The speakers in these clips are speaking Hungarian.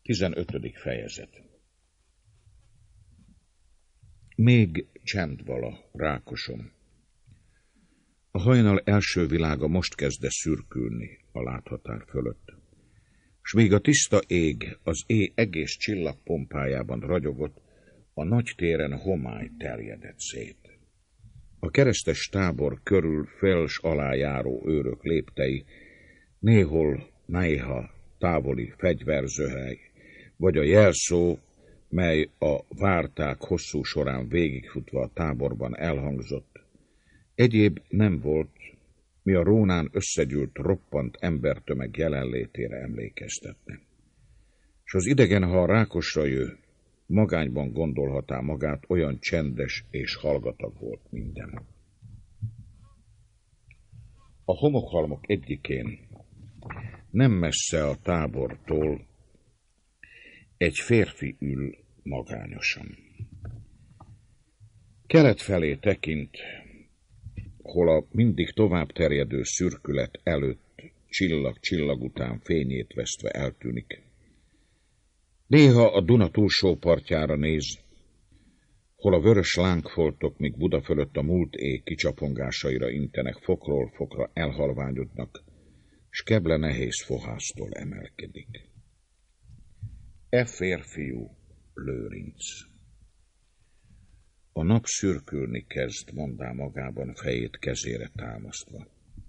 15. fejezet. Még csend vala, Rákosom. A hajnal első világa most kezd szürkülni a láthatár fölött, s még a tiszta ég az éj egész csillagpompájában ragyogott, a nagy téren homály terjedett szét. A keresztes tábor körül fels alá járó őrök léptei, néha távoli fegyverzöhely, vagy a jelszó, mely a várták hosszú során végigfutva a táborban elhangzott, egyéb nem volt, mi a Rónán összegyűlt roppant embertömeg jelenlétére emlékeztetne. S az idegen, ha a Rákosra jő, magányban gondolhatá magát, olyan csendes és hallgatag volt minden. A homokhalmok egyikén, nem messze a tábortól, egy férfi ül magányosan. Kelet felé tekint, hol a mindig tovább terjedő szürkület előtt csillag után fényét vesztve eltűnik. Néha a Duna túlsó partjára néz, hol a vörös lángfoltok, míg Buda fölött a múlt éj kicsapongásaira intenek, fokról fokra elhalványodnak, s Keble nehéz fohásztól emelkedik. E férfiú Lőrinc. A nap szürkülni kezd, mondá magában, fejét kezére támasztva.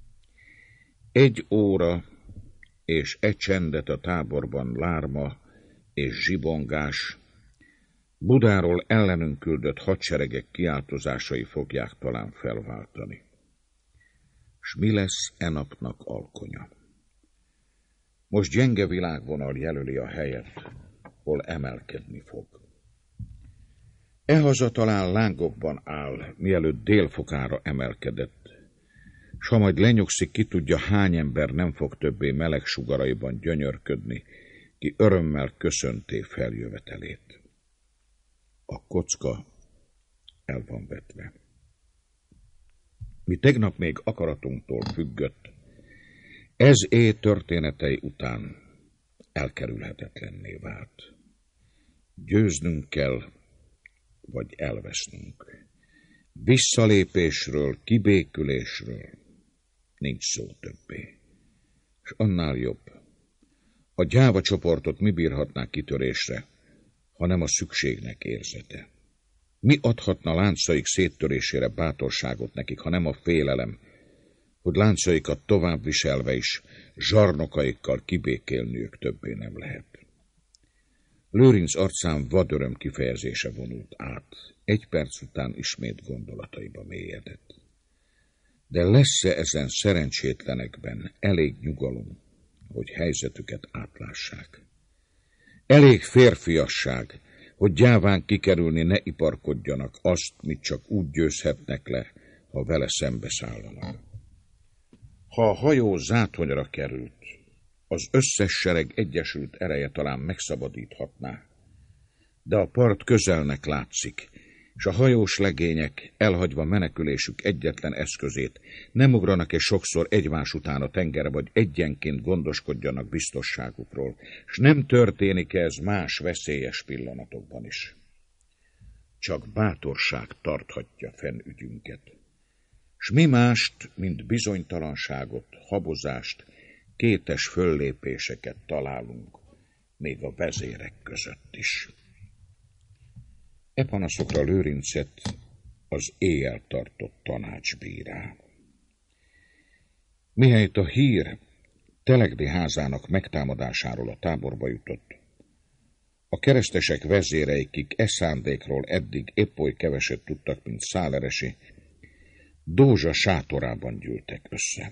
1 óra és egy csendet a táborban lárma és zsibongás, Budáról ellenünk küldött hadseregek kiáltozásai fogják talán felváltani. S mi lesz e napnak alkonya? Most gyenge világvonal jelöli a helyet, hol emelkedni fog. Haza talán lángokban áll, mielőtt délfokára emelkedett, s ha majd lenyugszik, ki tudja, hány ember nem fog többé meleg sugaraiban gyönyörködni, ki örömmel köszönté feljövetelét. A kocka el van vetve. Mi tegnap még akaratunktól függött, ez éj történetei után elkerülhetetlenné vált. Győznünk kell, vagy elvesznünk. Visszalépésről, kibékülésről nincs szó többé. És annál jobb, a gyáva csoportot mi bírhatná kitörésre, ha nem a szükségnek érzete? Mi adhatna láncaik széttörésére bátorságot nekik, ha nem a félelem, hogy láncaikat tovább viselve is zsarnokaikkal kibékélniük többé nem lehet? Lőrinc arcán vadöröm kifejezése vonult át, 1 perc után ismét gondolataiba mélyedett. De lesz-e ezen szerencsétlenekben elég nyugalom, hogy helyzetüket átlássák? Elég férfiasság, hogy gyáván kikerülni ne iparkodjanak azt, mit csak úgy győzhetnek le, ha vele szembeszállanak. Ha a hajó zátonyra került, az összes sereg egyesült ereje talán megszabadíthatná, de a part közelnek látszik, és a hajós legények, elhagyva menekülésük egyetlen eszközét, nem ugranak-e sokszor egymás után a tengerre, vagy egyenként gondoskodjanak biztosságukról, és nem történik ez más veszélyes pillanatokban is. Csak bátorság tarthatja fenn ügyünket, s mi mást, mint bizonytalanságot, habozást, kétes föllépéseket találunk, még a vezérek között is. E panaszokra Lőrincet az éjjel tartott tanács bírá. Mihelyt a hír Telegdi házának megtámadásáról a táborba jutott, a keresztesek vezérei, kik e szándékról eddig épp oly keveset tudtak, mint Száleresi, Dózsa sátorában gyűltek össze.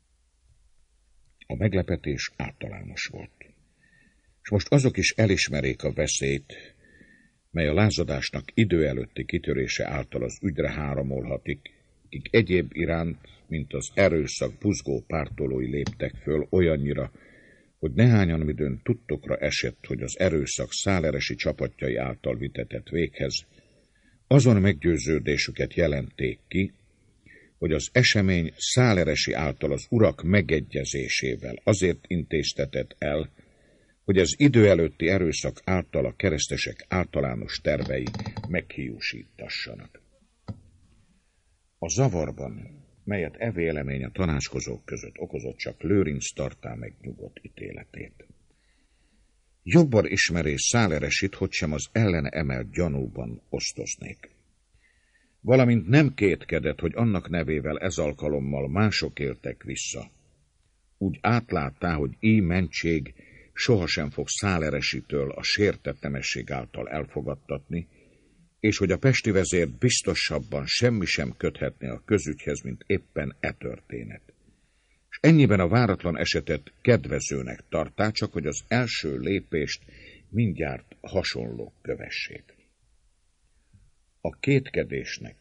A meglepetés általános volt. És most azok is elismerik a veszélyt, mely a lázadásnak idő előtti kitörése által az ügyre háramolhatik, kik egyéb iránt, mint az erőszak buzgó pártolói léptek föl olyannyira, hogy nehányan midőn tudtokra esett, hogy az erőszak száleresi csapatjai által vitetett véghez, azon meggyőződésüket jelenték ki, hogy az esemény Száleresi által az urak megegyezésével azért intéztetett el, hogy az idő előtti erőszak által a keresztesek általános tervei meghiúsítassanak. A zavarban, melyet e vélemény a tanácskozók között okozott, csak Lőrinc tartá meg nyugodt ítéletét. Jobban ismerés száleresít, hogy sem az ellene emelt gyanúban osztoznék. Valamint nem kétkedett, hogy annak nevével ez alkalommal mások éltek vissza. Úgy átláttá, hogy így mentség sohasem fog száleresitől a sértett nemesség által elfogadtatni, és hogy a pesti vezért biztosabban semmi sem köthetné a közügyhez, mint éppen e történet. És ennyiben a váratlan esetet kedvezőnek tartá, csak hogy az első lépést mindjárt hasonlók kövessék. A kétkedésnek,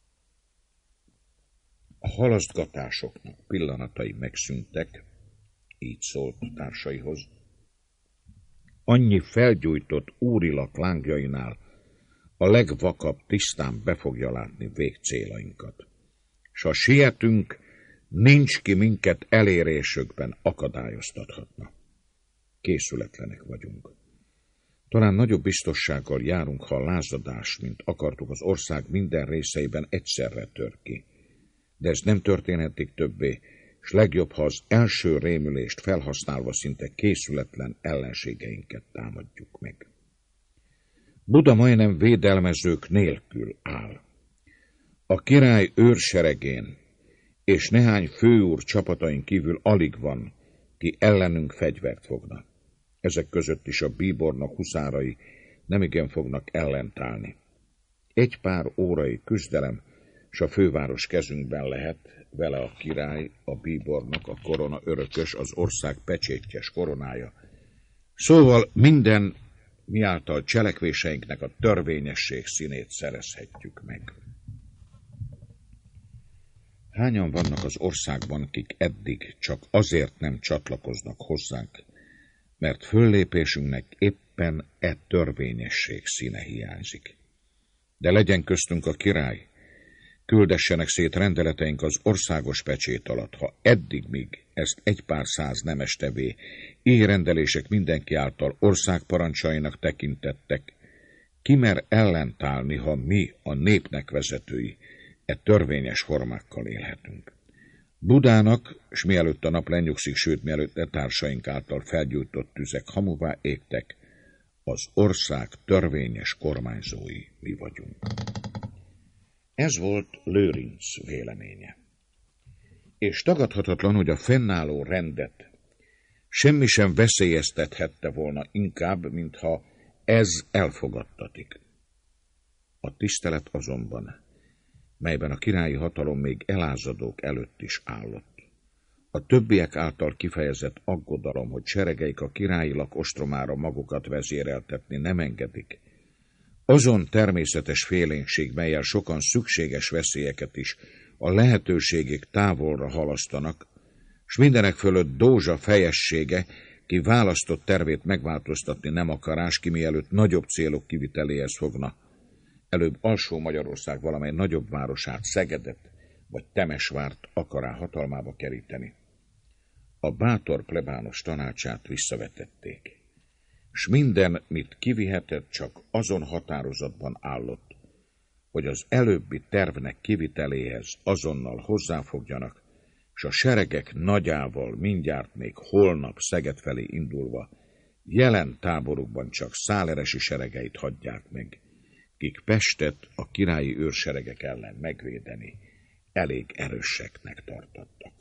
a halasztgatásoknak pillanatai megszűntek, így szólt társaihoz. Annyi felgyújtott úrilak lángjainál a legvakabb tisztán be fogja látni végcélainkat. S ha sietünk, nincs ki minket elérésükben akadályoztathatna. Készületlenek vagyunk. Talán nagyobb biztossággal járunk, ha a lázadás, mint akartuk, az ország minden részeiben egyszerre tör ki. De ez nem történhetik többé, s legjobb, ha az első rémülést felhasználva szinte készületlen ellenségeinket támadjuk meg. Buda majdnem védelmezők nélkül áll. A király őrseregén és néhány főúr csapatain kívül alig van, ki ellenünk fegyvert fogna. Ezek között is a bíbornok huszárai nemigen fognak ellentállni. Egy pár órai küzdelem, s a főváros kezünkben lehet, vele a király, a bíbornok, a korona örökös, az ország pecsétjes koronája. Szóval minden miáltal cselekvéseinknek a törvényesség színét szerezhetjük meg. Hányan vannak az országban, kik eddig csak azért nem csatlakoznak hozzánk, mert föllépésünknek éppen e törvényesség színe hiányzik. De legyen köztünk a király, küldessenek szét rendeleteink az országos pecsét alatt, ha eddig még ezt egy pár száz nemes tevé, így rendelések mindenki által országparancsainak tekintettek, ki mer ellentálni, ha mi, a népnek vezetői, e törvényes formákkal élhetünk. Budának, s mielőtt a nap lenyugszik, sőt mielőtt e társaink által felgyújtott tüzek hamuvá égtek, az ország törvényes kormányzói mi vagyunk. Ez volt Lőrinc véleménye. És tagadhatatlan, hogy a fennálló rendet semmi sem veszélyeztethette volna inkább, mintha ez elfogadtatik. A tisztelet azonban, melyben a királyi hatalom még elázadók előtt is állott, a többiek által kifejezett aggodalom, hogy seregeik a királyilag ostromára magukat vezéreltetni nem engedik, azon természetes félénkség, mellyel sokan szükséges veszélyeket is a lehetőségig távolra halasztanak, s mindenek fölött Dózsa fejessége, ki választott tervét megváltoztatni nem akarás, ki mielőtt nagyobb célok kiviteléhez fogna, előbb Alsó Magyarország valamely nagyobb városát, Szegedet vagy Temesvárt akará hatalmába keríteni. A bátor plebános tanácsát visszavetették, s minden, mit kivihetett, csak azon határozatban állott, hogy az előbbi tervnek kiviteléhez azonnal hozzáfogjanak, s a seregek nagyával mindjárt még holnap Szeged felé indulva jelen táborukban csak száleresi seregeit hagyják meg, kik Pestet a királyi őrseregek ellen megvédeni elég erőseknek tartottak.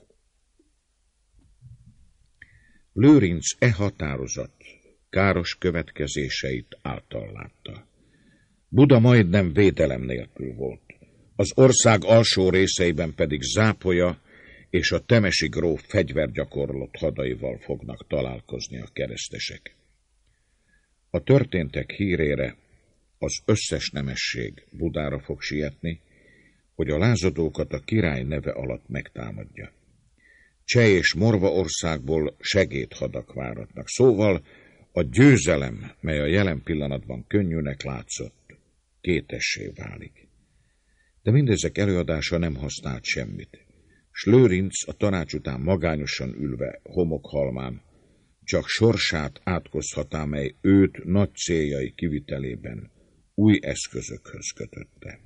Lőrinc e határozat káros következéseit által látta. Buda majdnem védelem nélkül volt, az ország alsó részeiben pedig Zápolya és a temesi gróf fegyvergyakorlott hadaival fognak találkozni a keresztesek. A történtek hírére az összes nemesség Budára fog sietni, hogy a lázadókat a király neve alatt megtámadja. Cseh és Morva országból segédhadak váratnak, szóval a győzelem, mely a jelen pillanatban könnyűnek látszott, kétessé válik. De mindezek előadása nem használt semmit, s Lőrinc a tanács után magányosan ülve homokhalmán csak sorsát átkozhatá, mely őt nagy céljai kivitelében új eszközökhöz kötötte.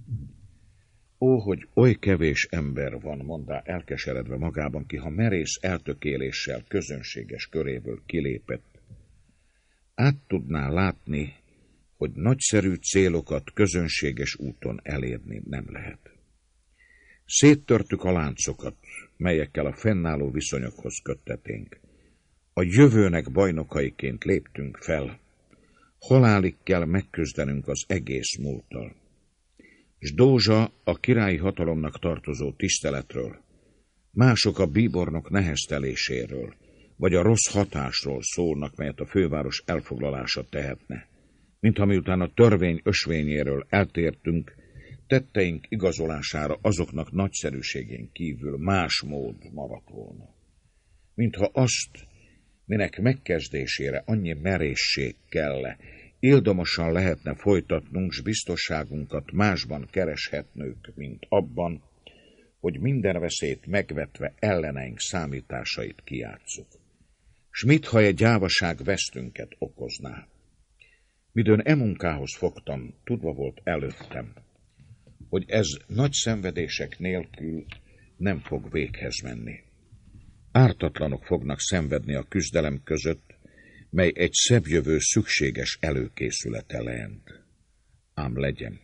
Ó, hogy oly kevés ember van, mondá elkeseredve magában, ki, ha merész eltökéléssel közönséges köréből kilépett, át tudná látni, hogy nagyszerű célokat közönséges úton elérni nem lehet. Széttörtük a láncokat, melyekkel a fennálló viszonyokhoz kötteténk. A jövőnek bajnokaiként léptünk fel, halálig kell megküzdenünk az egész múlttal. S Dózsa a királyi hatalomnak tartozó tiszteletről, mások a bíbornok nehezteléséről, vagy a rossz hatásról szólnak, melyet a főváros elfoglalása tehetne. Mintha miután a törvény ösvényéről eltértünk, tetteink igazolására azoknak nagyszerűségén kívül más mód maradt volna. Mintha azt, minek megkezdésére annyi merészség kell-e, ildomosan lehetne folytatnunk, s biztosságunkat másban kereshetnünk, mint abban, hogy minden veszélyt megvetve elleneink számításait kijátsszuk. S mit, ha egy gyávaság vesztünket okozná? Midőn e munkához fogtam, tudva volt előttem, hogy ez nagy szenvedések nélkül nem fog véghez menni. Ártatlanok fognak szenvedni a küzdelem között, mely egy szebb jövő szükséges előkészülete lehet. Ám legyen,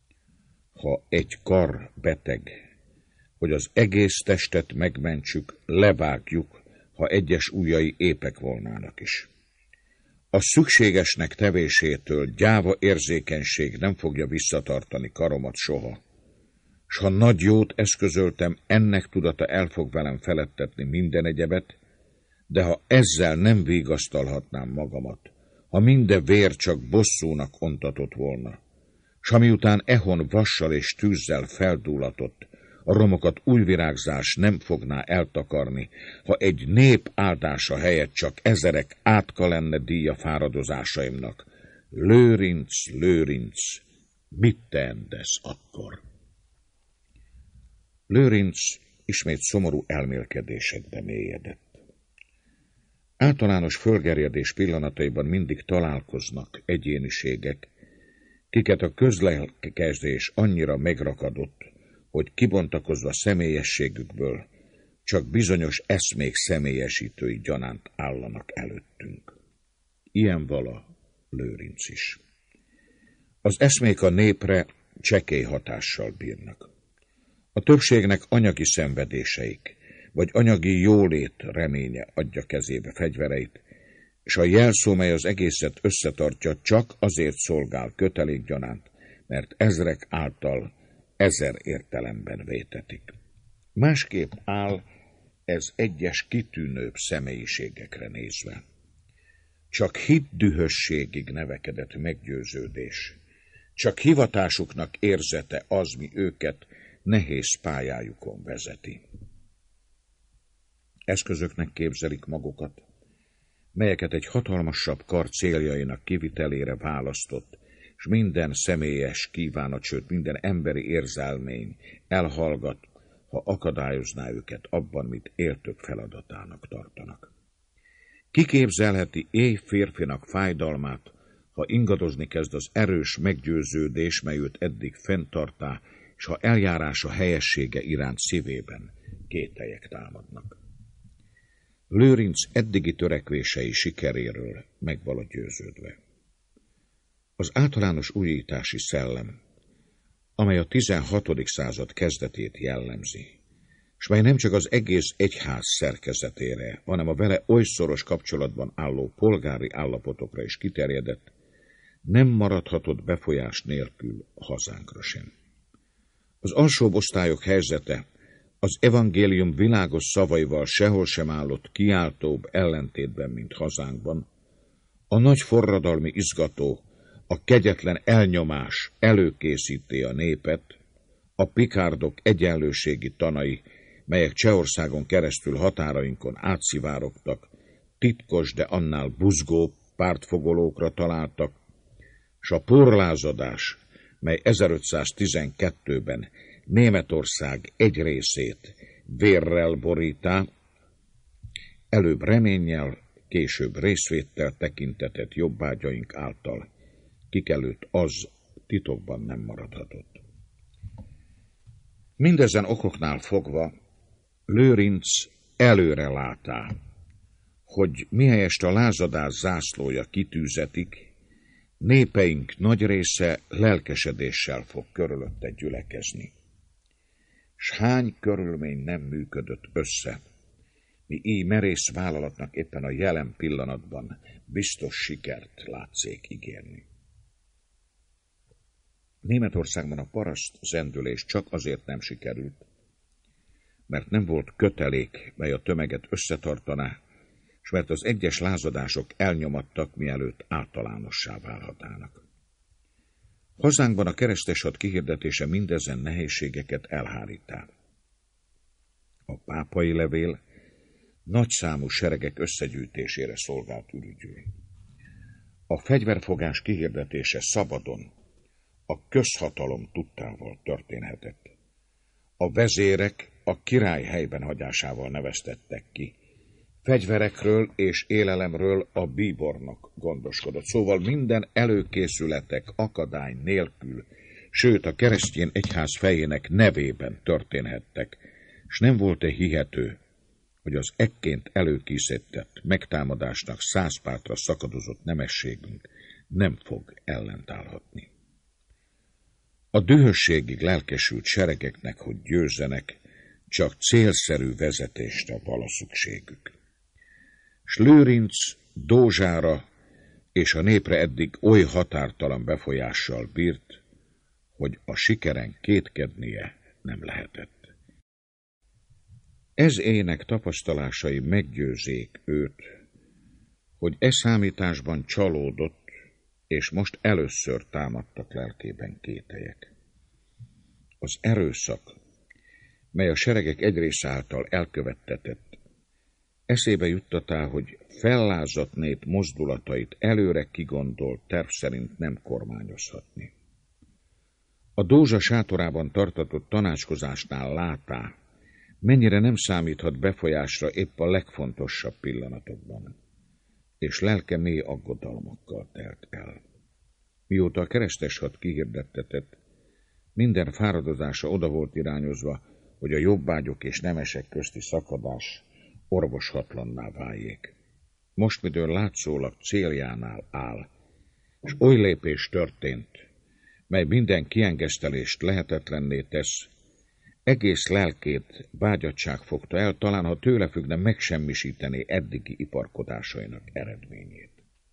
ha egy kar beteg, hogy az egész testet megmentsük, levágjuk, ha egyes ujjai épek volnának is. A szükségesnek tevésétől gyáva érzékenység nem fogja visszatartani karomat soha, s ha nagy jót eszközöltem, ennek tudata el fog velem feledtetni minden egyebet, de ha ezzel nem vigasztalhatnám magamat, ha minden vér csak bosszúnak ontatott volna, s amiután ehon vassal és tűzzel feldúlatott, a romokat új virágzás nem fogná eltakarni, ha egy nép áldása helyett csak ezerek átka lenne díja fáradozásaimnak. Lőrinc, Lőrinc, mit teendesz akkor? Lőrinc ismét szomorú elmélkedésekbe mélyedett. Általános fölgerjedés pillanataiban mindig találkoznak egyéniségek, kiket a közlelkezés annyira megrakadott, hogy kibontakozva személyességükből csak bizonyos eszmék személyesítői gyanánt állanak előttünk. Ilyen vala Lőrinc is. Az eszmék a népre csekély hatással bírnak. A többségnek anyagi szenvedéseik, vagy anyagi jólét reménye adja kezébe fegyvereit, és a jelszó, mely az egészet összetartja, csak azért szolgál kötelékgyanánt, mert ezrek által ezer értelemben vétetik. Másképp áll ez egyes kitűnőbb személyiségekre nézve. Csak hitdühösségig nevekedett meggyőződés, csak hivatásuknak érzete az, mi őket nehéz pályájukon vezeti. Eszközöknek képzelik magukat, melyeket egy hatalmasabb kar céljainak kivitelére választott, és minden személyes kívánat, sőt minden emberi érzelmény elhallgat, ha akadályozná őket abban, mit éltök feladatának tartanak. Kiképzelheti éj férfinak fájdalmát, ha ingadozni kezd az erős meggyőződés, mely őt eddig fenntartá, és ha eljárása helyessége iránt szívében kételyek támadnak. Lőrinc eddigi törekvései sikeréről meg vala győződve. Az általános újítási szellem, amely a 16. század kezdetét jellemzi, s mely nem csak az egész egyház szerkezetére, hanem a vele oly szoros kapcsolatban álló polgári állapotokra is kiterjedett, nem maradhatott befolyás nélkül a hazánkra sem. Az alsóbb osztályok helyzete az evangélium világos szavaival sehol sem állott kiáltóbb ellentétben, mint hazánkban. A nagy forradalmi izgató, a kegyetlen elnyomás előkészíti a népet, a pikárdok egyenlőségi tanai, melyek Csehországon keresztül határainkon átszivárogtak, titkos, de annál buzgóbb pártfogolókra találtak, s a porlázadás, mely 1512-ben Németország egy részét vérrel borítá, előbb reménnyel, később részvéttel tekintetett jobbágyaink által, kik előtt az titokban nem maradhatott. Mindezen okoknál fogva Lőrinc előre látá, hogy mihelyest a lázadás zászlója kitűzetik, népeink nagy része lelkesedéssel fog körülötte gyülekezni. S hány körülmény nem működött össze, mi így merész vállalatnak éppen a jelen pillanatban biztos sikert látszék ígérni. Németországban a paraszt zendülés csak azért nem sikerült, mert nem volt kötelék, mely a tömeget összetartaná, s mert az egyes lázadások elnyomadtak, mielőtt általánossá válhatának. Hazánkban a kereszteshad kihirdetése mindezen nehézségeket elhárítá. A pápai levél nagyszámú seregek összegyűjtésére szolgált ürügyül. A fegyverfogás kihirdetése szabadon, a közhatalom tudtával történhetett. A vezérek a király helyben hagyásával neveztettek ki. Fegyverekről és élelemről a bíbornok gondoskodott. Szóval minden előkészületek akadály nélkül, sőt a keresztény egyház fejének nevében történhettek, s nem volt-e hihető, hogy az ekként előkészített megtámadásnak 100 pártra szakadozott nemességünk nem fog ellentállhatni. A dühösségig lelkesült seregeknek, hogy győzzenek, csak célszerű vezetésre vala szükségük. S Lőrinc Dózsára és a népre eddig oly határtalan befolyással bírt, hogy a sikeren kétkednie nem lehetett. Ez ének tapasztalásai meggyőzék őt, hogy e számításban csalódott, és most először támadtak lelkében kételyek. Az erőszak, mely a seregek egy része által elkövettetett, eszébe juttatá, hogy fellázadt nép mozdulatait előre kigondolt terv szerint nem kormányozhatni. A Dózsa sátorában tartatott tanácskozásnál látá, mennyire nem számíthat befolyásra épp a legfontosabb pillanatokban, és lelke mély aggodalmakkal telt el. Mióta a kereszteshad kihirdettetett, minden fáradozása oda volt irányozva, hogy a jobbágyok és nemesek közti szakadás orvoshatlanná váljék. Most, midőn látszólag céljánál áll, és oly lépés történt, mely minden kiengesztelést lehetetlenné tesz, egész lelkét vágyadtság fogta el, talán ha tőle függne megsemmisíteni eddigi iparkodásainak eredményét.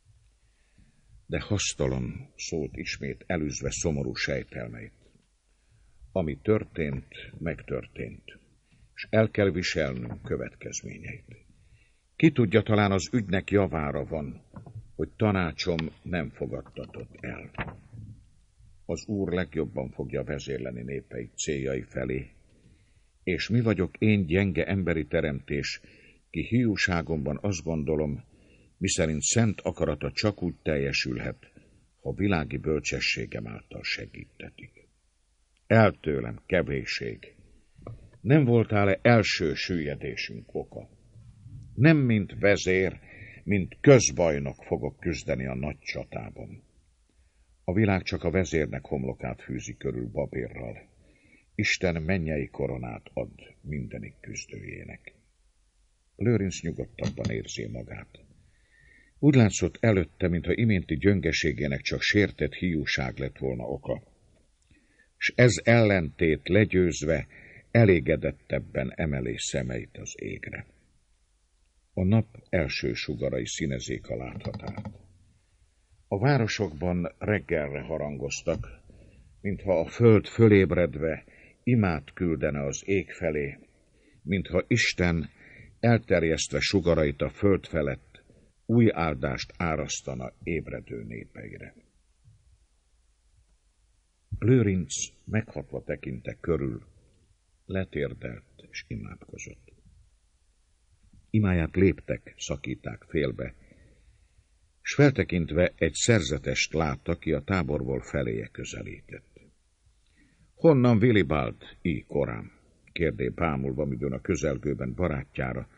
De hasztalan szólt ismét elűzve szomorú sejtelmeit. Ami történt, megtörtént, és el kell viselnünk következményeit. Ki tudja, talán az ügynek javára van, hogy tanácsom nem fogadtatott el. Az Úr legjobban fogja vezérleni népei céljai felé, és mi vagyok én gyenge emberi teremtés, ki hiúságomban azt gondolom, miszerint szent akarata csak úgy teljesülhet, ha világi bölcsességem által segítetik. El tőlem, kevésség! Nem voltál-e első süllyedésünk oka? Nem mint vezér, mint közbajnok fogok küzdeni a nagy csatában. A világ csak a vezérnek homlokát fűzi körül babérral. Isten mennyei koronát ad mindenik küzdőjének. Lőrinc nyugodtabban érzi magát. Úgy látszott előtte, mintha iménti gyöngeségének csak sértett hiúság lett volna oka. S ez ellentét legyőzve elégedettebben emeli szemeit az égre. A nap első sugarai színezik a láthatát. A városokban reggelre harangoztak, mintha a föld fölébredve imát küldene az ég felé, mintha Isten elterjesztve sugarait a föld felett új áldást árasztana ébredő népeire. Lőrinc meghatva tekinte körül, letérdelt és imádkozott. Imáját léptek, szakíták félbe, s feltekintve egy szerzetest látta, ki a táborból feléje közelített. Honnan Willibald, így korán? Kérdé bámulva, midőn a közelgőben barátjára,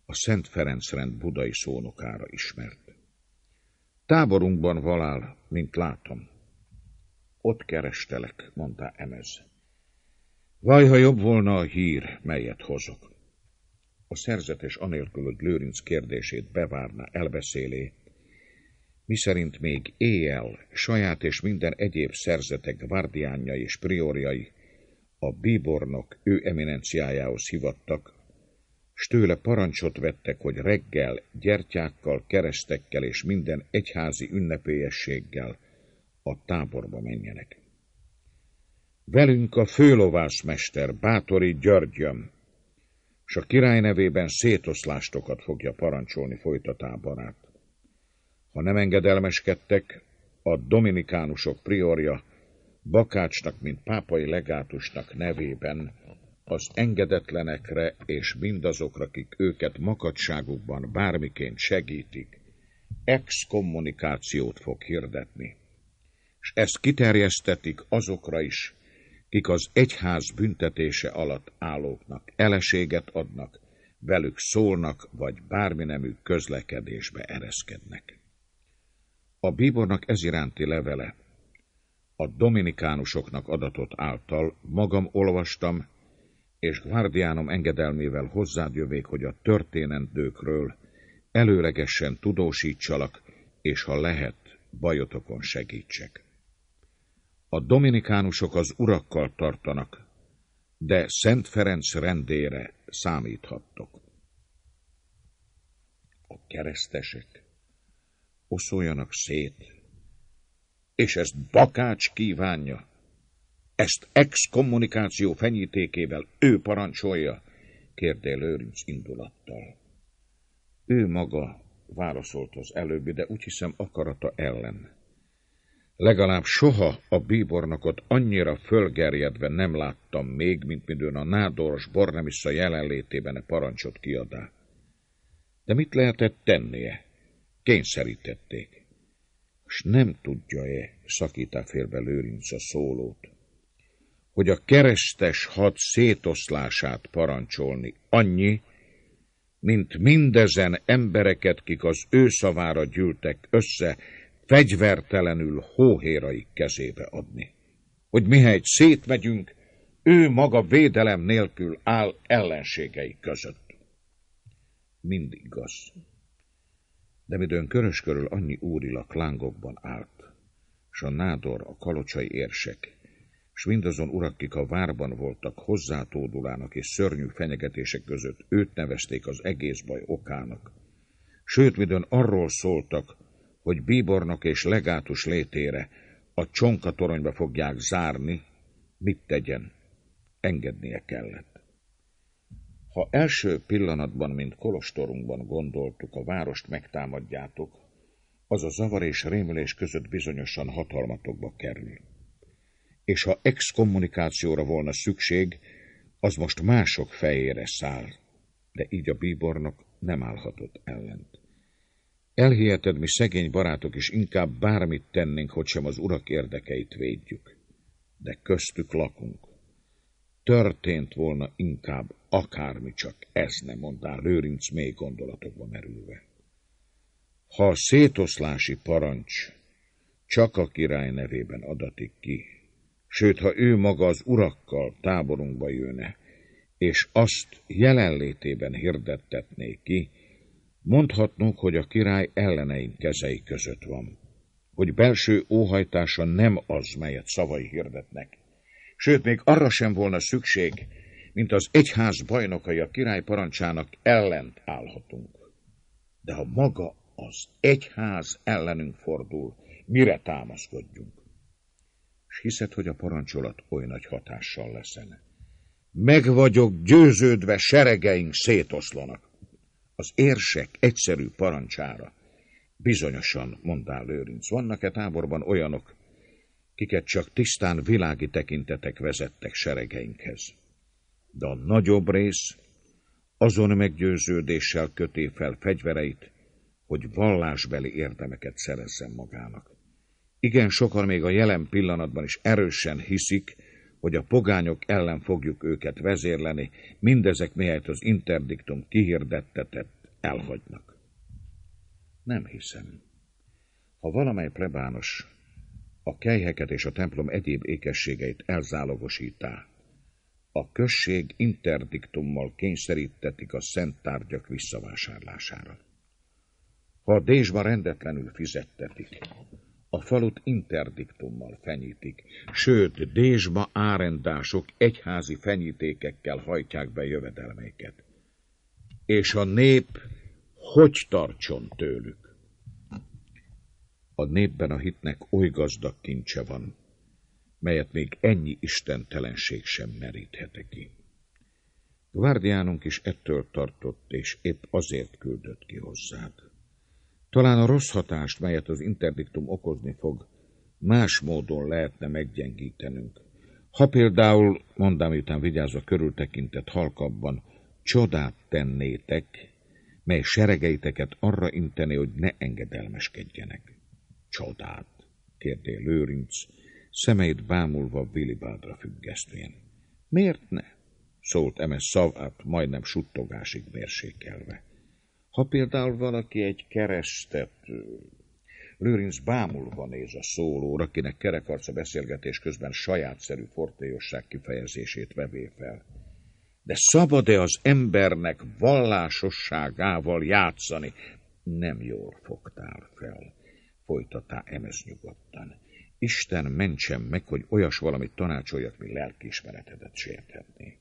a Szent Ferencrend budai szónokára ismert. Táborunkban valál, mint látom. Ott kerestelek, mondta Emez. Vaj, ha jobb volna a hír, melyet hozok. A szerzetes anélkül, hogy Lőrinc kérdését bevárna, elbeszélé, miszerint még éjjel saját és minden egyéb szerzetek gvárdiánjai és priorjai a bíbornok ő eminenciájához hivattak, s tőle parancsot vettek, hogy reggel gyertyákkal, keresztekkel és minden egyházi ünnepélyességgel a táborba menjenek. Velünk a főlovászmester, Báthori Györgyöm, s a király nevében szétoszlástokat fogja parancsolni, folytatá barát. Ha nem engedelmeskedtek, a dominikánusok priorja Bakácsnak, mint pápai legátusnak nevében az engedetlenekre és mindazokra, akik őket makacságukban bármiként segítik, exkommunikációt fog hirdetni. És ezt kiterjesztetik azokra is, kik az egyház büntetése alatt állóknak eleséget adnak, velük szólnak, vagy bármi nemű közlekedésbe ereszkednek. A bíbornak ez iránti levele a dominikánusoknak adatot által magam olvastam, és gvárdiánom engedelmével hozzád jövék, hogy a történendőkről előlegesen tudósítsalak, és ha lehet, bajotokon segítsek. A dominikánusok az urakkal tartanak, de Szent Ferenc rendére számíthattok. A keresztesek oszoljanak szét, és ezt Bakács kívánja, ezt exkommunikáció fenyítékével ő parancsolja, kérdé Lőrinc indulattal. Ő maga válaszolt az előbbi, de úgy hiszem akarata ellen. Legalább soha a bíbornokot annyira fölgerjedve nem láttam még, mint midőn a nádoros Bornemissza jelenlétében a parancsot kiadá. De mit lehetett tennie? Kényszerítették. S nem tudja-e, szakítá félbe Lőrinc a szólót, hogy a keresztes had szétoszlását parancsolni annyi, mint mindezen embereket, kik az ő szavára gyűltek össze, fegyvertelenül hóhéraik kezébe adni. Hogy mihelyt szétmegyünk, ő maga védelem nélkül áll ellenségei között. Mind igaz. De midőn körös körül annyi úrilak lángokban állt, s a nádor, a kalocsai érsek, s mindazon urak, kik a várban voltak, hozzátódulának és szörnyű fenyegetések között őt nevezték az egész baj okának. Sőt, midőn arról szóltak, hogy bíbornok és legátus létére a csonkatoronyba fogják zárni, mit tegyen? Engednie kellett. Ha első pillanatban, mint kolostorunkban gondoltuk, a várost megtámadjátok, az a zavar és rémülés között bizonyosan hatalmatokba kerül. És ha exkommunikációra volna szükség, az most mások fejére száll, de így a bíbornok nem állhatott ellent. Elhiheted, mi szegény barátok is inkább bármit tennénk, hogy sem az urak érdekeit védjük. De köztük lakunk. Történt volna inkább akármi, csak ez nem, mondta Lőrinc mély gondolatokba merülve. Ha a szétoszlási parancs csak a király nevében adatik ki, sőt, ha ő maga az urakkal táborunkba jönne, és azt jelenlétében hirdettetné ki, mondhatnunk, hogy a király elleneink kezei között van, hogy belső óhajtása nem az, melyet szavai hirdetnek. Sőt, még arra sem volna szükség, mint az egyház bajnokai a király parancsának ellent állhatunk. De ha maga az egyház ellenünk fordul, mire támaszkodjunk? S hiszed, hogy a parancsolat oly nagy hatással leszen? Meg vagyok győződve, seregeink szétoszlanak. Az érsek egyszerű parancsára. Bizonyosan, mondta Lőrinc, vannak-e táborban olyanok, kiket csak tisztán világi tekintetek vezettek seregeinkhez. De a nagyobb rész azon meggyőződéssel köté fel fegyvereit, hogy vallásbeli érdemeket szerezzen magának. Igen sokan még a jelen pillanatban is erősen hiszik, hogy a pogányok ellen fogjuk őket vezérleni, mindezek mihelyt az interdiktum kihirdettetett, elhagynak. Nem hiszem. Ha valamely plebános a kelyheket és a templom egyéb ékességeit elzálogosítá, a község interdiktummal kényszerítetik a szent tárgyak visszavásárlására. Ha a Désba rendetlenül fizettetik, a falut interdiktummal fenyítik, sőt, Désba árendások egyházi fenyítékekkel hajtják be jövedelméket. És a nép hogy tartson tőlük? A népben a hitnek oly gazdag kincse van, melyet még ennyi istentelenség sem meríthete ki. Guardiánunk is ettől tartott, és épp azért küldött ki hozzád. Talán a rossz hatást, melyet az interdiktum okozni fog, más módon lehetne meggyengítenünk. Ha például, mondám, miután vigyázva körültekintett halkabban, csodát tennétek, mely seregeiteket arra inteni, hogy ne engedelmeskedjenek. Csodát, kérdé Lőrinc, szemeit bámulva Willibaldra függesztően. Miért ne? Szólt eme szavát majdnem suttogásig mérsékelve. Ha például valaki egy keresztet... Lőrinc bámulva néz a szólóra, akinek kerekarca beszélgetés közben sajátszerű fortélyosság kifejezését vevé fel. De szabad-e az embernek vallásosságával játszani? Nem jól fogtál fel, folytatta emez nyugodtan. Isten mentsen meg, hogy olyas valamit tanácsoljak, mi lelkiismeretedet sérthetné.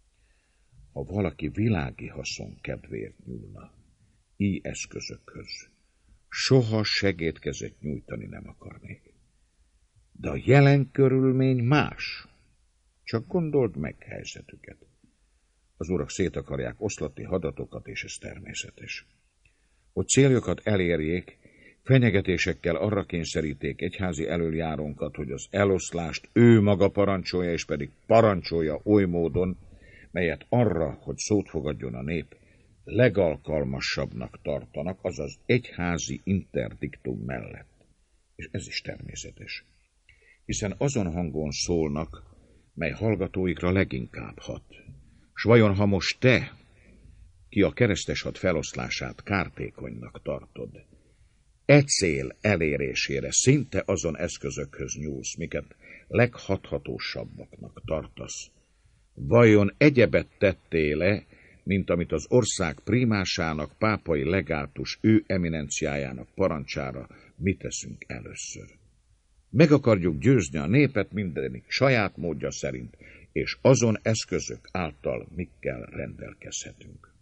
Ha valaki világi haszon kedvéért nyúlna, így eszközökhöz, soha segédkezet nyújtani nem akarnék. De a jelen körülmény más. Csak gondold meg helyzetüket. Az urak szét akarják oszlatni hadatokat, és ez természetes. Hogy céljukat elérjék, fenyegetésekkel arra kényszeríték egyházi elöljárónkat, hogy az eloszlást ő maga parancsolja, és pedig parancsolja oly módon, melyet arra, hogy szót fogadjon a nép, legalkalmasabbnak tartanak, azaz egyházi interdiktum mellett. És ez is természetes. Hiszen azon hangon szólnak, mely hallgatóikra leginkább hat. S vajon, ha most te, ki a kereszteshad feloszlását kártékonynak tartod, cél elérésére szinte azon eszközökhöz nyúlsz, miket leghathatósabbaknak tartasz, vajon egyebet tettél-e, mint amit az ország primásának, pápai legátus ő eminenciájának parancsára mi teszünk először? Meg akarjuk győzni a népet mindenik saját módja szerint, és azon eszközök által mikkel rendelkezhetünk.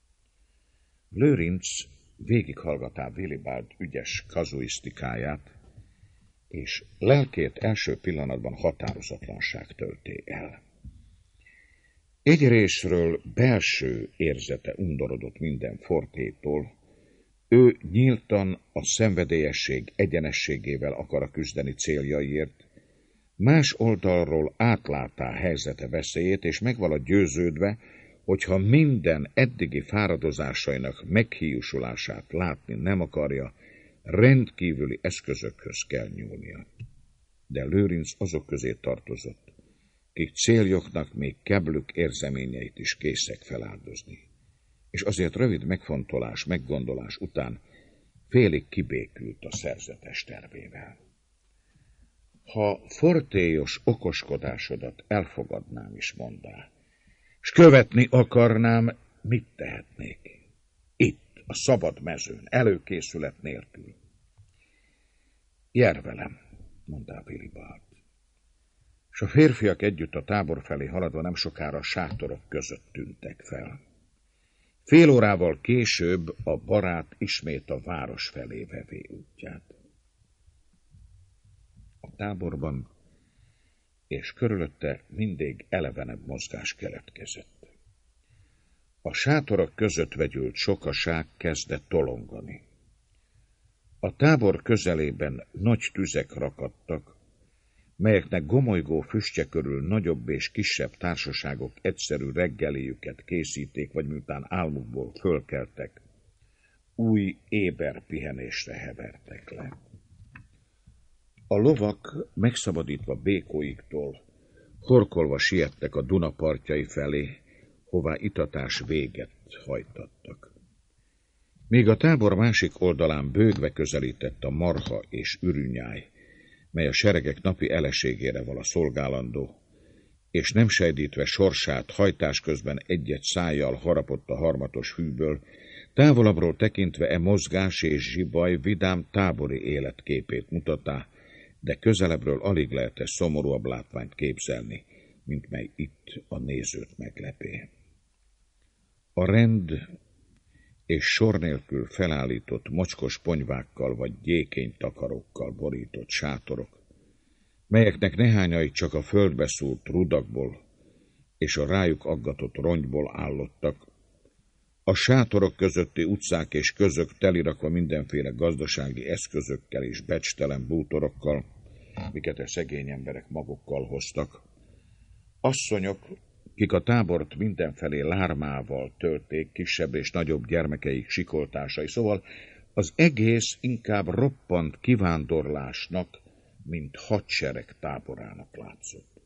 Lőrinc végighallgatá Willibald ügyes kazuisztikáját, és lelkét első pillanatban határozatlanság tölté el. Egyrészről belső érzete undorodott minden fortétól, ő nyíltan a szenvedélyesség egyenességével akar küzdeni céljaiért, más oldalról átlátá helyzete veszélyét, és megvala győződve, hogyha minden eddigi fáradozásainak meghiúsulását látni nem akarja, rendkívüli eszközökhöz kell nyúlnia. De Lőrinc azok közé tartozott, kik céljoknak még keblük érzeményeit is készek feláldozni. És azért rövid megfontolás, meggondolás után félig kibékült a szerzetes tervével. Ha fortélyos okoskodásodat elfogadnám is, mondá, s követni akarnám, mit tehetnék? Itt, a szabad mezőn, előkészület nélkül. Jár velem, mondta Willibald. S a férfiak együtt a tábor felé haladva nem sokára a sátorok között tűntek fel. Fél órával később a barát ismét a város felé vevé útját. A táborban és körülötte mindig elevenebb mozgás keletkezett. A sátorok között vegyült sokaság kezdett tolongani. A tábor közelében nagy tüzek rakadtak, melyeknek gomolygó füstje körül nagyobb és kisebb társaságok egyszerű reggeliüket készíték, vagy miután álmukból fölkeltek, új éber pihenésre hevertek le. A lovak, megszabadítva békóiktól, Horkolva siettek a Duna partjai felé, hová itatás véget hajtattak. Míg a tábor másik oldalán bőgve közelített a marha és ürünyáj, mely a seregek napi eleségére vala szolgálandó, és nem sejdítve sorsát hajtás közben egy-egy szájjal harapott a harmatos hűből, távolabbról tekintve e mozgás és zsibaj vidám tábori életképét mutatá, de közelebbről alig lehet szomorúabb látványt képzelni, mint mely itt a nézőt meglepé. A rend és sor nélkül felállított mocskos ponyvákkal vagy gyékény takarókkal borított sátorok, melyeknek nehányai csak a földbe szúrt rudakból és a rájuk aggatott rongyból állottak, a sátorok közötti utcák és közök telirakva mindenféle gazdasági eszközökkel és becstelen bútorokkal, miket a szegény emberek magukkal hoztak. Asszonyok, kik a tábort mindenfelé lármával tölték, kisebb és nagyobb gyermekeik sikoltásai, szóval az egész inkább roppant kivándorlásnak, mint hadsereg táborának látszott.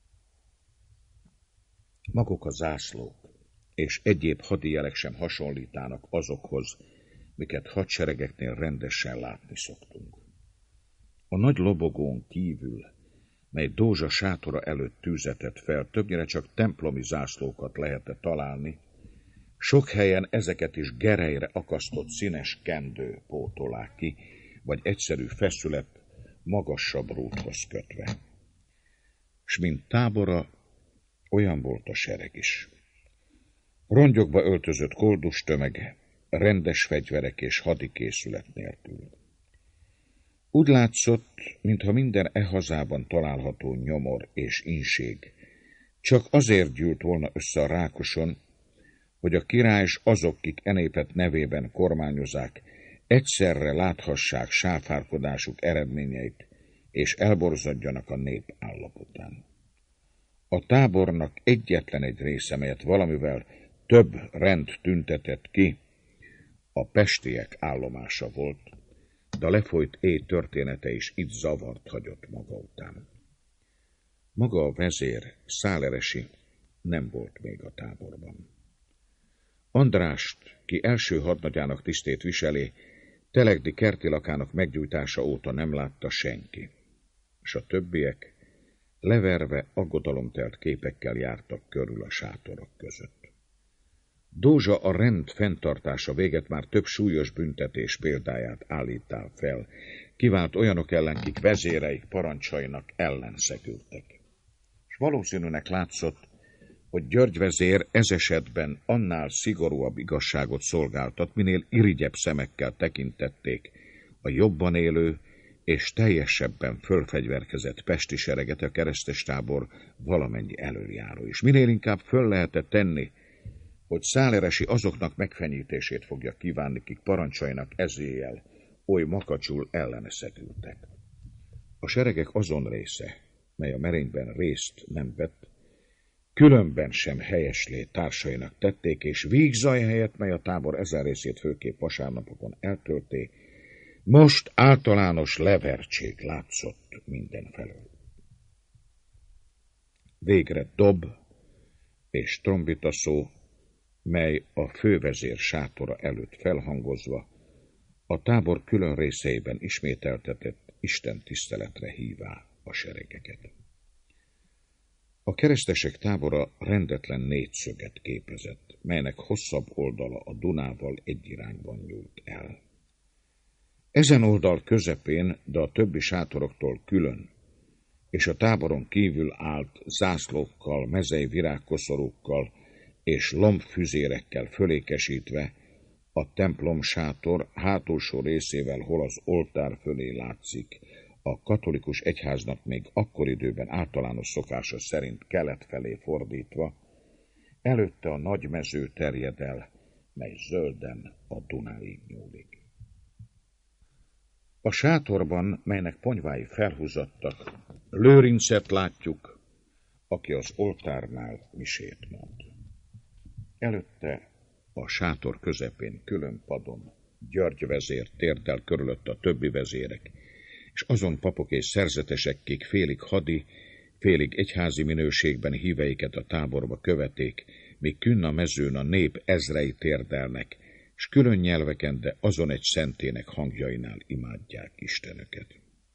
Maguk a zászlók és egyéb hadijelek sem hasonlítának azokhoz, miket hadseregeknél rendesen látni szoktunk. A nagy lobogón kívül, mely Dózsa sátora előtt tűzetett fel, többnyire csak templomi zászlókat lehetett találni, sok helyen ezeket is gerelyre akasztott színes kendő pótolák ki, vagy egyszerű feszület magasabb rúdhoz kötve. S mint tábora, olyan volt a sereg is. Rongyokba öltözött koldus tömeg, rendes fegyverek és hadikészület nélkül. Úgy látszott, mintha minden hazában található nyomor és inség csak azért gyűlt volna össze a Rákoson, hogy a király s azok, kik népet nevében kormányozák, egyszerre láthassák sáfárkodásuk eredményeit, és elborzadjanak a nép állapotán. A tábornak egyetlen egy része, melyet valamivel több rend tüntetett ki, a pestiek állomása volt, de a lefolyt éj története is itt zavart hagyott maga után. Maga a vezér, Száleresi, nem volt még a táborban. Andrást, ki első hadnagyának tisztét viseli, Telegdi kerti lakának meggyújtása óta nem látta senki, s a többiek leverve aggodalomtelt képekkel jártak körül a sátorok között. Dózsa a rend fenntartása véget már több súlyos büntetés példáját állítál fel, kivált olyanok ellen, kik vezéreik parancsainak ellenszegültek. És valószínűnek látszott, hogy György vezér ez esetben annál szigorúabb igazságot szolgáltat, minél irigyebb szemekkel tekintették a jobban élő és teljesebben fölfegyverkezett pesti sereget a keresztestábor valamennyi elöljáró is. Minél inkább föl lehetett tenni, hogy Száleresi azoknak megfenyítését fogja kívánni, kik parancsainak ezéjjel oly makacsul ellene szegültek. A seregek azon része, mely a merényben részt nem vett, különben sem helyeslé társainak tették, és vígzaj helyett, mely a tábor ezen részét főképp vasárnapokon eltölté, most általános levertség látszott mindenfelől. Végre dob és trombita szó, mely a fővezér sátora előtt felhangozva, a tábor külön részeiben ismételtetett Isten tiszteletre hívá a seregeket. A keresztesek tábora rendetlen négyszöget képezett, melynek hosszabb oldala a Dunával egy irányban nyúlt el. Ezen oldal közepén, de a többi sátoroktól külön, és a táboron kívül állt zászlókkal, mezei virágkoszorúkkal és lombfüzérekkel fölékesítve, a templom sátor hátulsó részével, hol az oltár fölé látszik, a katolikus egyháznak még akkor időben általános szokása szerint kelet felé fordítva, előtte a nagy mező terjed el, mely zölden a Dunáig nyúlik. A sátorban, melynek ponyvái felhúzottak, Lőrincet látjuk, aki az oltárnál misét mond. Előtte a sátor közepén külön padon György vezér térdel körülött a többi vezérek, és azon papok és szerzetesek, kik félig hadi, félig egyházi minőségben híveiket a táborba követték, míg künn a mezőn a nép ezrei térdelnek, s külön nyelveken, de azon egy szentének hangjainál imádják Istenöket.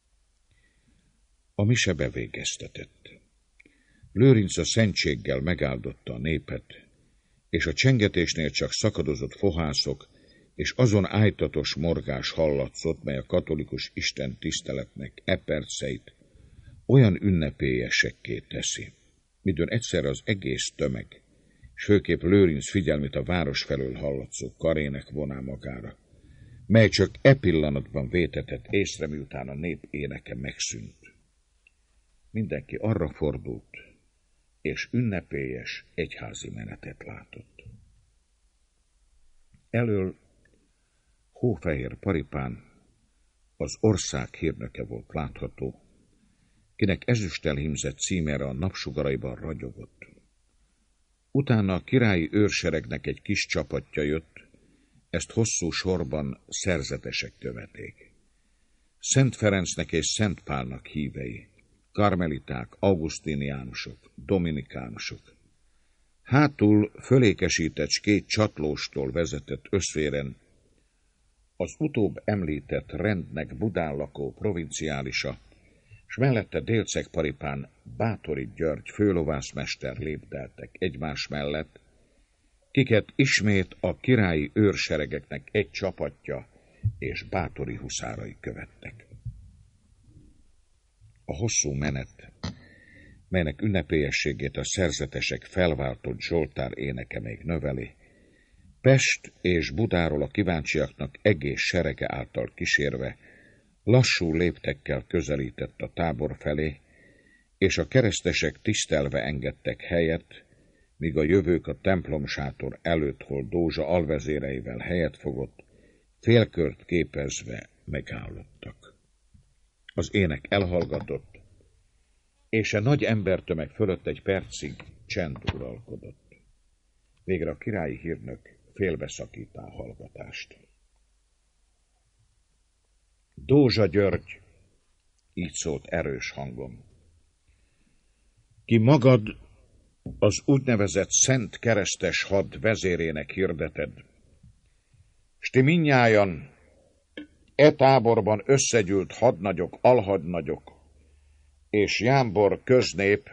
A mise bevégeztetett. Lőrinc a szentséggel megáldotta a népet, és a csengetésnél csak szakadozott fohászok, és azon ájtatos morgás hallatszott, mely a katolikus Isten tiszteletnek perceit olyan ünnepélyesekké teszi, midőn egyszer az egész tömeg, s főképp Lőrinc figyelmét a város felől hallatszó karének voná magára, mely csak pillanatban vétetett észre, miután a nép éneke megszűnt. Mindenki arra fordult, és ünnepélyes egyházi menetet látott. Elől Hófehér Paripán az ország hírnöke volt látható, kinek ezüsttel hímzett címere a napsugaraiban ragyogott. Utána a királyi őrseregnek egy kis csapatja jött, ezt hosszú sorban szerzetesek követték. Szent Ferencnek és Szent Pálnak hívei, karmeliták, augustiniánusok, dominikánusok. Hátul fölékesített s 2 csatlóstól vezetett összvéren az utóbb említett rendnek Budán lakó provinciálisa, s mellette Délceg-Paripán Báthori György főlovászmester lépdeltek egymás mellett, kiket ismét a királyi őrseregeknek egy csapatja és Báthori huszárai követtek. A hosszú menet, melynek ünnepélyességét a szerzetesek felváltott Zsoltár éneke még növeli, Pest és Budáról a kíváncsiaknak egész serege által kísérve lassú léptekkel közelített a tábor felé, és a keresztesek tisztelve engedtek helyet, míg a jövők a templomsátor előtt, hol Dózsa alvezéreivel helyet fogott, félkört képezve megállottak. Az ének elhallgatott, és a nagy embertömeg fölött egy percig csend uralkodott. Végre a királyi hírnök félbeszakítá a hallgatást. Dózsa György, így szólt erős hangon, ki magad az úgynevezett Szent Keresztes Had vezérének hirdeted, s ti mindnyájan táborban összegyűlt hadnagyok, alhadnagyok és jámbor köznép,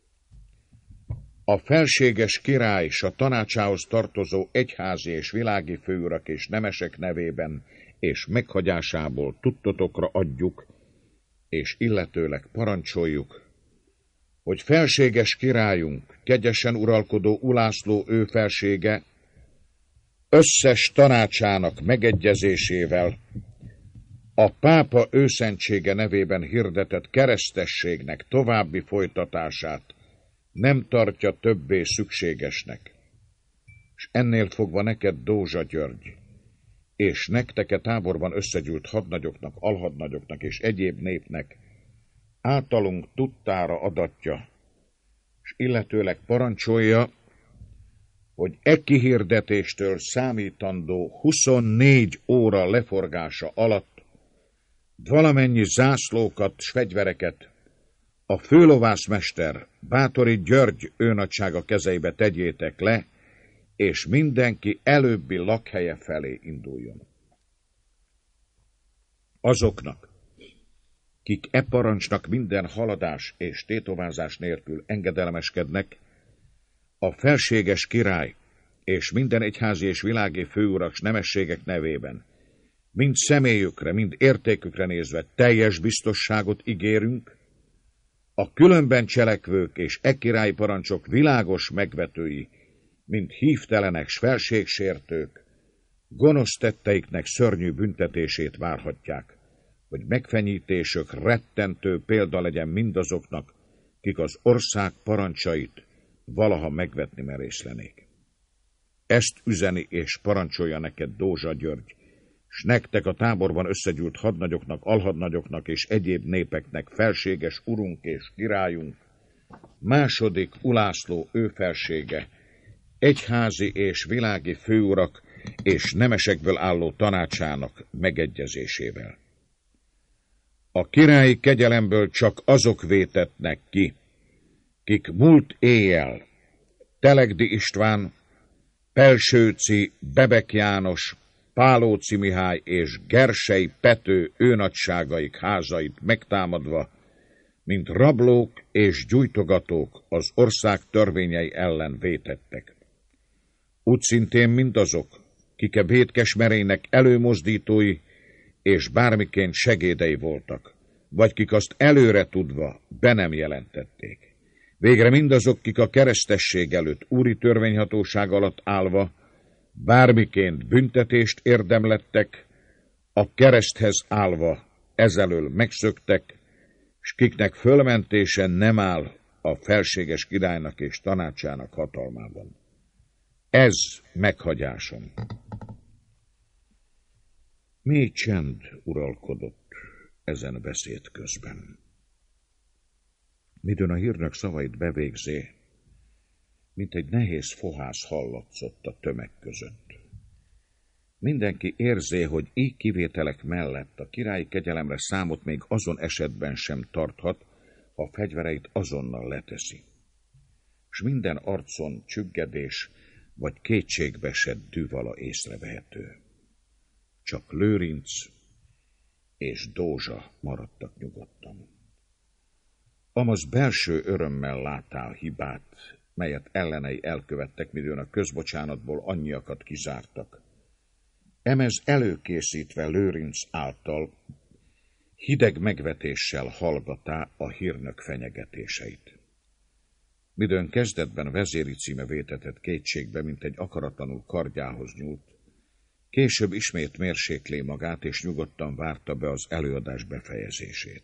a felséges király s a tanácsához tartozó egyházi és világi főurak és nemesek nevében és meghagyásából tudtotokra adjuk, és illetőleg parancsoljuk, hogy felséges királyunk, kegyesen uralkodó Ulászló ő felsége összes tanácsának megegyezésével a pápa őszentsége nevében hirdetett keresztességnek további folytatását nem tartja többé szükségesnek. És ennél fogva neked, Dózsa György, és nektek táborban összegyűlt hadnagyoknak, alhadnagyoknak és egyéb népnek általunk tudtára adatja, és illetőleg parancsolja, hogy kihirdetéstől számítandó 24 óra leforgása alatt valamennyi zászlókat s fegyvereket a főlovászmester Báthori György őnagysága kezeibe tegyétek le, és mindenki előbbi lakhelye felé induljon. Azoknak, kik parancsnak minden haladás és tétovázás nélkül engedelmeskednek, a felséges király és minden egyházi és világi főurak s nemességek nevében, mind személyükre, mind értékükre nézve teljes biztosságot ígérünk, a különben cselekvők és királyi parancsok világos megvetői, mint hívtelenek s felségsértők, gonosz tetteiknek szörnyű büntetését várhatják, hogy megfenyítésük rettentő példa legyen mindazoknak, kik az ország parancsait valaha megvetni merészlenék. Ezt üzeni és parancsolja neked Dózsa György, s nektek a táborban összegyűlt hadnagyoknak, alhadnagyoknak és egyéb népeknek felséges urunk és királyunk, második Ulászló ő felsége, egyházi és világi főurak és nemesekből álló tanácsának megegyezésével. A királyi kegyelemből csak azok vétetnek ki, kik múlt éjjel Telegdi István, Pelsőci, Bebek János, Pálóci Mihály és Gersely Pető őnagyságaik házait megtámadva, mint rablók és gyújtogatók az ország törvényei ellen vétettek. Úgy szintén mindazok, kik a vétkes merének előmozdítói és bármiként segédei voltak, vagy kik azt előre tudva be nem jelentették. Végre mindazok, kik a keresztesség előtt úri törvényhatóság alatt állva bármiként büntetést érdemlettek, a kereszthez állva ezelől megszöktek, s kiknek fölmentése nem áll a felséges királynak és tanácsának hatalmában. Ez meghagyásom. Mély csend uralkodott ezen beszéd közben. Midőn a hírnök szavait bevégzé, mint egy nehéz fohász hallatszott a tömeg között. Mindenki érzé, hogy így kivételek mellett a királyi kegyelemre számot még azon esetben sem tarthat, ha a fegyvereit azonnal leteszi. S minden arcon csüggedés vagy kétségbeesett dűvala észrevehető. Csak Lőrinc és Dózsa maradtak nyugodtan. Amaz belső örömmel látál hibát, melyet ellenei elkövettek, midőn a közbocsánatból annyiakat kizártak. Emez előkészítve Lőrinc által hideg megvetéssel hallgatá a hírnök fenyegetéseit. Midőn kezdetben vezéri címe vétetett kétségbe, mint egy akaratlanul kardjához nyúlt, később ismét mérséklé magát, és nyugodtan várta be az előadás befejezését.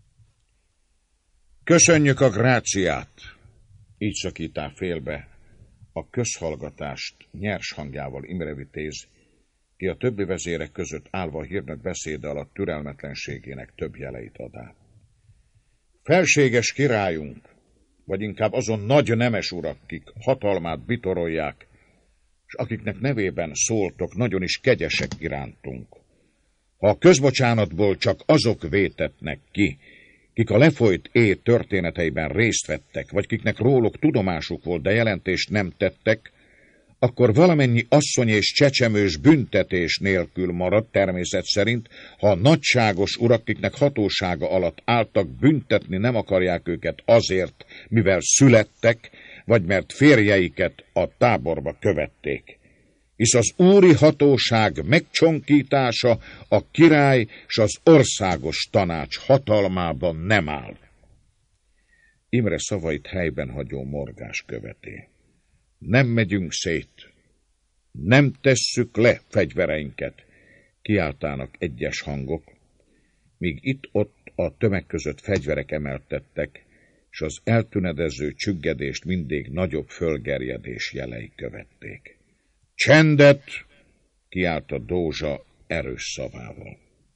Köszönjük a gráciát! Így szakítá félbe a közhallgatást nyers hangjával Imre Vitéz, ki a többi vezérek között állva a hírnök beszéde alatt türelmetlenségének több jeleit adá. Felséges királyunk, vagy inkább azon nagy nemes urak, kik hatalmát bitorolják, és akiknek nevében szóltok, nagyon is kegyesek irántunk. Ha a közbocsánatból csak azok vétetnek ki, kik a lefolyt év történeteiben részt vettek, vagy kiknek róluk tudomásuk volt, de jelentést nem tettek, akkor valamennyi asszony és csecsemős büntetés nélkül marad természet szerint, ha a nagyságos urak, kiknek hatósága alatt álltak, büntetni nem akarják őket azért, mivel születtek, vagy mert férjeiket a táborba követték. Hisz az úri hatóság megcsonkítása a király s az országos tanács hatalmában nem áll. Imre szavait helyben hagyó morgás követi. Nem megyünk szét, nem tesszük le fegyvereinket, kiáltának egyes hangok, míg itt-ott a tömeg között fegyverek emeltettek, s az eltünedező csüggedést mindig nagyobb fölgerjedés jelei követték. Csendet! Kiállt a Dózsa erős szavával.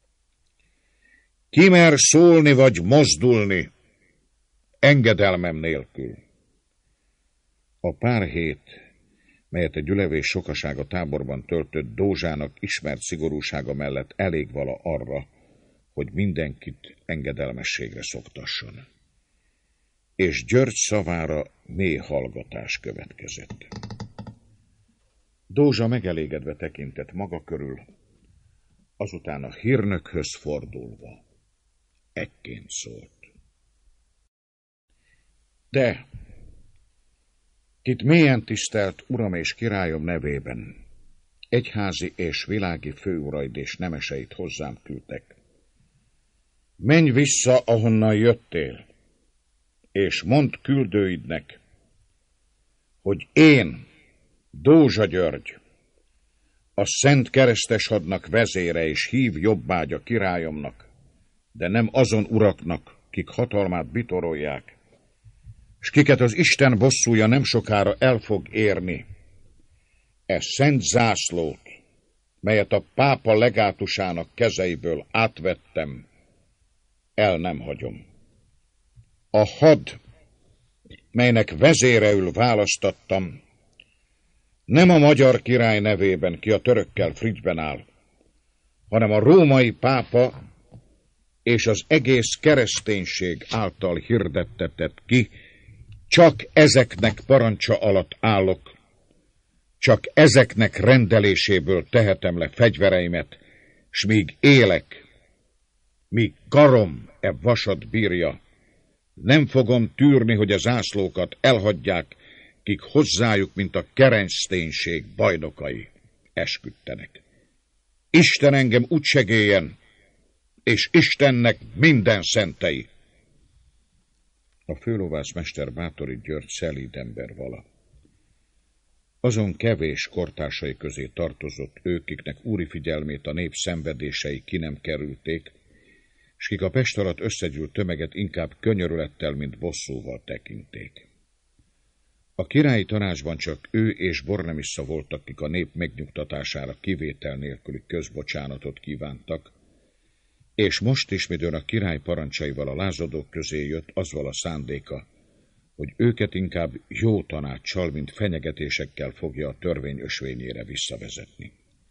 Ki mer szólni vagy mozdulni, engedelmem nélkül. A pár hét, melyet a gyülevés sokasága táborban töltött, Dózsának ismert szigorúsága mellett elég vala arra, hogy mindenkit engedelmességre szoktasson. És György szavára mély hallgatás következett. Dózsa megelégedve tekintett maga körül, azután a hírnökhöz fordulva ekként szólt. De, kit mélyen tisztelt uram és királyom nevében, egyházi és világi főuraid és nemeseit hozzám küldtek. Menj vissza, ahonnan jöttél, és mondd küldőidnek, hogy én, Dózsa György, a Szent Keresztes Hadnak vezére és hív jobbágya királyomnak, de nem azon uraknak, kik hatalmát bitorolják, s kiket az Isten bosszúja nem sokára el fog érni, szent zászlót, melyet a pápa legátusának kezeiből átvettem, el nem hagyom. A had, melynek vezéreül választattam, nem a magyar király nevében, ki a törökkel Frigyben áll, hanem a római pápa és az egész kereszténység által hirdettetett ki, Csak ezeknek parancsa alatt állok, csak ezeknek rendeléséből tehetem le fegyvereimet, s míg élek, míg karom vasat bírja, nem fogom tűrni, hogy a zászlókat elhagyják, kik hozzájuk, mint a kereszténység bajnokai esküdtenek. Isten engem úgy segéljen, és Istennek minden szentei. A főlovászmester Báthori György szelíd ember vala. Azon kevés kortársai közé tartozott ő, kiknek úri figyelmét a nép szenvedései ki nem kerülték, s kik a Pest alatt összegyűlt tömeget inkább könyörülettel, mint bosszúval tekinték. A királyi tanácsban csak ő és Bornemissza voltak, kik a nép megnyugtatására kivétel nélküli közbocsánatot kívántak, és most is, midőn a király parancsaival a lázadók közé jött, azzal a szándéka, hogy őket inkább jó tanáccsal, mint fenyegetésekkel fogja a törvény ösvényére visszavezetni.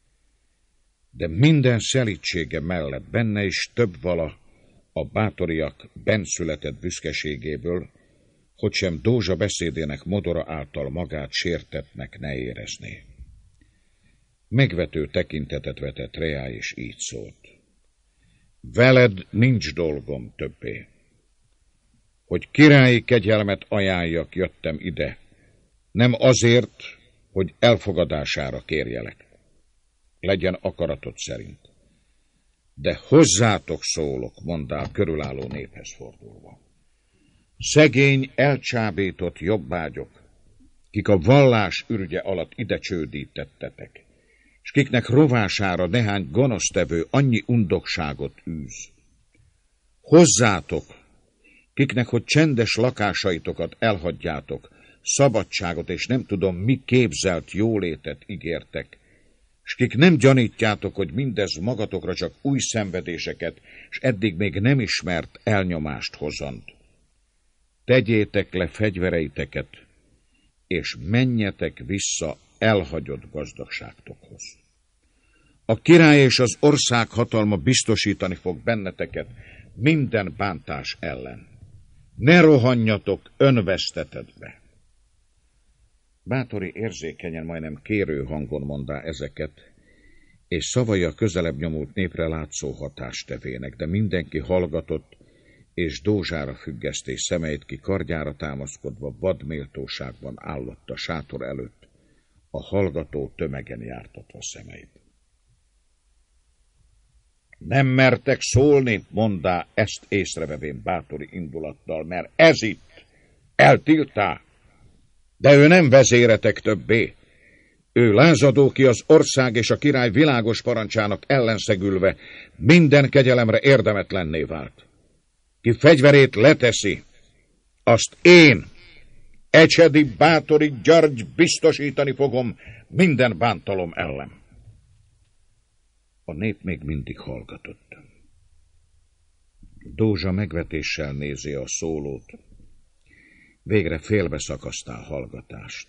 De minden szelídsége mellett benne is több vala a báthoriak bennszületett büszkeségéből, hogy sem Dózsa beszédének modora által magát sértettnek ne érezné. Megvető tekintetet vetett reá, és így szólt. Veled nincs dolgom többé. Hogy királyi kegyelmet ajánljak, jöttem ide, nem azért, hogy elfogadására kérjelek. Legyen akaratod szerint. De hozzátok szólok, mondta a körülálló néphez fordulva. Szegény, elcsábított jobbágyok, kik a vallás ürge alatt ide csődítettetek, s kiknek rovására nehány gonosztevő annyi undokságot űz. Hozzátok, kiknek, hogy csendes lakásaitokat elhagyjátok, szabadságot és nem tudom mi képzelt jólétet ígértek, s kik nem gyanítjátok, hogy mindez magatokra csak új szenvedéseket, s eddig még nem ismert elnyomást hozant. Tegyétek le fegyvereiteket, és menjetek vissza elhagyott gazdagságtokhoz. A király és az ország hatalma biztosítani fog benneteket minden bántás ellen. Ne rohanjatok önvesztetedbe. Báthori érzékenyen, majdnem kérő hangon mondá ezeket, és szavai a közelebb nyomult népre látszó hatást tevének, de mindenki hallgatott, és Dózsára függesztés szemeit, ki kardjára támaszkodva vadméltóságban állott a sátor előtt, a hallgató tömegen jártatva szemeit. Nem mertek szólni, mondá ezt észrevevén báthori indulattal, mert ez itt eltiltá, de ő nem vezéretek többé. Ő lázadó, ki az ország és a király világos parancsának ellenszegülve minden kegyelemre érdemetlenné vált. Ki fegyverét leteszi, azt én, Ecsedi Báthori György biztosítani fogom minden bántalom ellen. A nép még mindig hallgatott. Dózsa megvetéssel nézi a szólót. Végre félbe szakasztál hallgatást.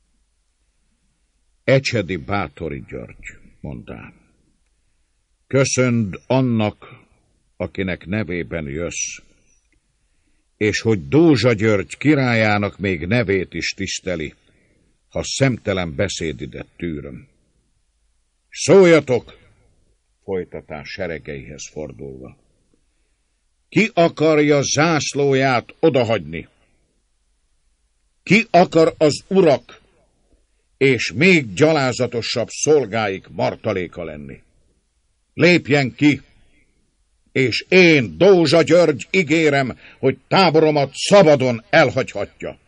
Ecsedi Báthori György, mondá. Köszönd annak, akinek nevében jössz, és hogy Dózsa György királyának még nevét is tiszteli, ha szemtelen beszédidet tűröm. Szóljatok, folytatás seregeihez fordulva. Ki akarja zászlóját odahagyni? Ki akar az urak és még gyalázatosabb szolgáik martaléka lenni? Lépjen ki, és én, Dózsa György, ígérem, hogy táboromat szabadon elhagyhatja.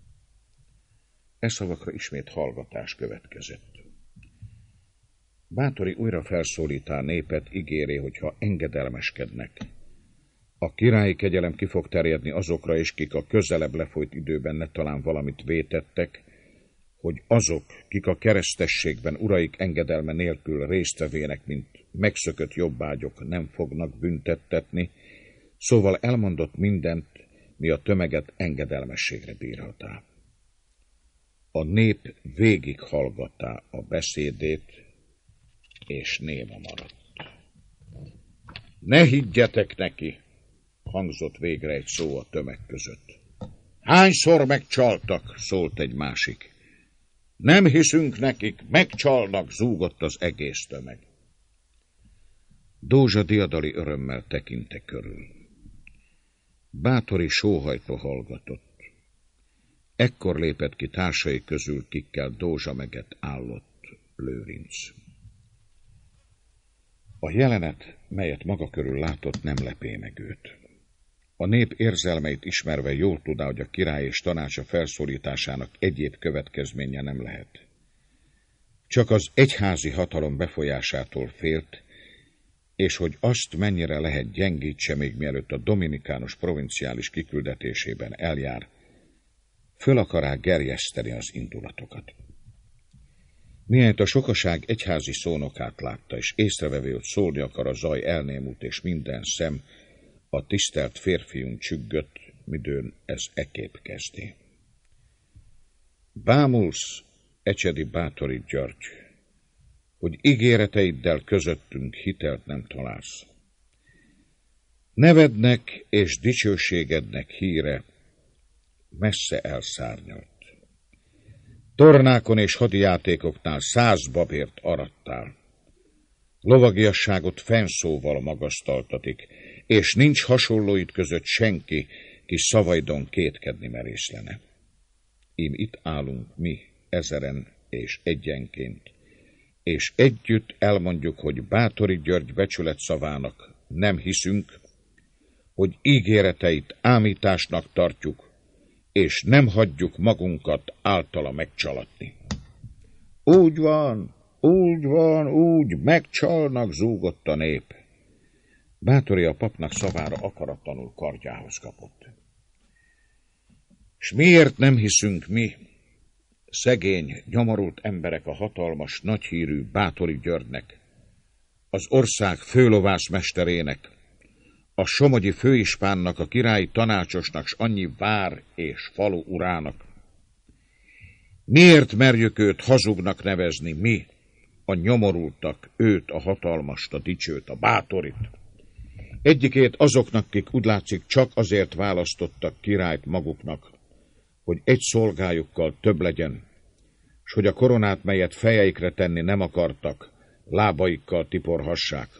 E szavakra ismét hallgatás következett. Báthori újra felszólítá népet, ígéri, hogyha engedelmeskednek. A királyi kegyelem ki fog terjedni azokra is, kik a közelebb lefolyt időben ne talán valamit vétettek, hogy azok, kik a keresztességben uraik engedelme nélkül résztvevének, mint megszökött jobbágyok, nem fognak büntettetni, szóval elmondott mindent, mi a tömeget engedelmességre bírhatá. A nép végig hallgattá a beszédét, és néma maradt. Ne higgyetek neki, hangzott végre egy szó a tömeg között. Hányszor megcsaltak, szólt egy másik. Nem hiszünk nekik, megcsalnak, zúgott az egész tömeg. Dózsa diadali örömmel tekinte körül. Báthori sóhajtva hallgatott. Ekkor lépett ki társai közül, kikkel Dózsa meget állott Lőrinc. A jelenet, melyet maga körül látott, nem lepé meg őt. A nép érzelmeit ismerve jól tudná, hogy a király és tanácsa felszólításának egyéb következménye nem lehet. Csak az egyházi hatalom befolyásától félt, és hogy azt mennyire lehet gyengítse, még mielőtt a dominikánus provinciális kiküldetésében eljár, föl akará gerjeszteni az indulatokat. Miért a sokaság egyházi szónokát látta, és észrevevő, hogy szólni akar, a zaj elnémult, és minden szem a tisztelt férfiún csüggött, midőn ez ekképp kezdi. Bámulsz, Ecsedi Báthori György, hogy ígéreteiddel közöttünk hitelt nem találsz. Nevednek és dicsőségednek híre messze elszárnyalt. Tornákon és hadijátékoknál 100 babért arattál. Lovagiasságot fennszóval magasztaltatik, és nincs hasonlóid között senki, ki szavaidon kétkedni merészlene. Ím itt állunk mi, 1000 és egyenként, és együtt elmondjuk, hogy Báthori György becsület szavának nem hiszünk, hogy ígéreteit ámításnak tartjuk, és nem hagyjuk magunkat általa megcsalatni. Úgy van, úgy, megcsalnak, zúgott a nép. Báthori a papnak szavára akaratlanul kardjához kapott. S miért nem hiszünk mi, szegény, nyomorult emberek a hatalmas, nagyhírű Báthori Györgynek, az ország főlovászmesterének, a somogyi főispánnak, a királyi tanácsosnak, s annyi vár és falu urának? Miért merjük őt hazugnak nevezni, mi, a nyomorultak, őt, a hatalmast, a dicsőt, a Báthorit? Egyikét azoknak, kik úgy látszik csak azért választottak királyt maguknak, hogy egy szolgájukkal több legyen, s hogy a koronát, melyet fejeikre tenni nem akartak, lábaikkal tiporhassák.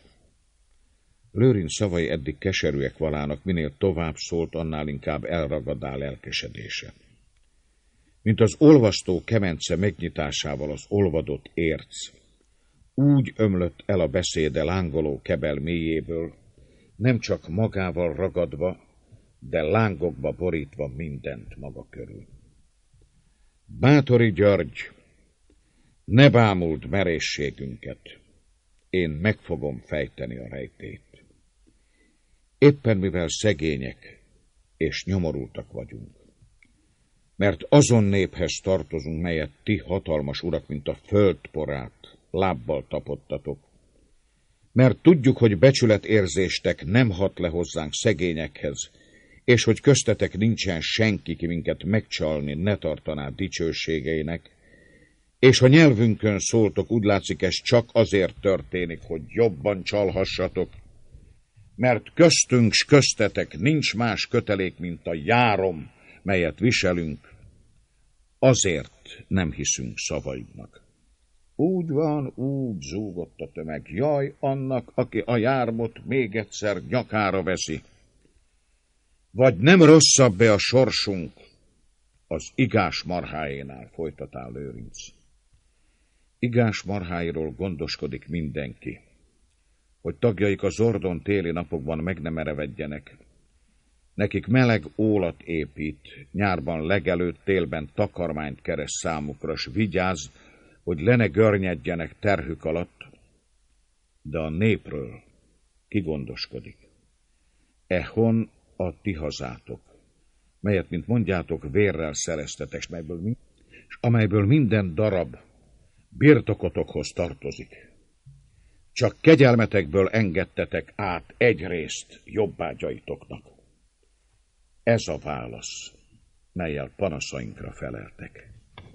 Lőrinc szavai eddig keserűek valának, minél tovább szólt, annál inkább elragadá lelkesedése. Mint az olvasztó kemence megnyitásával az olvadott érc, úgy ömlött el a beszéde lángoló kebel mélyéből, nem csak magával ragadva, de lángokba borítva mindent maga körül. Báthori György, ne bámuld merészségünket, én meg fogom fejteni a rejtét. Éppen mivel szegények és nyomorultak vagyunk, mert azon néphez tartozunk, melyet ti hatalmas urak, mint a földporát lábbal tapottatok, mert tudjuk, hogy becsületérzéstek nem hat le hozzánk szegényekhez, és hogy köztetek nincsen senki, ki minket megcsalni ne tartaná dicsőségeinek, és ha nyelvünkön szóltok, úgy látszik, ez csak azért történik, hogy jobban csalhassatok, mert köztünk s köztetek nincs más kötelék, mint a járom, melyet viselünk, azért nem hiszünk szavaidnak. Úgy van, úgy, zúgott a tömeg. Jaj annak, aki a jármot még egyszer nyakára veszi. Vagy nem rosszabb-e a sorsunk az igás marháénál, folytatál Lőrinc. Igás marháiról gondoskodik mindenki, hogy tagjaik a zordon téli napokban meg nem merevedjenek. Nekik meleg ólat épít, nyárban legelőtt, télben takarmányt keres számukra, s vigyáz, hogy le ne görnyedjenek terhük alatt, de a népről ki gondoskodik? Ehon a ti hazátok, melyet, mint mondjátok, vérrel szereztetek, és amelyből minden darab birtokotokhoz tartozik. Csak kegyelmetekből engedtetek át egy részt jobbágyaitoknak. Ez a válasz, mellyel panaszainkra feleltek.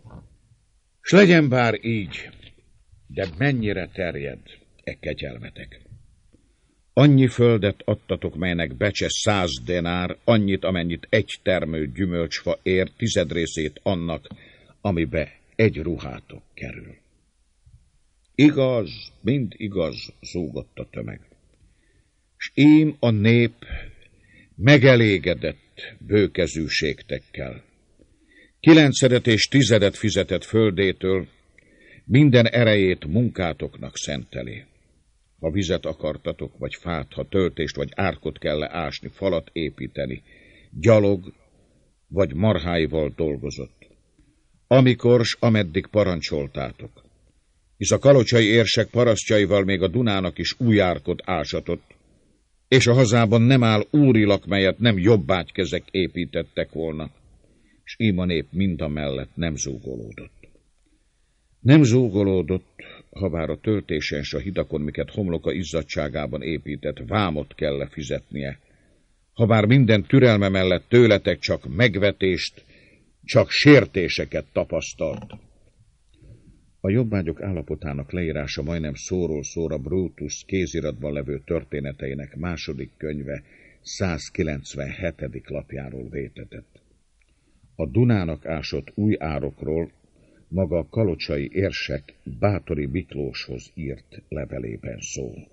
S legyen bár így, de mennyire terjed e kegyelmetek? Annyi földet adtatok, melynek becse 100 denár, annyit, amennyit egy termő gyümölcsfa ér, 10 részét annak, amibe egy ruhátok kerül. Igaz, mind igaz, zúgott a tömeg. S ím a nép megelégedett bőkezűségtekkel. 9 és 10 fizetett földétől, minden erejét munkátoknak szenteli. Ha vizet akartatok, vagy fát, ha töltést, vagy árkot kell ásni, falat építeni, gyalog, vagy marháival dolgozott. Amikor s ameddig parancsoltátok. Hisz a kalocsai érsek parasztjaival még a Dunának is új árkot ásatott, és a hazában nem áll úrilak, melyet nem jobbágykezek építettek volna, s ím a nép mindamellett nem zúgolódott. Nem zúgolódott, habár a töltésen s a hidakon, miket homloka izzadságában épített, vámot kell fizetnie, habár minden türelme mellett tőletek csak megvetést, csak sértéseket tapasztalt. A jobbágyok állapotának leírása majdnem szóról szóra Brutus kéziratban levő történeteinek második könyve 197. lapjáról vétetett. A Dunának ásott új árokról maga a kalocsai érsek Báthori Miklóshoz írt levelében szól.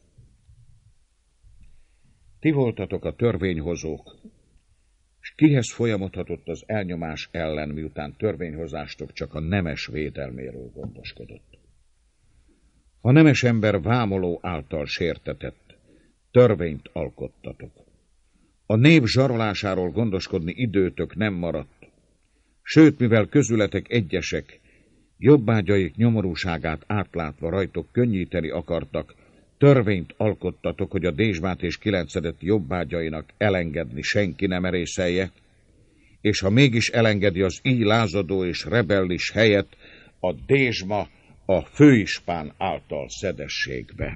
Ti voltatok a törvényhozók, s kihez folyamodhatott az elnyomás ellen, miután törvényhozástok csak a nemes védelméről gondoskodott. Ha nemes ember vámoló által sértetett, törvényt alkottatok. A nép zsarolásáról gondoskodni időtök nem maradt, sőt, mivel közületek egyesek, jobbágyaik nyomorúságát átlátva rajtok könnyíteni akartak, törvényt alkottatok, hogy a dézsmát és 9 jobbágyainak elengedni senki nem merészelje, és ha mégis elengedi az így lázadó és rebellis helyet, a dézsma a főispán által szedességbe.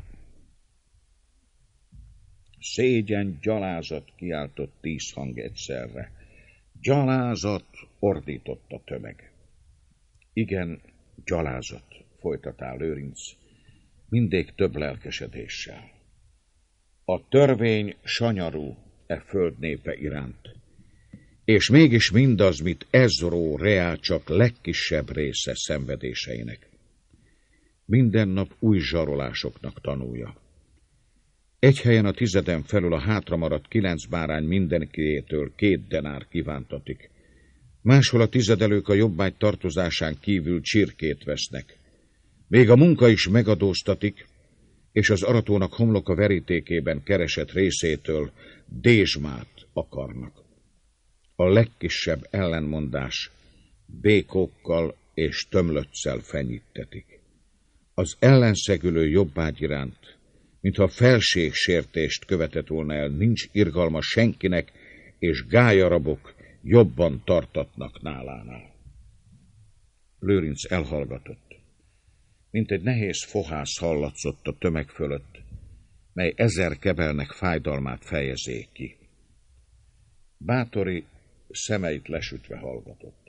Szégyen, gyalázat, kiáltott 10 hang egyszerre. Gyalázat, ordított a tömeg. Igen, gyalázat, folytatál Lőrinc, mindig több lelkesedéssel. A törvény sanyarú e föld népe iránt, és mégis mindaz, mit ez ró reál csak legkisebb része szenvedéseinek. Minden nap új zsarolásoknak tanulja. Egy helyen a 10 felül a hátra maradt 9 bárány mindenkiétől 2 denár kívántatik. Máshol a tizedelők a jobbágy tartozásán kívül csirkét vesznek. Még a munka is megadóztatik, és az aratónak homloka verítékében keresett részétől dézsmát akarnak. A legkisebb ellenmondás békókkal és tömlöccel fenyítetik. Az ellenszegülő jobbágy iránt, mintha felségsértést követett volna el, nincs irgalma senkinek, és gályarabok jobban tartatnak nálánál. Lőrinc elhallgatott. Mint egy nehéz fohász hallatszott a tömeg fölött, mely 1000 kebelnek fájdalmát fejezé ki. Báthori szemeit lesütve hallgatott.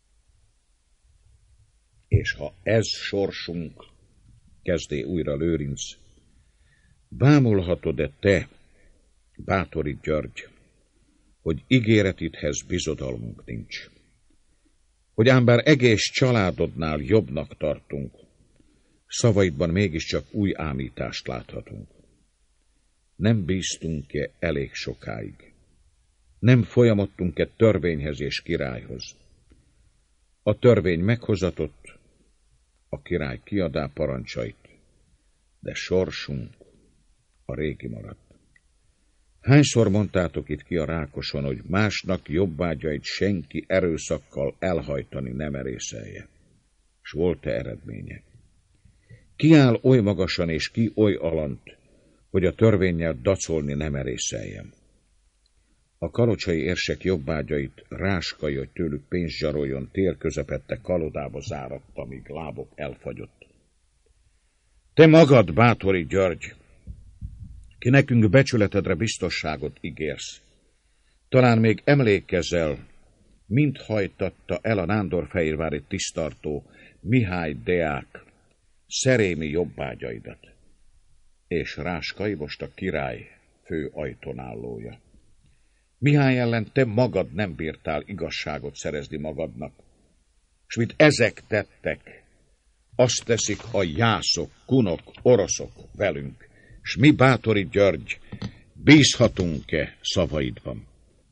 És ha ez sorsunk, kezdé újra Lőrinc, bámulhatod-e te, Báthori György, hogy ígéretidhez bizodalmunk nincs, hogy ám bár egész családodnál jobbnak tartunk, szavaidban mégiscsak új ámítást láthatunk. Nem bíztunk-e elég sokáig? Nem folyamodtunk-e törvényhez és királyhoz? A törvény meghozatott, a király kiadá parancsait, de sorsunk a régi maradt. Hányszor mondtátok itt ki a Rákoson, hogy másnak jobbágyait senki erőszakkal elhajtani nem merészelje? S volt-e eredménye? Ki áll oly magasan és ki oly alant, hogy a törvénnyel dacolni nem merészeljem? A kalocsai érsek jobbágyait ráskai, hogy tőlük pénzt zsaroljon, tér közepette kalodába záratta, míg lábok elfagyott. Te magad, Báthori György, ki nekünk becsületedre biztosságot ígérsz, talán még emlékezel, mint hajtatta el a nándorfehérvári tisztartó Mihály deák szerémi jobbágyaidat, és Ráskai most a király fő ajtónállója. Mihály ellen te magad nem bírtál igazságot szerezni magadnak, s mit ezek tettek, azt teszik a jászok, kunok, oroszok velünk, s mi, Báthori György, bízhatunk-e szavaidban?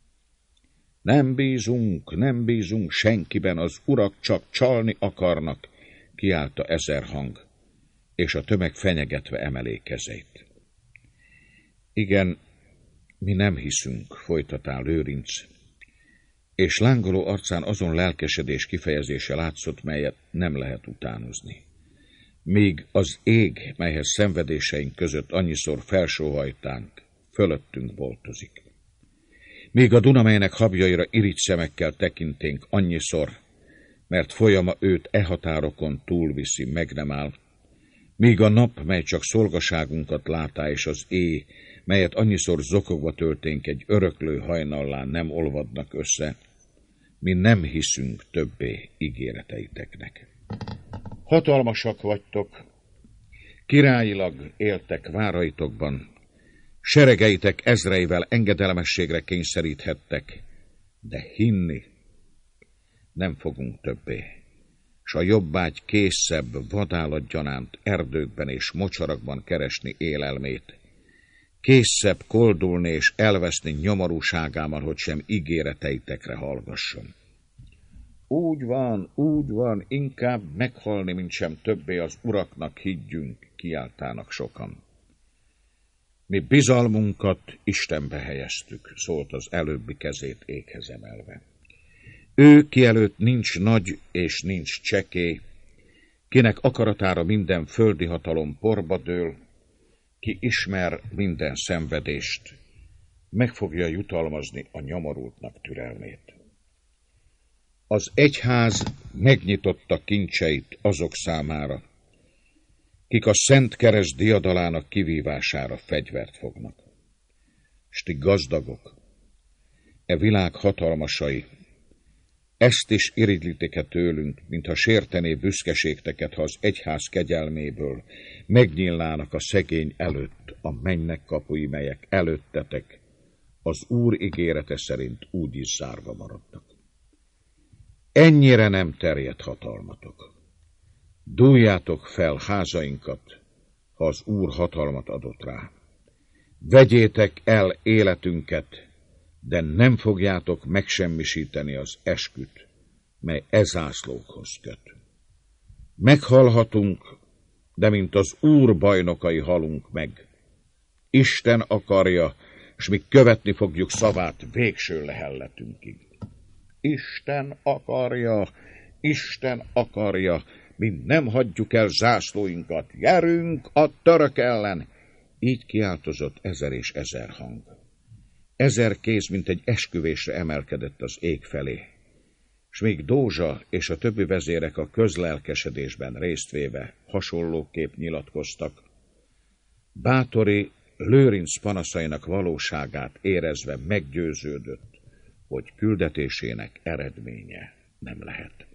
Nem bízunk senkiben, az urak csak csalni akarnak, kiálta ezer hang, és a tömeg fenyegetve emelé kezeit. Igen, mi nem hiszünk, folytatál Lőrinc, és lángoló arcán azon lelkesedés kifejezése látszott, melyet nem lehet utánozni. Míg az ég, melyhez szenvedéseink között annyiszor felsóhajtánk, fölöttünk boltozik. Míg a Duna, melynek habjaira irigy szemekkel tekinténk annyiszor, mert folyama őt e határokon túlviszi, meg nem áll, míg a nap, mely csak szolgaságunkat látá, és az éj, melyet annyiszor zokogva tölténk egy öröklő hajnallán, nem olvadnak össze, mi nem hiszünk többé ígéreteiteknek. Hatalmasak vagytok, királyilag éltek váraitokban, seregeitek ezreivel engedelmességre kényszeríthettek, de hinni nem fogunk többé, s a jobbágy készebb vadállatgyanánt erdőkben és mocsarakban keresni élelmét, készebb koldulni és elveszni nyomorúságában, hogy sem ígéreteitekre hallgasson. Úgy van, inkább meghalni, mint sem többé az uraknak higgyünk, kiáltának sokan. Mi bizalmunkat Istenbe helyeztük, szólt az előbbi kezét éghez emelve. Ő, ki előtt nincs nagy és nincs csekély, kinek akaratára minden földi hatalom porba dől, ki ismer minden szenvedést, meg fogja jutalmazni a nyomorultnak türelmét. Az egyház megnyitotta kincseit azok számára, kik a Szent Kereszt diadalának kivívására fegyvert fognak. S ti gazdagok, e világ hatalmasai, ezt is irigylitek-e tőlünk, mintha sértené büszkeségteket, ha az egyház kegyelméből megnyílnának a szegény előtt a mennynek kapui, melyek előttetek az Úr ígérete szerint úgy is zárva maradtak. Ennyire nem terjed hatalmatok. Dúljátok fel házainkat, ha az Úr hatalmat adott rá. Vegyétek el életünket, de nem fogjátok megsemmisíteni az esküt, mely zászlókhoz köt. Meghalhatunk, de mint az Úr bajnokai halunk meg. Isten akarja, s mi követni fogjuk szavát végső lehelletünkig. Isten akarja, mi nem hagyjuk el zászlóinkat, gyerünk a török ellen! Így kiáltozott ezer és ezer hang. Ezer kéz, mint egy esküvésre emelkedett az ég felé, s még Dózsa és a többi vezérek a közlelkesedésben részt véve hasonlóképp nyilatkoztak. Báthori Lőrinc panaszainak valóságát érezve meggyőződött, hogy küldetésének eredménye nem lehet.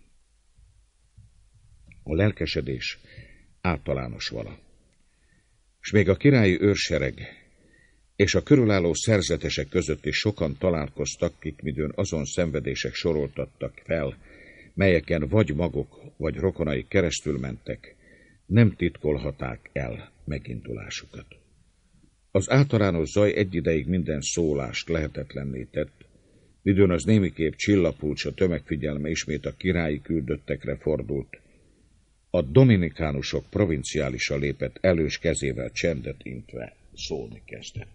A lelkesedés általános vala, s még a királyi őrsereg és a körülálló szerzetesek között is sokan találkoztak, kik midőn azon szenvedések soroltattak fel, melyeken vagy maguk, vagy rokonai keresztül mentek, nem titkolhaták el megindulásukat. Az általános zaj egy ideig minden szólást lehetetlenné tett, midőn az némiképp csillapult, s a tömegfigyelme ismét a királyi küldöttekre fordult. A dominikánusok provinciálisa lépett elős kezével csendet intve szólni kezdett.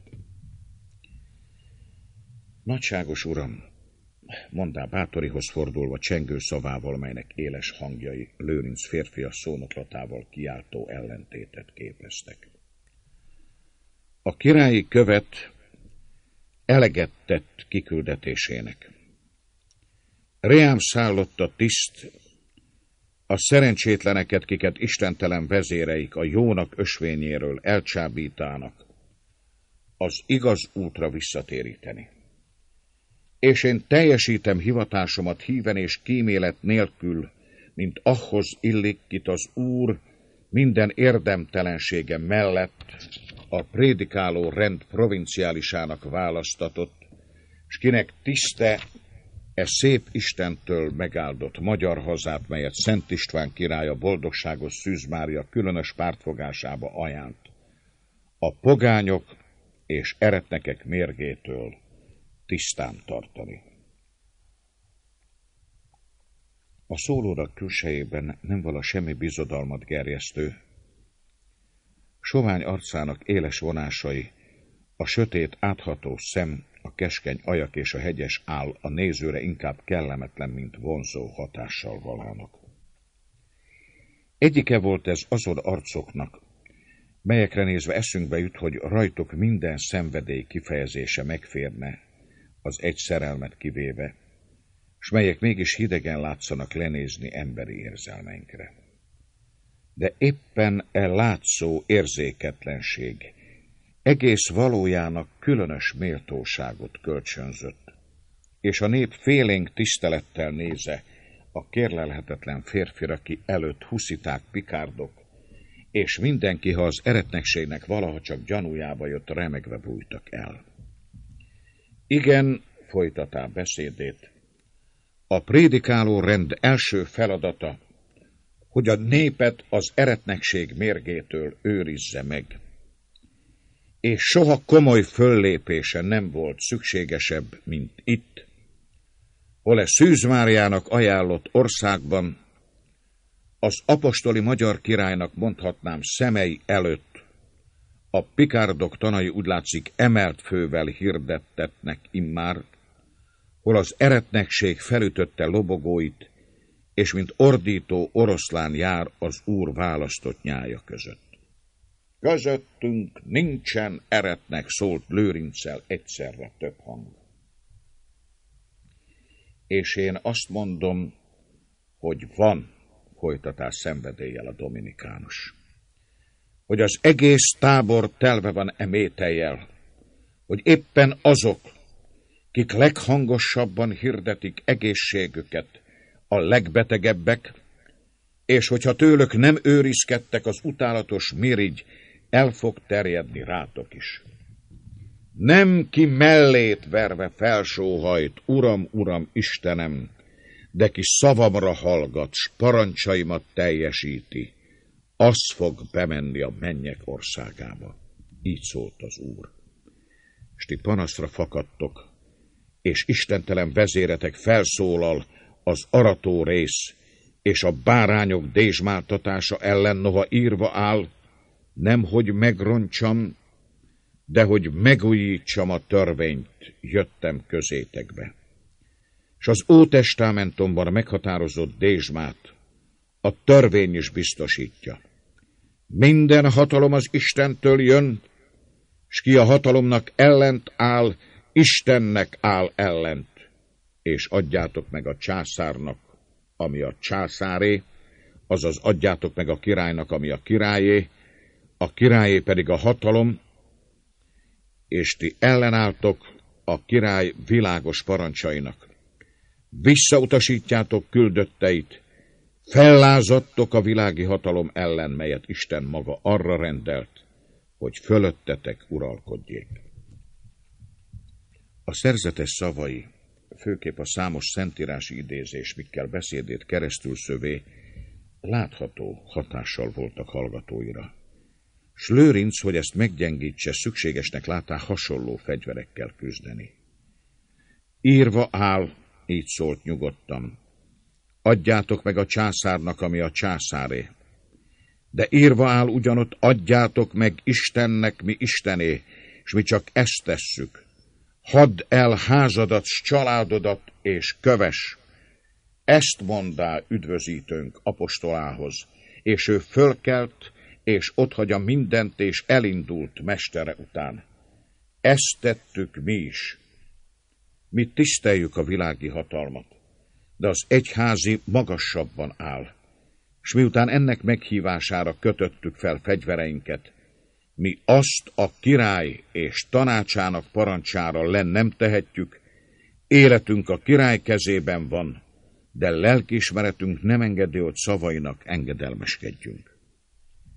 Nagyságos uram, mondá Báthorihoz fordulva csengő szavával, melynek éles hangjai Lőrinc férfia szónoklatával kiáltó ellentétet képeztek. A királyi követ eleget tett kiküldetésének. Reám szállott a tiszt, a szerencsétleneket, kiket istentelen vezéreik a jónak ösvényéről elcsábítának, az igaz útra visszatéríteni. És én teljesítem hivatásomat híven és kímélet nélkül, mint ahhoz illik, kit az Úr minden érdemtelensége mellett a prédikáló rend provinciálisának választatott, s kinek tiszte szép Istentől megáldott magyar hazát, melyet Szent István király a boldogságos Szűz Mária különös pártfogásába ajánt, a pogányok és eretnekek mérgétől tisztán tartani. A szólórak külsejében nem vala semmi bizodalmat gerjesztő. Sovány arcának éles vonásai, a sötét átható szem, a keskeny ajak és a hegyes áll a nézőre inkább kellemetlen, mint vonzó hatással valának. Egyike volt ez azon arcoknak, melyekre nézve eszünkbe jut, hogy rajtuk minden szenvedély kifejezése megférne, az egy szerelmet kivéve, s melyek mégis hidegen látszanak lenézni emberi érzelmeinkre. De éppen látszó érzéketlenség egész valójának különös méltóságot kölcsönzött, és a nép félénk tisztelettel néze a kérlelhetetlen férfira, ki előtt husziták, pikárdok, és mindenki, ha az eretnekségnek valaha csak gyanújába jött, remegve bújtak el. Igen, folytatá beszédét, a prédikáló rend első feladata, hogy a népet az eretnekség mérgétől őrizze meg. És soha komoly föllépése nem volt szükségesebb, mint itt, hol Szűz Máriának ajánlott országban, az apostoli magyar királynak mondhatnám szemei előtt, a pikárdok tanai úgy látszik emelt fővel hirdettetnek immár, hol az eretnekség felütötte lobogóit, és mint ordító oroszlán jár az úr választott nyája között. Közöttünk nincsen eretnek, szólt Lőrinccel egyszerre több hang. És én azt mondom, hogy van, folytatás szenvedéllyel a dominikánus, hogy az egész tábor telve van emétellyel, hogy éppen azok, kik leghangosabban hirdetik egészségüket, a legbetegebbek, és hogyha tőlük nem őrizkedtek, az utálatos mirigy el fog terjedni rátok is. Nem ki mellét verve felsóhajt, Uram, Uram, Istenem, de ki szavamra hallgat, s parancsaimat teljesíti, az fog bemenni a mennyek országába. Így szólt az Úr. És ti panaszra fakadtok, és istentelen vezéretek felszólal az arató rész, és a bárányok dézsmáltatása ellen, noha írva áll, nem hogy megrontsam, de hogy megújítsam a törvényt, jöttem közétekbe. És az Ótestamentumban meghatározott dézsmát a törvény is biztosítja. Minden hatalom az Istentől jön, s ki a hatalomnak ellent áll, Istennek áll ellent, és adjátok meg a császárnak, ami a császáré, azaz adjátok meg a királynak, ami a királyé, a királyé pedig a hatalom, és ti ellenálltok a király világos parancsainak. Visszautasítjátok küldötteit, fellázadtok a világi hatalom ellen, melyet Isten maga arra rendelt, hogy fölöttetek uralkodjék. A szerzetes szavai, főképp a számos szentírási idézés, mikkel beszédét keresztül szövé, látható hatással voltak hallgatóira. S Lőrinc, hogy ezt meggyengítse, szükségesnek látá hasonló fegyverekkel küzdeni. Írva áll, így szólt nyugodtan, adjátok meg a császárnak, ami a császáré. De írva áll ugyanott, adjátok meg Istennek, mi Istené, és mi csak ezt tesszük. Hadd el házadat, s családodat, és kövess. Ezt mondá üdvözítőnk apostolához, és ő fölkelt, és otthagyja mindent, és elindult mestere után. Ezt tettük mi is. Mi tiszteljük a világi hatalmat, de az egyházi magasabban áll, és miután ennek meghívására kötöttük fel fegyvereinket, mi azt a király és tanácsának parancsára len nem tehetjük, életünk a király kezében van, de lelkiismeretünk nem engedi, hogy szavainak engedelmeskedjünk.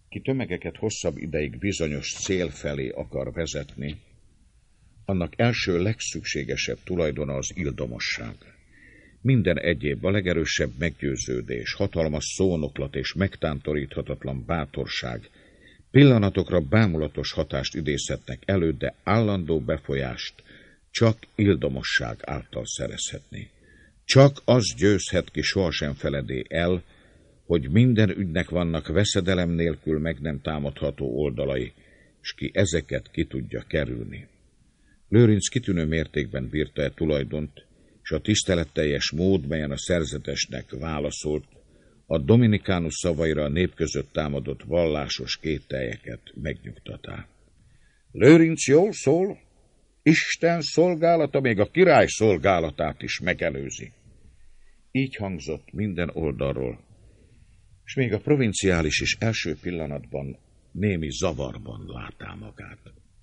Ki tömegeket hosszabb ideig bizonyos cél felé akar vezetni, annak első legszükségesebb tulajdona az ildomosság. Minden egyéb, a legerősebb meggyőződés, hatalmas szónoklat és megtántoríthatatlan bátorság pillanatokra bámulatos hatást idézhetnek elő, de állandó befolyást csak ildomosság által szerezhetni. Csak az győzhet ki sohasem feledé el, hogy minden ügynek vannak veszedelem nélkül meg nem támadható oldalai, s ki ezeket ki tudja kerülni. Lőrinc kitűnő mértékben bírta e tulajdont, és a tiszteletteljes mód, melyen a szerzetesnek válaszolt, a Dominikánus szavaira a nép között támadott vallásos kételyeket megnyugtatá. Lőrinc jól szól, Isten szolgálata még a király szolgálatát is megelőzi. Így hangzott minden oldalról, és még a provinciális is első pillanatban némi zavarban látá magát.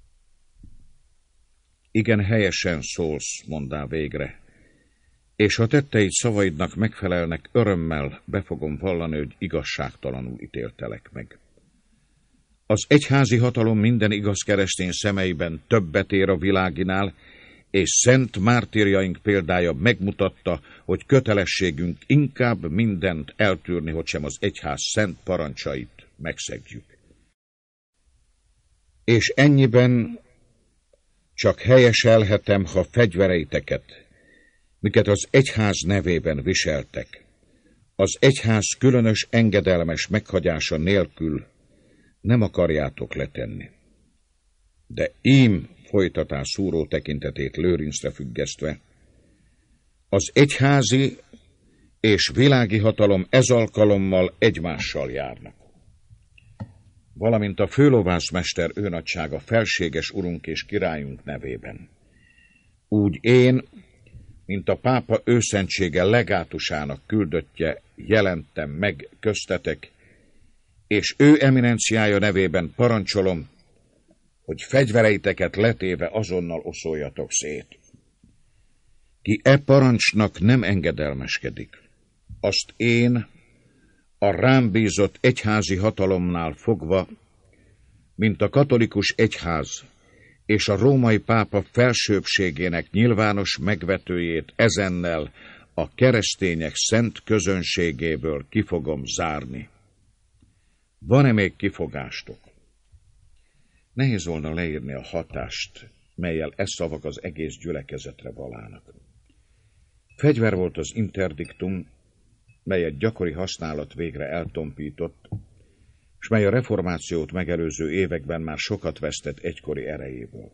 Igen, helyesen szólsz, mondá végre, és ha tetteid szavaidnak megfelelnek, örömmel be fogom vallani, hogy igazságtalanul ítéltelek meg. Az egyházi hatalom minden igaz keresztény szemeiben többet ér a világinál, és szent mártírjaink példája megmutatta, hogy kötelességünk inkább mindent eltűrni, hogy sem az egyház szent parancsait megszegjük. És ennyiben csak helyeselhetem, ha fegyvereiteket, miket az egyház nevében viseltek, az egyház különös engedelmes meghagyása nélkül nem akarjátok letenni. De ím, folytatá szúró tekintetét Lőrincre függesztve, az egyházi és világi hatalom ez alkalommal egymással járnak. Valamint a főlovászmester őnagysága felséges urunk és királyunk nevében. Úgy én, mint a pápa őszentsége legátusának küldöttje, jelentem meg köztetek, és ő eminenciája nevében parancsolom, hogy fegyvereiteket letéve azonnal oszoljatok szét. Ki e parancsnak nem engedelmeskedik, azt én a rám bízott egyházi hatalomnál fogva, mint a katolikus egyház és a római pápa felsőbbségének nyilvános megvetőjét ezennel a keresztények szent közönségéből ki fogom zárni. Van-e még kifogástok? Nehéz volna leírni a hatást, mellyel e szavak az egész gyülekezetre valának. Fegyver volt az interdiktum, melyet gyakori használat végre eltompított, s mely a reformációt megelőző években már sokat vesztett egykori erejéből.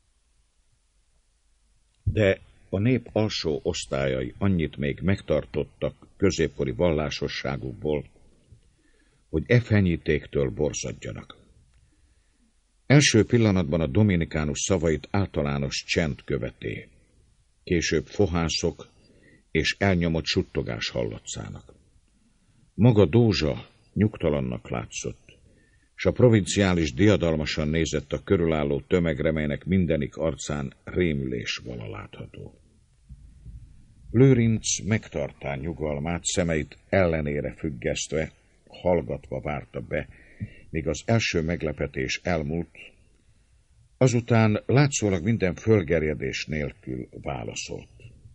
De a nép alsó osztályai annyit még megtartottak középkori vallásosságukból, hogy e fenyítéktől borzadjanak. Első pillanatban a Dominikánus szavait általános csend követé, később fohászok és elnyomott suttogás hallatszának. Maga Dózsa nyugtalannak látszott, s a provinciális diadalmasan nézett a körülálló tömegre, melynek mindenik arcán rémülés vala látható. Lőrinc megtartá nyugalmát, szemeit ellenére függesztve, hallgatva várta be, míg az első meglepetés elmúlt, azután látszólag minden fölgerjedés nélkül válaszolt.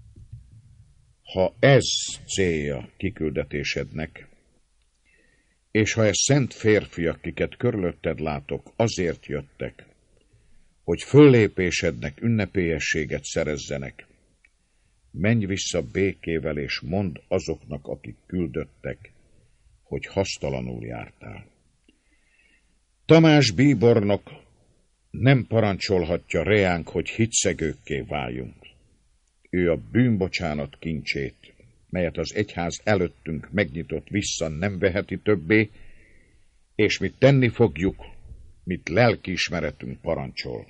Ha ez célja kiküldetésednek, és ha ez szent férfiak, kiket körülötted látok, azért jöttek, hogy föllépésednek ünnepélyességet szerezzenek, menj vissza békével, és mondd azoknak, akik küldöttek, hogy hasztalanul jártál. Tamás bíbornok nem parancsolhatja reánk, hogy hitszegőkké váljunk. Ő a bűnbocsánat kincsét, melyet az egyház előttünk megnyitott, vissza nem veheti többé, és mi tenni fogjuk, mit lelkiismeretünk parancsol.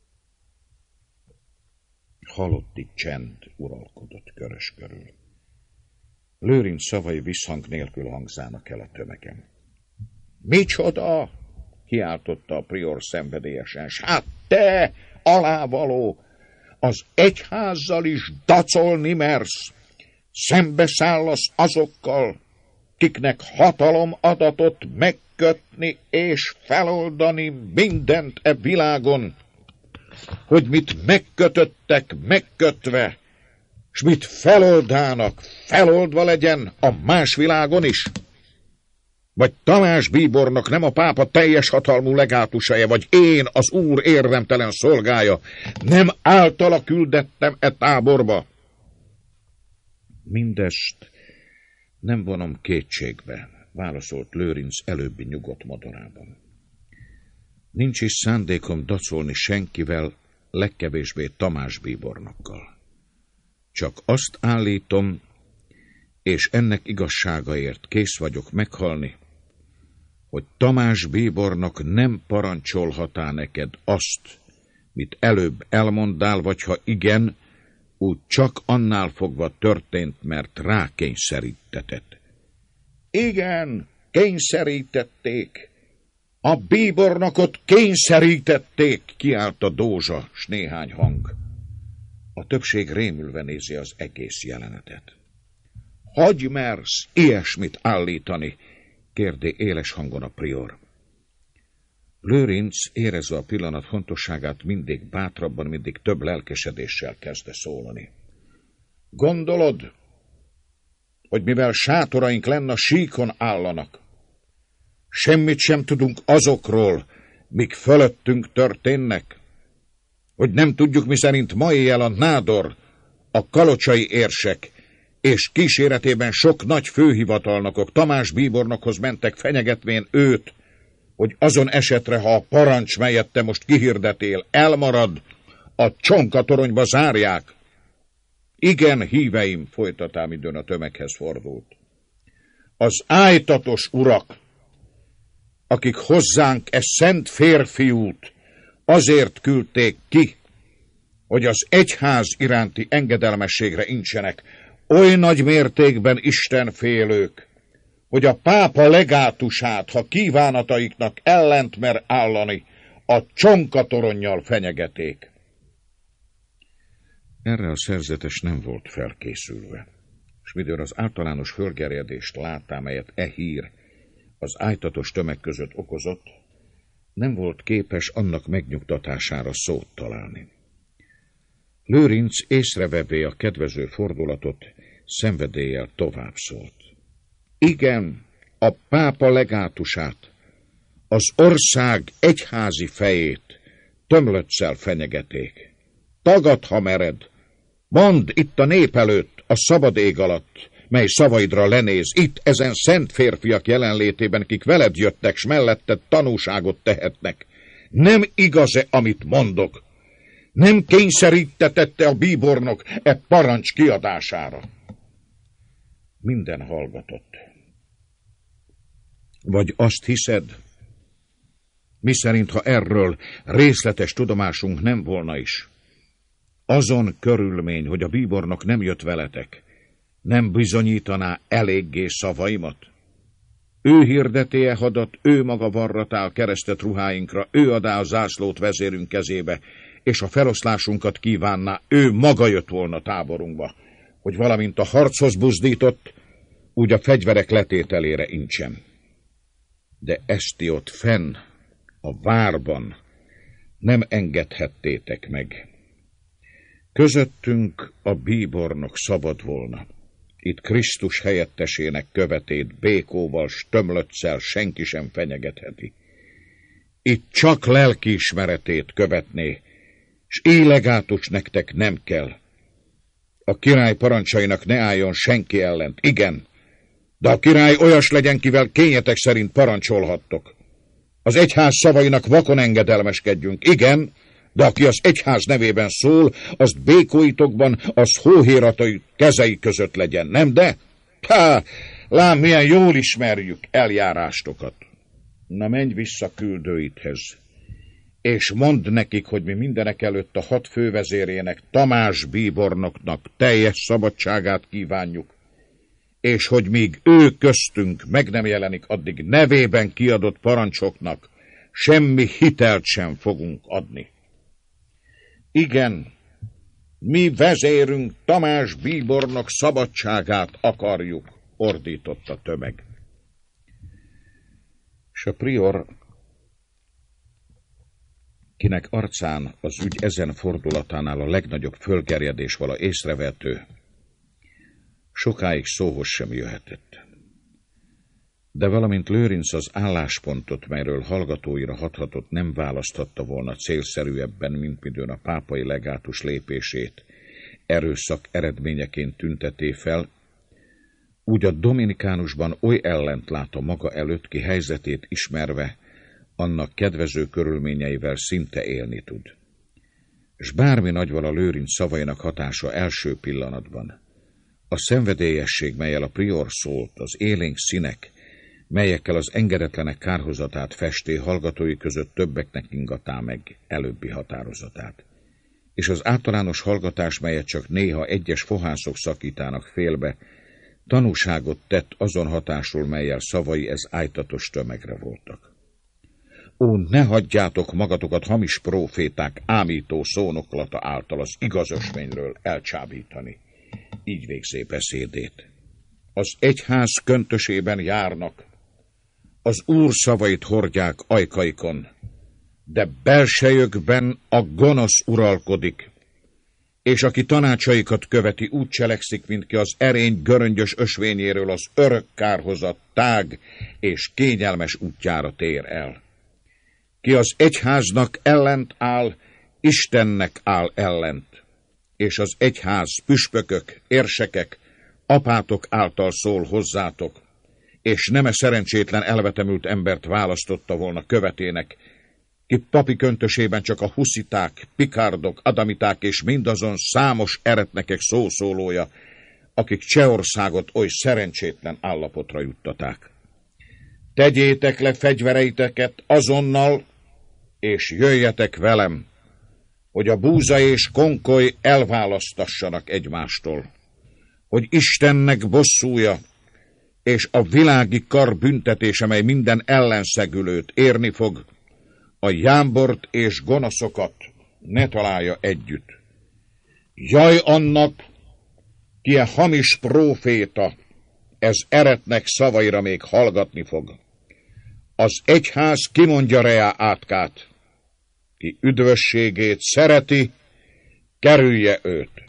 Halotti csend uralkodott Körös körül. Lőrinc szavai visszhang nélkül hangzának el a tömegen. Micsoda? Kiáltotta a prior szenvedélyesen. S hát te, alávaló, az egyházzal is dacolni mersz, szembeszállasz azokkal, kiknek hatalom adatott megkötni és feloldani mindent e világon, hogy mit megkötöttek megkötve, s mit feloldának feloldva legyen a más világon is? Vagy Tamás bíbornak nem a pápa teljes hatalmú legátusaja, vagy én, az Úr érdemtelen szolgája, nem általa küldettem e táborba? Mindezt nem vonom kétségbe, válaszolt Lőrinc előbbi nyugodt modorában. Nincs is szándékom dacolni senkivel, legkevésbé Tamás bíbornokkal. Csak azt állítom, és ennek igazságaért kész vagyok meghalni, hogy Tamás bíbornak nem parancsolhatá neked azt, mit előbb elmondál, vagy ha igen, úgy csak annál fogva történt, mert rákényszerítetett. Igen, kényszerítették. A bíbornokot kényszerítették, kiállt a Dózsa, s néhány hang. A többség rémülve nézi az egész jelenetet. Hogy mersz ilyesmit állítani? Kérdi éles hangon a prior. Lőrinc, érezve a pillanat fontosságát, mindig bátrabban, mindig több lelkesedéssel kezdte szólani. Gondolod, hogy mivel sátoraink lenne, síkon állanak? Semmit sem tudunk azokról, mik fölöttünk történnek? Hogy nem tudjuk, miszerint ma éjjel a nádor, a kalocsai érsek és kíséretében sok nagy főhivatalnokok Tamás bíbornokhoz mentek fenyegetvén őt, hogy azon esetre, ha a parancs, melyet te most kihirdetél, elmarad, a csonkatoronyba zárják. Igen, híveim, folytatám, időn a tömeghez fordult. Az ájtatos urak, akik hozzánk szent férfiút azért küldték ki, hogy az egyház iránti engedelmességre incsenek, oly nagy mértékben istenfélők, hogy a pápa legátusát, ha kívánataiknak ellent mer állani, a csonkatoronnyal fenyegeték. Erre a szerzetes nem volt felkészülve, s midőn az általános fölgerjedést látta, melyet e hír az ájtatos tömeg között okozott, nem volt képes annak megnyugtatására szót találni. Lőrinc észrevevé a kedvező fordulatot, szenvedéllyel tovább szólt. Igen, a pápa legátusát, az ország egyházi fejét tömlöccel fenyegeték. Tagad, ha mered, mondd itt a nép előtt, a szabad ég alatt, mely szavaidra lenéz, itt ezen szent férfiak jelenlétében, kik veled jöttek, s melletted tanúságot tehetnek. Nem igaz-e, amit mondok? Nem kényszerítetette a bíbornok e parancs kiadására? Minden hallgatott. Vagy azt hiszed, miszerint, ha erről részletes tudomásunk nem volna is, azon körülmény, hogy a bíbornok nem jött veletek, nem bizonyítaná eléggé szavaimat? Ő hirdeté-e hadat, ő maga varratál keresztet ruháinkra, ő adá a zászlót vezérünk kezébe, és a feloszlásunkat kívánná, ő maga jött volna táborunkba, hogy valamint a harchoz buzdított, úgy a fegyverek letételére incsem. De ezt ti ott fenn, a várban nem engedhettétek meg. Közöttünk a bíbornok szabad volna. Itt Krisztus helyettesének követét békóval, s tömlöccel senki sem fenyegetheti. Itt csak lelkiismeretét követné, s élegátus nektek nem kell. A király parancsainak ne álljon senki ellent, igen, de a király olyas legyen, kivel kényetek szerint parancsolhattok. Az egyház szavainak vakon engedelmeskedjünk, igen, de aki az egyház nevében szól, azt békóitokban, az hóhératai kezei között legyen, nem de? Lám, milyen jól ismerjük eljárástokat. Na, menj vissza küldőidhez, és mondd nekik, hogy mi mindenek előtt a 6 fővezérének, Tamás bíbornoknak teljes szabadságát kívánjuk, és hogy míg ő köztünk meg nem jelenik, addig nevében kiadott parancsoknak semmi hitelt sem fogunk adni. Igen, mi vezérünk Tamás bíbornok szabadságát akarjuk, ordított a tömeg. És a prior, kinek arcán az ügy ezen fordulatánál a legnagyobb fölgerjedés vala észrevehető, sokáig szóhoz sem jöhetett. De valamint Lőrinc az álláspontot, melyről hallgatóira hathatott, nem választhatta volna célszerűebben, mint midőn a pápai legátus lépését erőszak eredményeként tünteté fel, úgy a Dominikánusban oly ellent lát a maga előtt, ki helyzetét ismerve, annak kedvező körülményeivel szinte élni tud. S bármi nagyval a Lőrinc szavainak hatása első pillanatban, a szenvedélyesség, melyel a prior szólt, az élénk színek, melyekkel az engedetlenek kárhozatát festé, hallgatói között többeknek ingatá meg előbbi határozatát. És az általános hallgatás, melyet csak néha egyes fohászok szakítának félbe, tanúságot tett azon hatásról, melyel szavai ez ájtatos tömegre voltak. Ó, ne hagyjátok magatokat hamis próféták ámító szónoklata által az igaz ösvényről elcsábítani. Így végzé beszédét. Az egyház köntösében járnak, az Úr szavait hordják ajkaikon, de belsejükben a gonosz uralkodik, és aki tanácsaikat követi, úgy cselekszik, mint ki az erény göröngyös ösvényéről az örök kárhozat tág és kényelmes útjára tér el. Ki az egyháznak ellent áll, Istennek áll ellent, és az egyház püspökök, érsekek, apátok által szól hozzátok, és nem szerencsétlen elvetemült embert választotta volna követének, ki papi köntösében csak a husziták, pikárdok, adamiták és mindazon számos eretnekek szószólója, akik Csehországot oly szerencsétlen állapotra juttaták. Tegyétek le fegyvereiteket azonnal, és jöjjetek velem, hogy a búza és konkoly elválasztassanak egymástól, hogy Istennek bosszúja, és a világi kar büntetése, mely minden ellenszegülőt érni fog, a jámbort és gonoszokat ne találja együtt. Jaj annak, ki a hamis próféta, ez eretnek szavaira még hallgatni fog. Az egyház kimondja reá átkát, ki üdvösségét szereti, kerülje őt.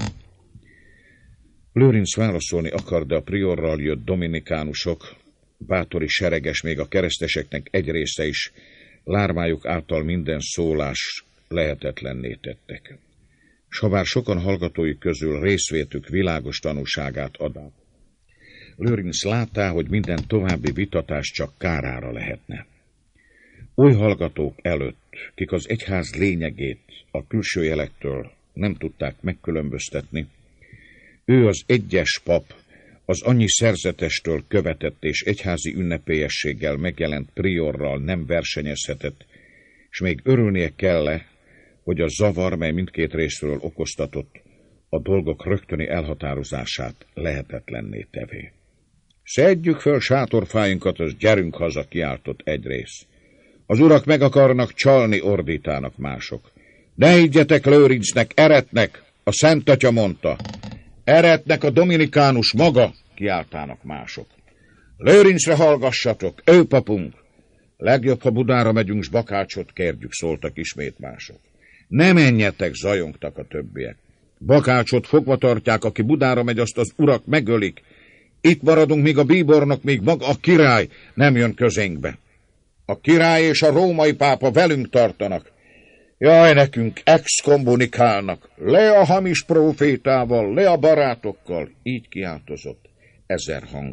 Lőrinc válaszolni akar, de a priorral jött dominikánusok, bátori sereges, még a kereszteseknek egy része is, lármájuk által minden szólás lehetetlenné tettek. S habár sokan hallgatói közül részvétük világos tanúságát adák, Lőrinc láttá, hogy minden további vitatás csak kárára lehetne. Oly hallgatók előtt, kik az egyház lényegét a külső jelektől nem tudták megkülönböztetni, ő az egyes pap, az annyi szerzetestől követett és egyházi ünnepélyességgel megjelent priorral nem versenyezhetett, és még örülnie kell-e, hogy a zavar, mely mindkét részről okoztatott, a dolgok rögtöni elhatározását lehetetlenné tevé. Szedjük föl sátorfáinkat, az gyerünk haza, kiáltott egy rész. Az urak meg akarnak csalni, ordítának mások. Ne higgyetek Lőrincnek, eretnek, a Szent Atya mondta. Eretnek a dominikánus maga, kiáltának mások. Lőrincre hallgassatok, ő papunk. Legjobb, ha Budára megyünk, s Bakácsot kérjük, szóltak ismét mások. Ne menjetek, zajongtak a többiek. Bakácsot fogva tartják, aki Budára megy, azt az urak megölik. Itt maradunk, míg a bíbornok, míg maga a király nem jön közénkbe. A király és a római pápa velünk tartanak. Jaj, nekünk exkommunikálnak, le a hamis prófétával, le a barátokkal, így kiáltozott 1000 hang.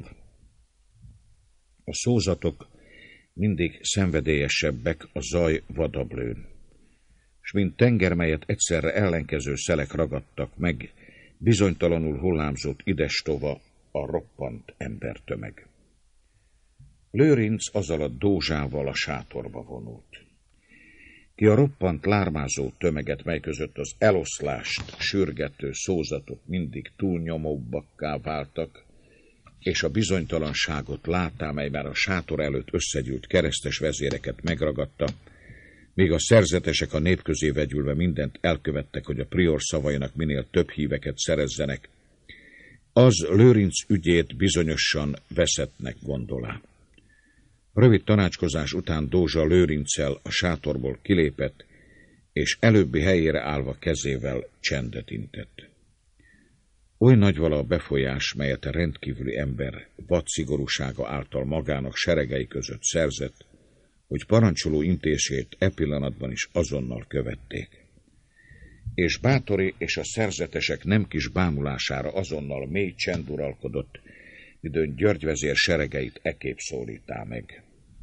A szózatok mindig szenvedélyesebbek, a zaj vadabb lőn. S mint tenger, melyet egyszerre ellenkező szelek ragadtak meg, bizonytalanul hullámzott idestova a roppant embertömeg. Lőrinc azalatt dózsával a sátorba vonult. Ki a roppant lármázó tömeget, mely között az eloszlást sürgető szózatok mindig túlnyomóbbakká váltak, és a bizonytalanságot látá, mely már a sátor előtt összegyűlt keresztes vezéreket megragadta, míg a szerzetesek a nép közé vegyülve mindent elkövettek, hogy a prior szavainak minél több híveket szerezzenek, az Lőrinc ügyét bizonyosan veszettnek gondolá. Rövid tanácskozás után Dózsa Lőrinccel a sátorból kilépett, és előbbi helyére állva kezével csendet intett. Oly nagy vala a befolyás, melyet a rendkívüli ember vadszigorúsága által magának seregei között szerzett, hogy parancsoló intését e pillanatban is azonnal követték. És Báthori és a szerzetesek nem kis bámulására azonnal mély csend uralkodott, midőn György vezér seregeit ekképp szólítá meg.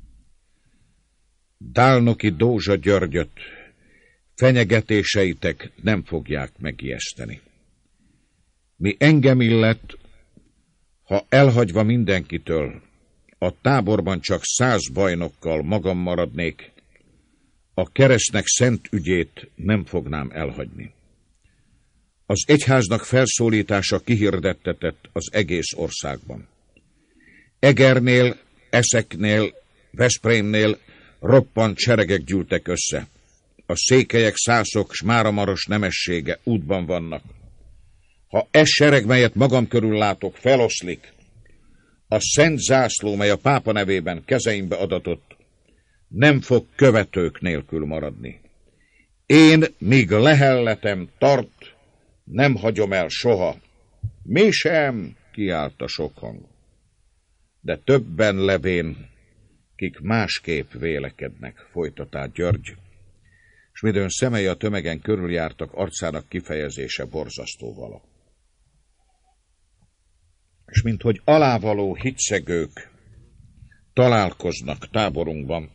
Dálnoki Dózsa Györgyöt fenyegetéseitek nem fogják megijeszteni. Mi engem illet, ha elhagyva mindenkitől, a táborban csak 100 bajnokkal magam maradnék, a keresztnek szent ügyét nem fognám elhagyni. Az egyháznak felszólítása kihirdettetett az egész országban. Egernél, Eszeknél, Veszprémnél roppant seregek gyűltek össze. A székelyek, szászok s Máramaros nemessége útban vannak. Ha ez sereg, melyet magam körül látok, feloszlik, a szent zászló, mely a pápa nevében kezeimbe adatott, nem fog követők nélkül maradni. Én, míg lehelletem tart, nem hagyom el soha. Mi sem, kiállt sok hang. De többen levén, kik másképp vélekednek, folytatá György, s midőn szemei a tömegen körüljártak, arcának kifejezése borzasztó vala. És minthogy alávaló hitszegők találkoznak táborunkban,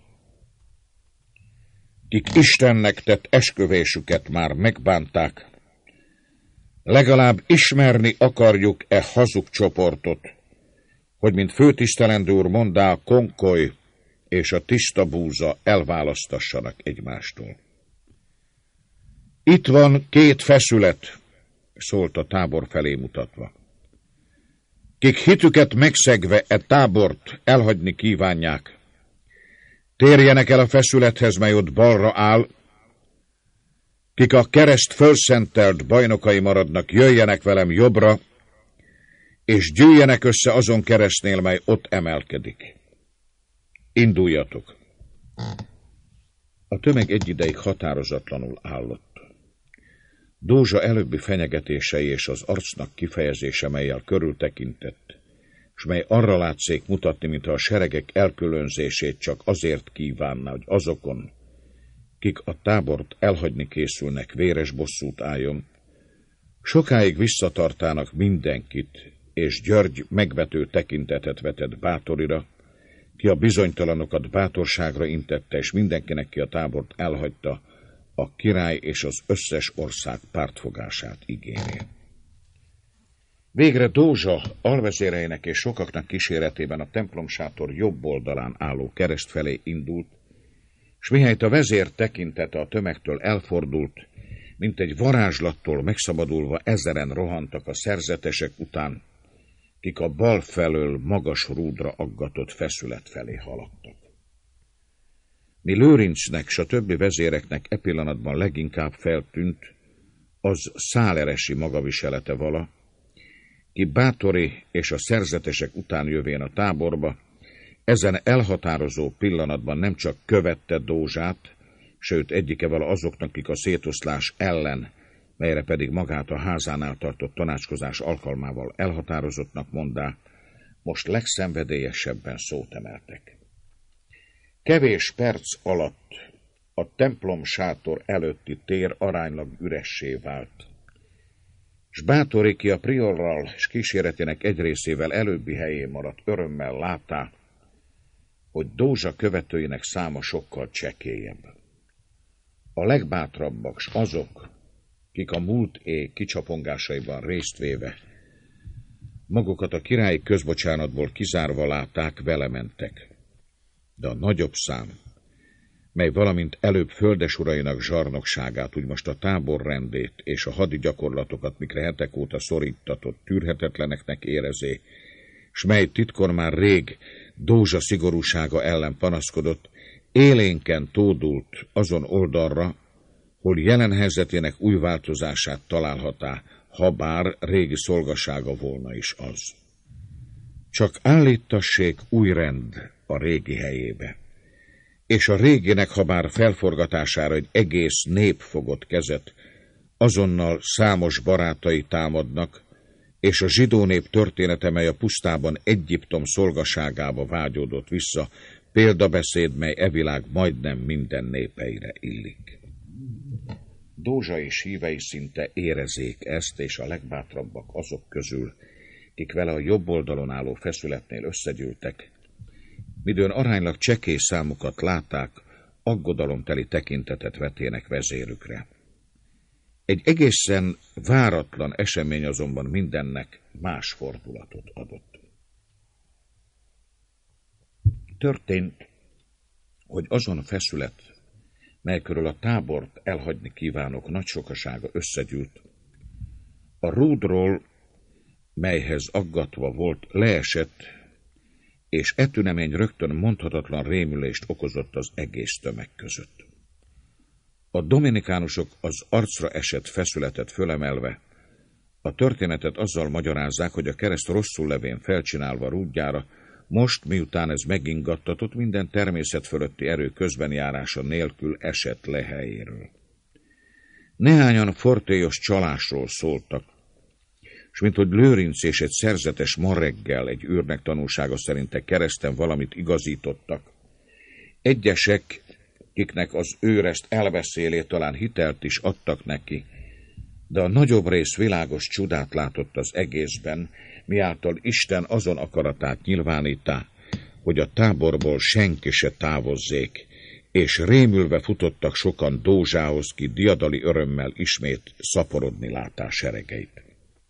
kik Istennek tett esküvésüket már megbánták, legalább ismerni akarjuk e hazug csoportot, hogy mint főtisztelendő úr mondá, a konkoly és a tiszta búza elválasztassanak egymástól. Itt van 2 feszület, szólt a tábor felé mutatva. Kik hitüket megszegve e tábort elhagyni kívánják, térjenek el a feszülethez, mely ott balra áll, kik a kereszt fölszentelt bajnokai maradnak, jöjjenek velem jobbra, és gyűjjenek össze azon keresztnél, mely ott emelkedik. Induljatok! A tömeg egyideig határozatlanul állott. Dózsa előbbi fenyegetései és az arcnak kifejezése, mellyel körültekintett, s mely arra látszék mutatni, mintha a seregek elkülönzését csak azért kívánná, hogy azokon, kik a tábort elhagyni készülnek, véres bosszút álljon, sokáig visszatartának mindenkit, és György megvető tekintetet vetett Báthorira, ki a bizonytalanokat bátorságra intette, és mindenkinek, ki a tábort elhagyta, a király és az összes ország pártfogását ígéri. Végre Dózsa alvezéreinek és sokaknak kíséretében a templomsátor jobb oldalán álló kereszt felé indult, s mihelyt a vezér tekintete a tömegtől elfordult, mint egy varázslattól megszabadulva ezeren rohantak a szerzetesek után, kik a bal felől magas rúdra aggatott feszület felé haladtak. Mi Lőrincnek s a többi vezéreknek e pillanatban leginkább feltűnt az száleresi magaviselete vala, ki Báthori és a szerzetesek után jövén a táborba, ezen elhatározó pillanatban nem csak követte Dózsát, sőt egyike vala azoknak, akik a szétoszlás ellen, melyre pedig magát a házánál tartott tanácskozás alkalmával elhatározottnak mondá, most legszenvedélyesebben szót emeltek. Kevés perc alatt a templom sátor előtti tér aránylag üressé vált, s Báthori, ki a priorral és kíséretének egy részével előbbi helyén maradt, örömmel látá, hogy Dózsa követőinek száma sokkal csekélyebb. A legbátrabbak s azok, kik a múlt éj kicsapongásaiban részt véve, magukat a királyi közbocsánatból kizárva látták, vele mentek. De a nagyobb szám, mely valamint előbb földesurainak zsarnokságát, úgy most a táborrendét és a hadi gyakorlatokat, mikre hetek óta szorítatott, tűrhetetleneknek érezé, s mely titkon már rég Dózsa szigorúsága ellen panaszkodott, élénken tódult azon oldalra, hol jelen helyzetének új változását találhatá, ha bár régi szolgasága volna is az. Csak állítassék új rend, a régi helyébe. És a réginek, ha bár felforgatására egy egész nép fogott kezet, azonnal számos barátai támadnak, és a zsidó nép története, mely a pusztában Egyiptom szolgaságába vágyódott vissza, példabeszéd, mely e világ majdnem minden népeire illik. Dózsa és hívei szinte érezzék ezt, és a legbátrabbak azok közül, kik vele a jobb oldalon álló feszületnél összegyűltek, midőn aránylag csekély számukat látták, aggodalomteli tekintetet vetének vezérükre. Egy egészen váratlan esemény azonban mindennek más fordulatot adott. Történt, hogy azon feszület, mely körül a tábort elhagyni kívánok nagy sokasága összegyűlt, a rúdról, melyhez aggatva volt, leesett, és e tünemény rögtön mondhatatlan rémülést okozott az egész tömeg között. A dominikánusok az arcra esett feszületet fölemelve a történetet azzal magyarázzák, hogy a kereszt rosszul levén felcsinálva rúdjára, most, miután ez megingattatott, minden természet fölötti erő közbenjárása nélkül esett le helyéről. Néhányan fortélyos csalásról szóltak, és minthogy Lőrinc és egy szerzetes ma reggel egy űrnek tanúsága szerint a kereszten valamit igazítottak. Egyesek, kiknek az őr ezt elbeszélé, talán hitelt is adtak neki, de a nagyobb rész világos csodát látott az egészben, miáltal Isten azon akaratát nyilvánítá, hogy a táborból senki se távozzék, és rémülve futottak sokan Dózsához, ki diadali örömmel ismét szaporodni látá seregeit.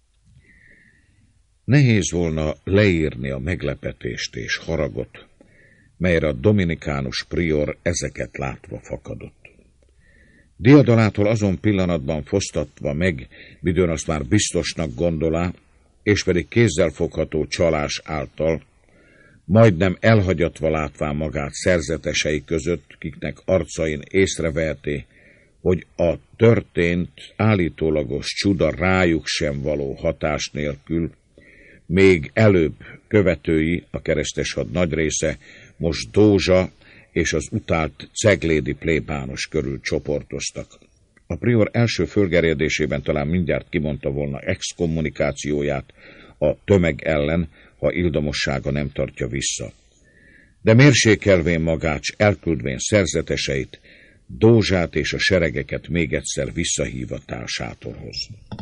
Nehéz volna leírni a meglepetést és haragot, melyre a dominikánus prior ezeket látva fakadott. Diadalától azon pillanatban fosztatva meg, midőn azt már biztosnak gondolá, és pedig kézzelfogható csalás által, majdnem elhagyatva látván magát szerzetesei között, kiknek arcain észreveheté, hogy a történt állítólagos csuda rájuk sem való hatás nélkül, még előbb követői, a kereszteshad nagy része, most Dózsa és az utált ceglédi plébános körül csoportoztak. A prior első fölgerjedésében talán mindjárt kimondta volna exkommunikációját a tömeg ellen, ha ildomossága nem tartja vissza. De mérsékelvén magát, elküldvén szerzeteseit, Dózsát és a seregeket még egyszer visszahívatál sátorhoz.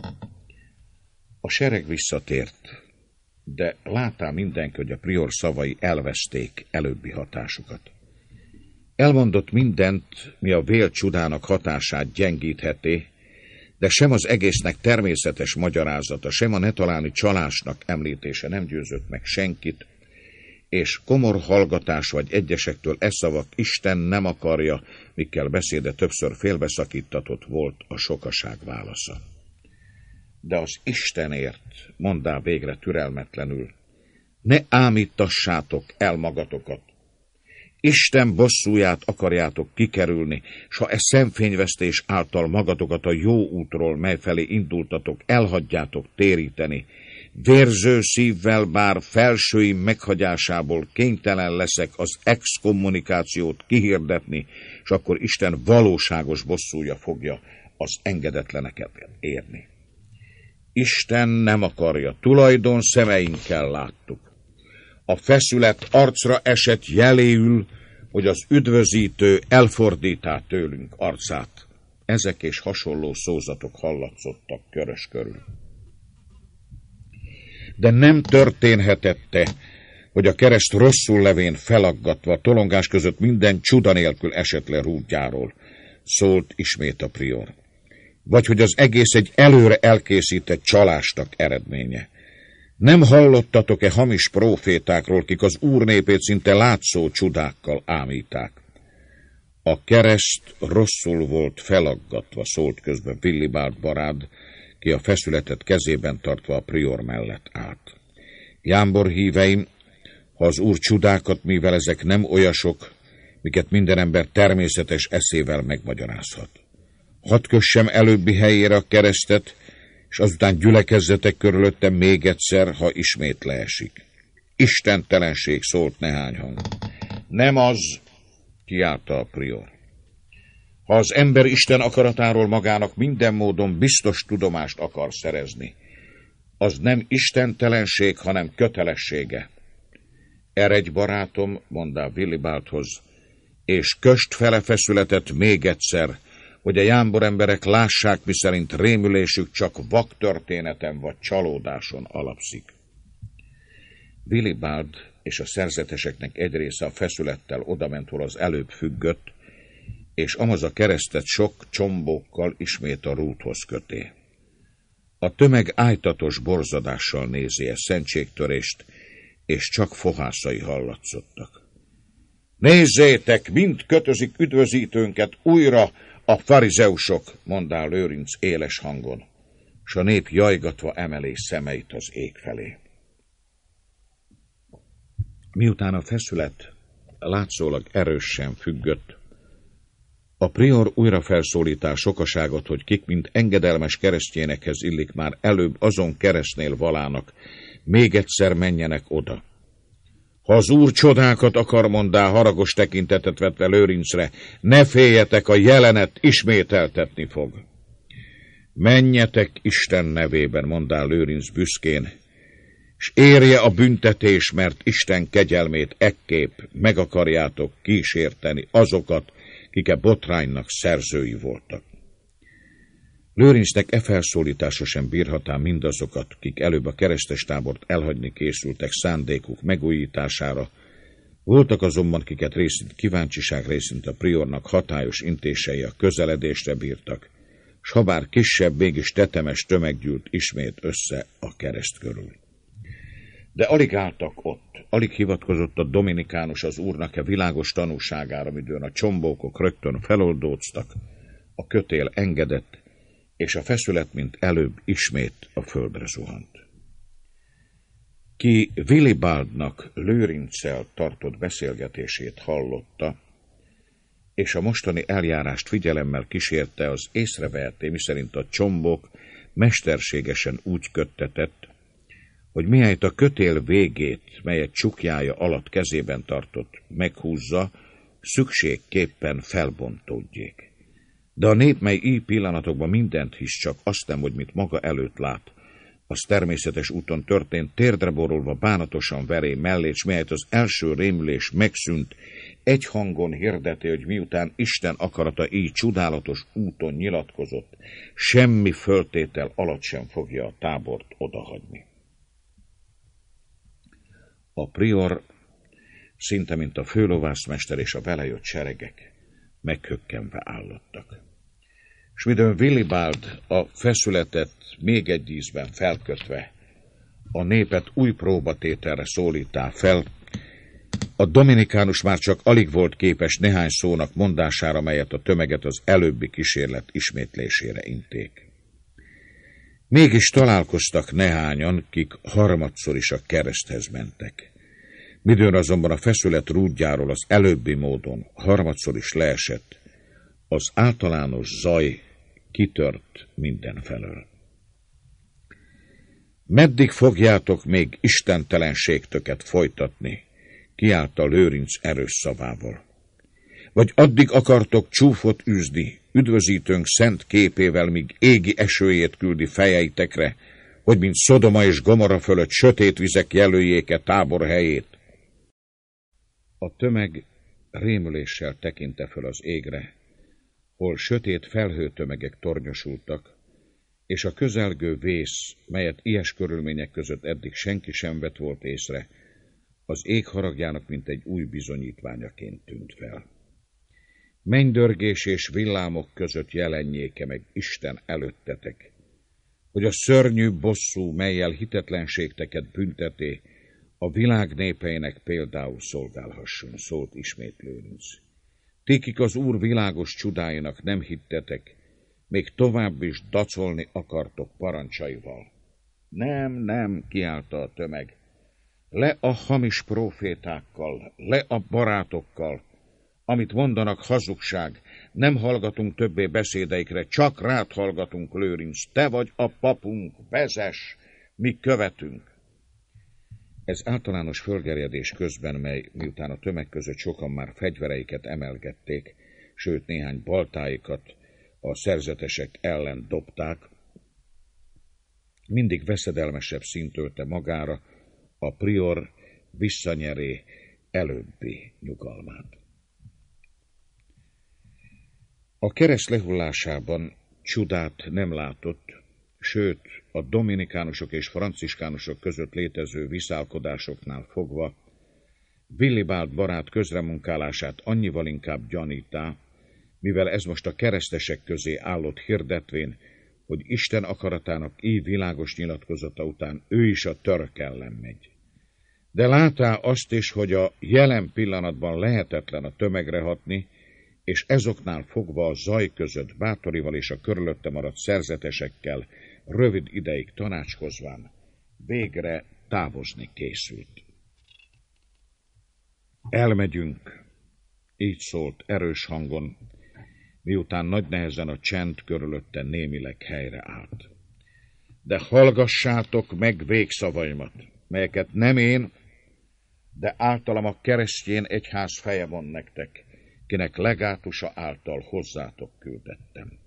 A sereg visszatért, de látá mindenki, hogy a prior szavai elveszték előbbi hatásukat. Elmondott mindent, mi a vélt csudának hatását gyengítheti, de sem az egésznek természetes magyarázata, sem a netaláni csalásnak említése nem győzött meg senkit, és komor hallgatás vagy egyesektől e szavak Isten nem akarja, mikkel beszéde többször félbeszakítatott volt a sokaság válasza. De az Istenért, mondá végre türelmetlenül, ne ámítassátok el magatokat. Isten bosszúját akarjátok kikerülni, s ha e szemfényvesztés által magatokat a jó útról, mely felé indultatok, elhagyjátok téríteni, vérző szívvel bár felsőim meghagyásából kénytelen leszek az exkommunikációt kihirdetni, és akkor Isten valóságos bosszúja fogja az engedetleneket érni. Isten nem akarja, tulajdon szemeinkkel láttuk. A feszület arcra esett jeléül, hogy az üdvözítő elfordítá tőlünk arcát. Ezek és hasonló szózatok hallatszottak Körös körül. De nem történhetette, hogy a kereszt rosszul levén felaggatva, tolongás között minden csuda nélkül esett le rúdjáról, szólt ismét a prior. Vagy hogy az egész egy előre elkészített csalásnak eredménye. Nem hallottatok-e hamis prófétákról, kik az Úr népét szinte látszó csudákkal ámíták? A kereszt rosszul volt felaggatva, szólt közben Willibald Barád, ki a feszületet kezében tartva a prior mellett állt. Jámbor híveim, ha az Úr csudákat, mivel ezek nem olyasok, miket minden ember természetes eszével megmagyarázhat. Hadd kössem előbbi helyére a keresztet, és azután gyülekezzetek körülöttem még egyszer, ha ismét leesik. Istentelenség, szólt nehány hang. Nem az, kiáltta a prior. Ha az ember Isten akaratáról magának minden módon biztos tudomást akar szerezni, az nem istentelenség, hanem kötelessége. Eredj, barátom, mondta Willibaldhoz, és köst fele feszületet még egyszer, hogy a jámbor emberek lássák, miszerint rémülésük csak vaktörténeten vagy csalódáson alapszik. Willibald és a szerzeteseknek egy része a feszülettel odament, hol az előbb függött, és amaz a keresztet sok csombókkal ismét a rúdhoz köté. A tömeg ájtatos borzadással nézi szentségtörést, és csak fohászai hallatszottak. Nézzétek, mind kötözik üdvözítőnket újra a farizeusok, mondá Lőrinc éles hangon, s a nép jajgatva emeli szemeit az ég felé. Miután a feszület látszólag erősen függött, a prior újra felszólítál sokaságot, hogy kik, mint engedelmes keresztjénekhez illik, már előbb azon keresztnél valának, még egyszer menjenek oda. Ha az úr csodákat akar, mondá, haragos tekintetet vetve Lőrincre, ne féljetek, a jelenet ismételtetni fog. Menjetek Isten nevében, mondá Lőrinc büszkén, s érje a büntetés, mert Isten kegyelmét ekképp meg akarjátok kísérteni azokat, kik botránynak szerzői voltak. Lőrincnek felszólítása sem bírhatá mindazokat, kik előbb a keresztes tábort elhagyni készültek szándékuk megújítására, voltak azonban, kiket részint kíváncsiság, részint a priornak hatályos intései a közeledésre bírtak, s habár kisebb, mégis tetemes tömeg gyűlt ismét össze a kereszt körül. De alig álltak ott, alig hivatkozott a dominikánus az úrnak világos tanúságára, midőn a csombókok rögtön feloldóztak, a kötél engedett, és a feszület, mint előbb, ismét a földre zuhant. Ki Willibaldnak Lőrinccel tartott beszélgetését hallotta, és a mostani eljárást figyelemmel kísérte, az észrevehetté, miszerint a csombok mesterségesen úgy köttetett, hogy mihelyt a kötél végét, melyet csukjája alatt kezében tartott, meghúzza, szükségképpen felbontódjék. De a nép, mely így pillanatokban mindent hisz, csak azt nem, hogy mit maga előtt lát, az természetes úton történt, térdre borulva bánatosan veré mellé, s melyet az első rémülés megszűnt, egy hangon hirdeti, hogy miután Isten akarata így csodálatos úton nyilatkozott, semmi föltétel alatt sem fogja a tábort odahagyni. A prior, szinte mint a főlovászmester és a vele jött seregek, meghökkenve állottak. S midőn Willibald a feszületet még egy ízben felkötve, a népet új próbatételre szólítá fel, a dominikánus már csak alig volt képes néhány szónak mondására, melyet a tömeget az előbbi kísérlet ismétlésére inték. Mégis találkoztak néhányan, kik harmadszor is a kereszthez mentek. Midőn azonban a feszület rúdjáról az előbbi módon harmadszor is leesett, az általános zaj kitört mindenfelől. Meddig fogjátok még istentelenségtöket folytatni, kiállt a Lőrinc erős szavával. Vagy addig akartok csúfot űzni, üdvözítőnk szent képével, míg égi esőjét küldi fejeitekre, hogy mint Szodoma és Gomorra fölött sötét vizek jelöljék-e tábor helyét. A tömeg rémüléssel tekinte föl az égre, hol sötét felhőtömegek tornyosultak, és a közelgő vész, melyet ilyes körülmények között eddig senki sem vett volt észre, az ég haragjának mint egy új bizonyítványaként tűnt fel. Mennydörgés és villámok között jelenjéke meg Isten előttetek, hogy a szörnyű bosszú, mellyel hitetlenségteket bünteté, a világ népeinek például szolgálhasson, szólt ismét Lőrinc. Ti, kik az Úr világos csodáinak nem hittetek, még tovább is dacolni akartok parancsaival. Nem, kiáltta a tömeg. Le a hamis prófétákkal, le a barátokkal, amit mondanak hazugság, nem hallgatunk többé beszédeikre, csak rád hallgatunk, Lőrinc, te vagy a papunk, vezess, mi követünk. Ez általános fölgerjedés közben, mely miután a tömeg között sokan már fegyvereiket emelgették, sőt néhány baltáikat a szerzetesek ellen dobták, mindig veszedelmesebb színt ölte magára, a prior visszanyeré előbbi nyugalmát. A kereszt lehullásában csodát nem látott, sőt, a dominikánusok és franciskánusok között létező viszálkodásoknál fogva Willibald barát közremunkálását annyival inkább gyanítá, mivel ez most a keresztesek közé állott hirdetvén, hogy Isten akaratának így világos nyilatkozata után ő is a török ellen megy. De látá azt is, hogy a jelen pillanatban lehetetlen a tömegre hatni, és ezoknál fogva a zaj között Báthorival és a körülötte maradt szerzetesekkel rövid ideig tanácskozván végre távozni készült. Elmegyünk, így szólt erős hangon, miután nagy nehezen a csend körülötte némileg helyre állt. De hallgassátok meg végszavaimat, melyeket nem én, de általam a keresztjén egyház feje van nektek, kinek legátusa által hozzátok küldettem.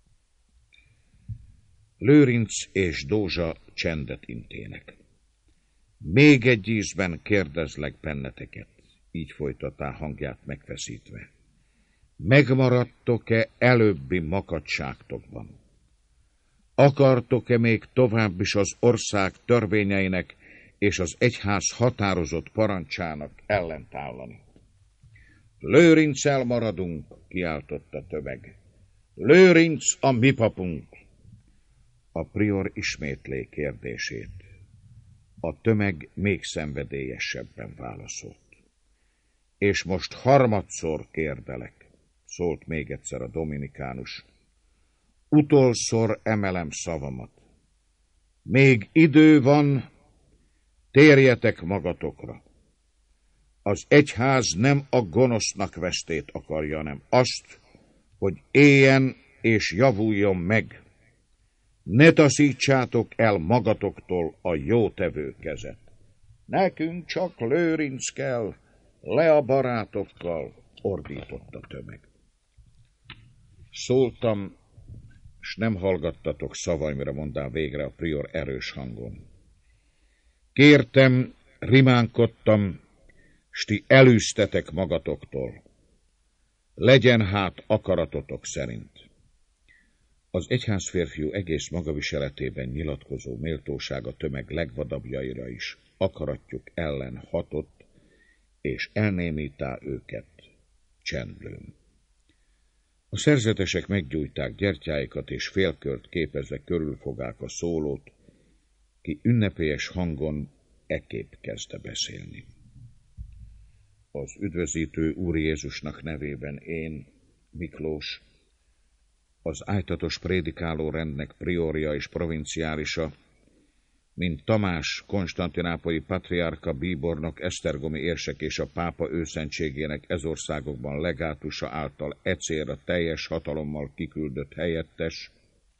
Lőrinc és Dózsa csendet intének. Még egy ízben kérdezlek benneteket, így folytatta hangját megfeszítve. Megmaradtok-e előbbi makadságtokban? Akartok-e még tovább is az ország törvényeinek és az egyház határozott parancsának ellentállani? Lőrinccel maradunk, kiáltott a tömeg. Lőrinc a mi papunk. A prior ismétlé kérdését. A tömeg még szenvedélyesebben válaszolt. És most harmadszor kérdelek, szólt még egyszer a dominikánus. Utolszor emelem szavamat. Még idő van, térjetek magatokra. Az egyház nem a gonosznak vesztét akarja, hanem azt, hogy éljen és javuljon meg. Ne taszítsátok el magatoktól a jótevő kezet. Nekünk csak Lőrinc kell, le a barátokkal, ordított a tömeg. Szóltam, s nem hallgattatok szavaimra, mondá végre a prior erős hangon. Kértem, rimánkodtam, s ti elűztetek magatoktól. Legyen hát akaratotok szerint. Az egyházférfiú egész magaviseletében nyilatkozó méltóság a tömeg legvadabbjaira is akaratjuk ellen hatott, és elnémítá őket csendlőn. A szerzetesek meggyújták gyertyáikat, és félkört képezve körülfogák a szólót, ki ünnepélyes hangon ekképp kezdte beszélni. Az üdvözítő Úr Jézusnak nevében én, Miklós, az ájtatos prédikáló rendnek priorja és provinciálisa, mint Tamás konstantinápolyi patriárka, bíbornok, esztergomi érsek és a pápa őszentségének ez országokban legátusa által célra teljes hatalommal kiküldött helyettes,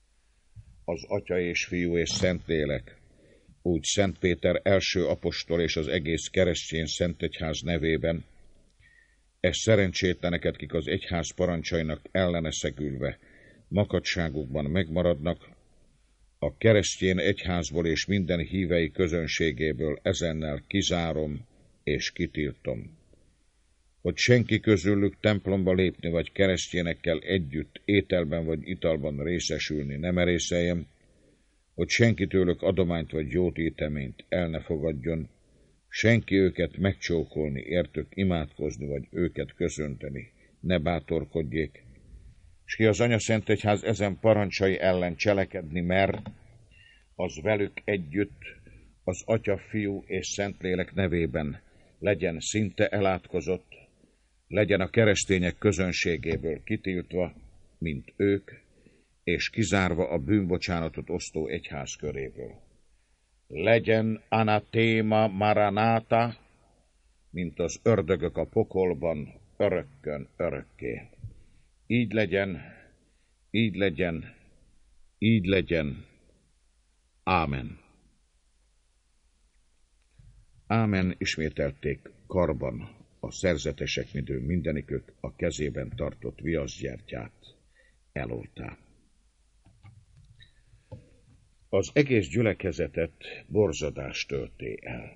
az Atya és Fiú és Szentlélek, úgy Szent Péter első apostol és az egész keresztény szentegyház nevében, szerencsétleneket, kik az egyház parancsainak elleneszegülve makadságukban megmaradnak, a keresztény egyházból és minden hívei közönségéből ezennel kizárom és kitiltom, hogy senki közülük templomba lépni vagy keresztényekkel együtt ételben vagy italban részesülni ne merészeljem, hogy senki tőlük adományt vagy jót éteményt el ne fogadjon, senki őket megcsókolni, értük imádkozni vagy őket köszönteni ne bátorkodjék, és ki az Anyaszentegyház ezen parancsai ellen cselekedni mer, az velük együtt az Atya, Fiú és Szentlélek nevében legyen szinte elátkozott, legyen a keresztények közönségéből kitiltva, mint ők, és kizárva a bűnbocsánatot osztó egyház köréből. Legyen anatéma maranata, mint az ördögök a pokolban, örökkön örökké. Így legyen, így legyen, így legyen. Ámen. Ámen, ismételték karban a szerzetesek, midő mindenikük a kezében tartott viaszgyertyát eloltá. Az egész gyülekezetet borzadás tölté el.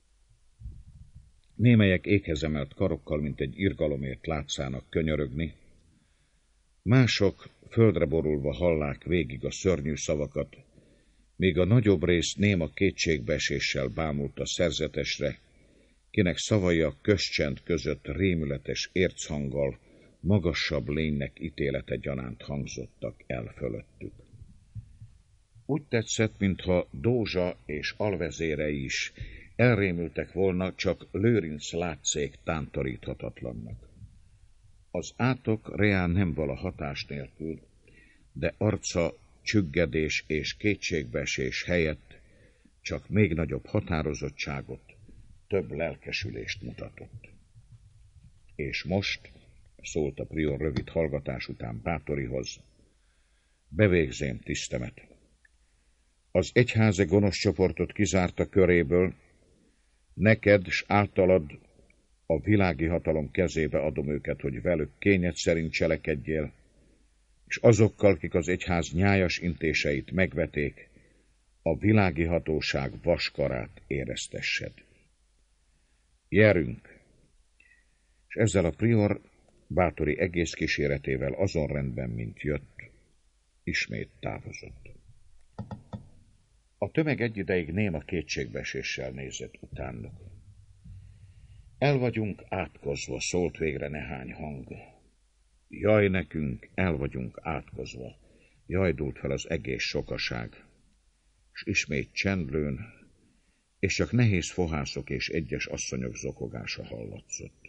Némelyek éghez emelt karokkal, mint egy irgalomért látszának könyörögni, mások földre borulva hallák végig a szörnyű szavakat, míg a nagyobb rész néma kétségbeeséssel bámult a szerzetesre, kinek szavai a közcsend között rémületes érchanggal magasabb lénynek ítélete gyanánt hangzottak el fölöttük. Úgy tetszett, mintha Dózsa és alvezérei is elrémültek volna, csak Lőrinc látszék tántoríthatatlannak. Az átok reán nem vala hatás nélkül, de arca csüggedés és kétségbeesés helyett csak még nagyobb határozottságot, több lelkesülést mutatott. És most, szólt a prior rövid hallgatás után Báthorihoz, bevégzém tisztemet. Az egyháze gonosz csoportot kizárta köréből, neked s általad a világi hatalom kezébe adom őket, hogy velük kényed szerint cselekedjél, és azokkal, kik az egyház nyájas intéseit megveték, a világi hatóság vaskarát éreztessed. Gyerünk! És ezzel a prior Báthori egész kíséretével azon rendben, mint jött, ismét távozott. A tömeg egy ideig néma kétségbeeséssel nézett utánuk. El vagyunk átkozva, szólt végre nehány hang. Jaj nekünk, el vagyunk átkozva, jajdult fel az egész sokaság. És ismét csendlőn, és csak nehéz fohászok és egyes asszonyok zokogása hallatszott.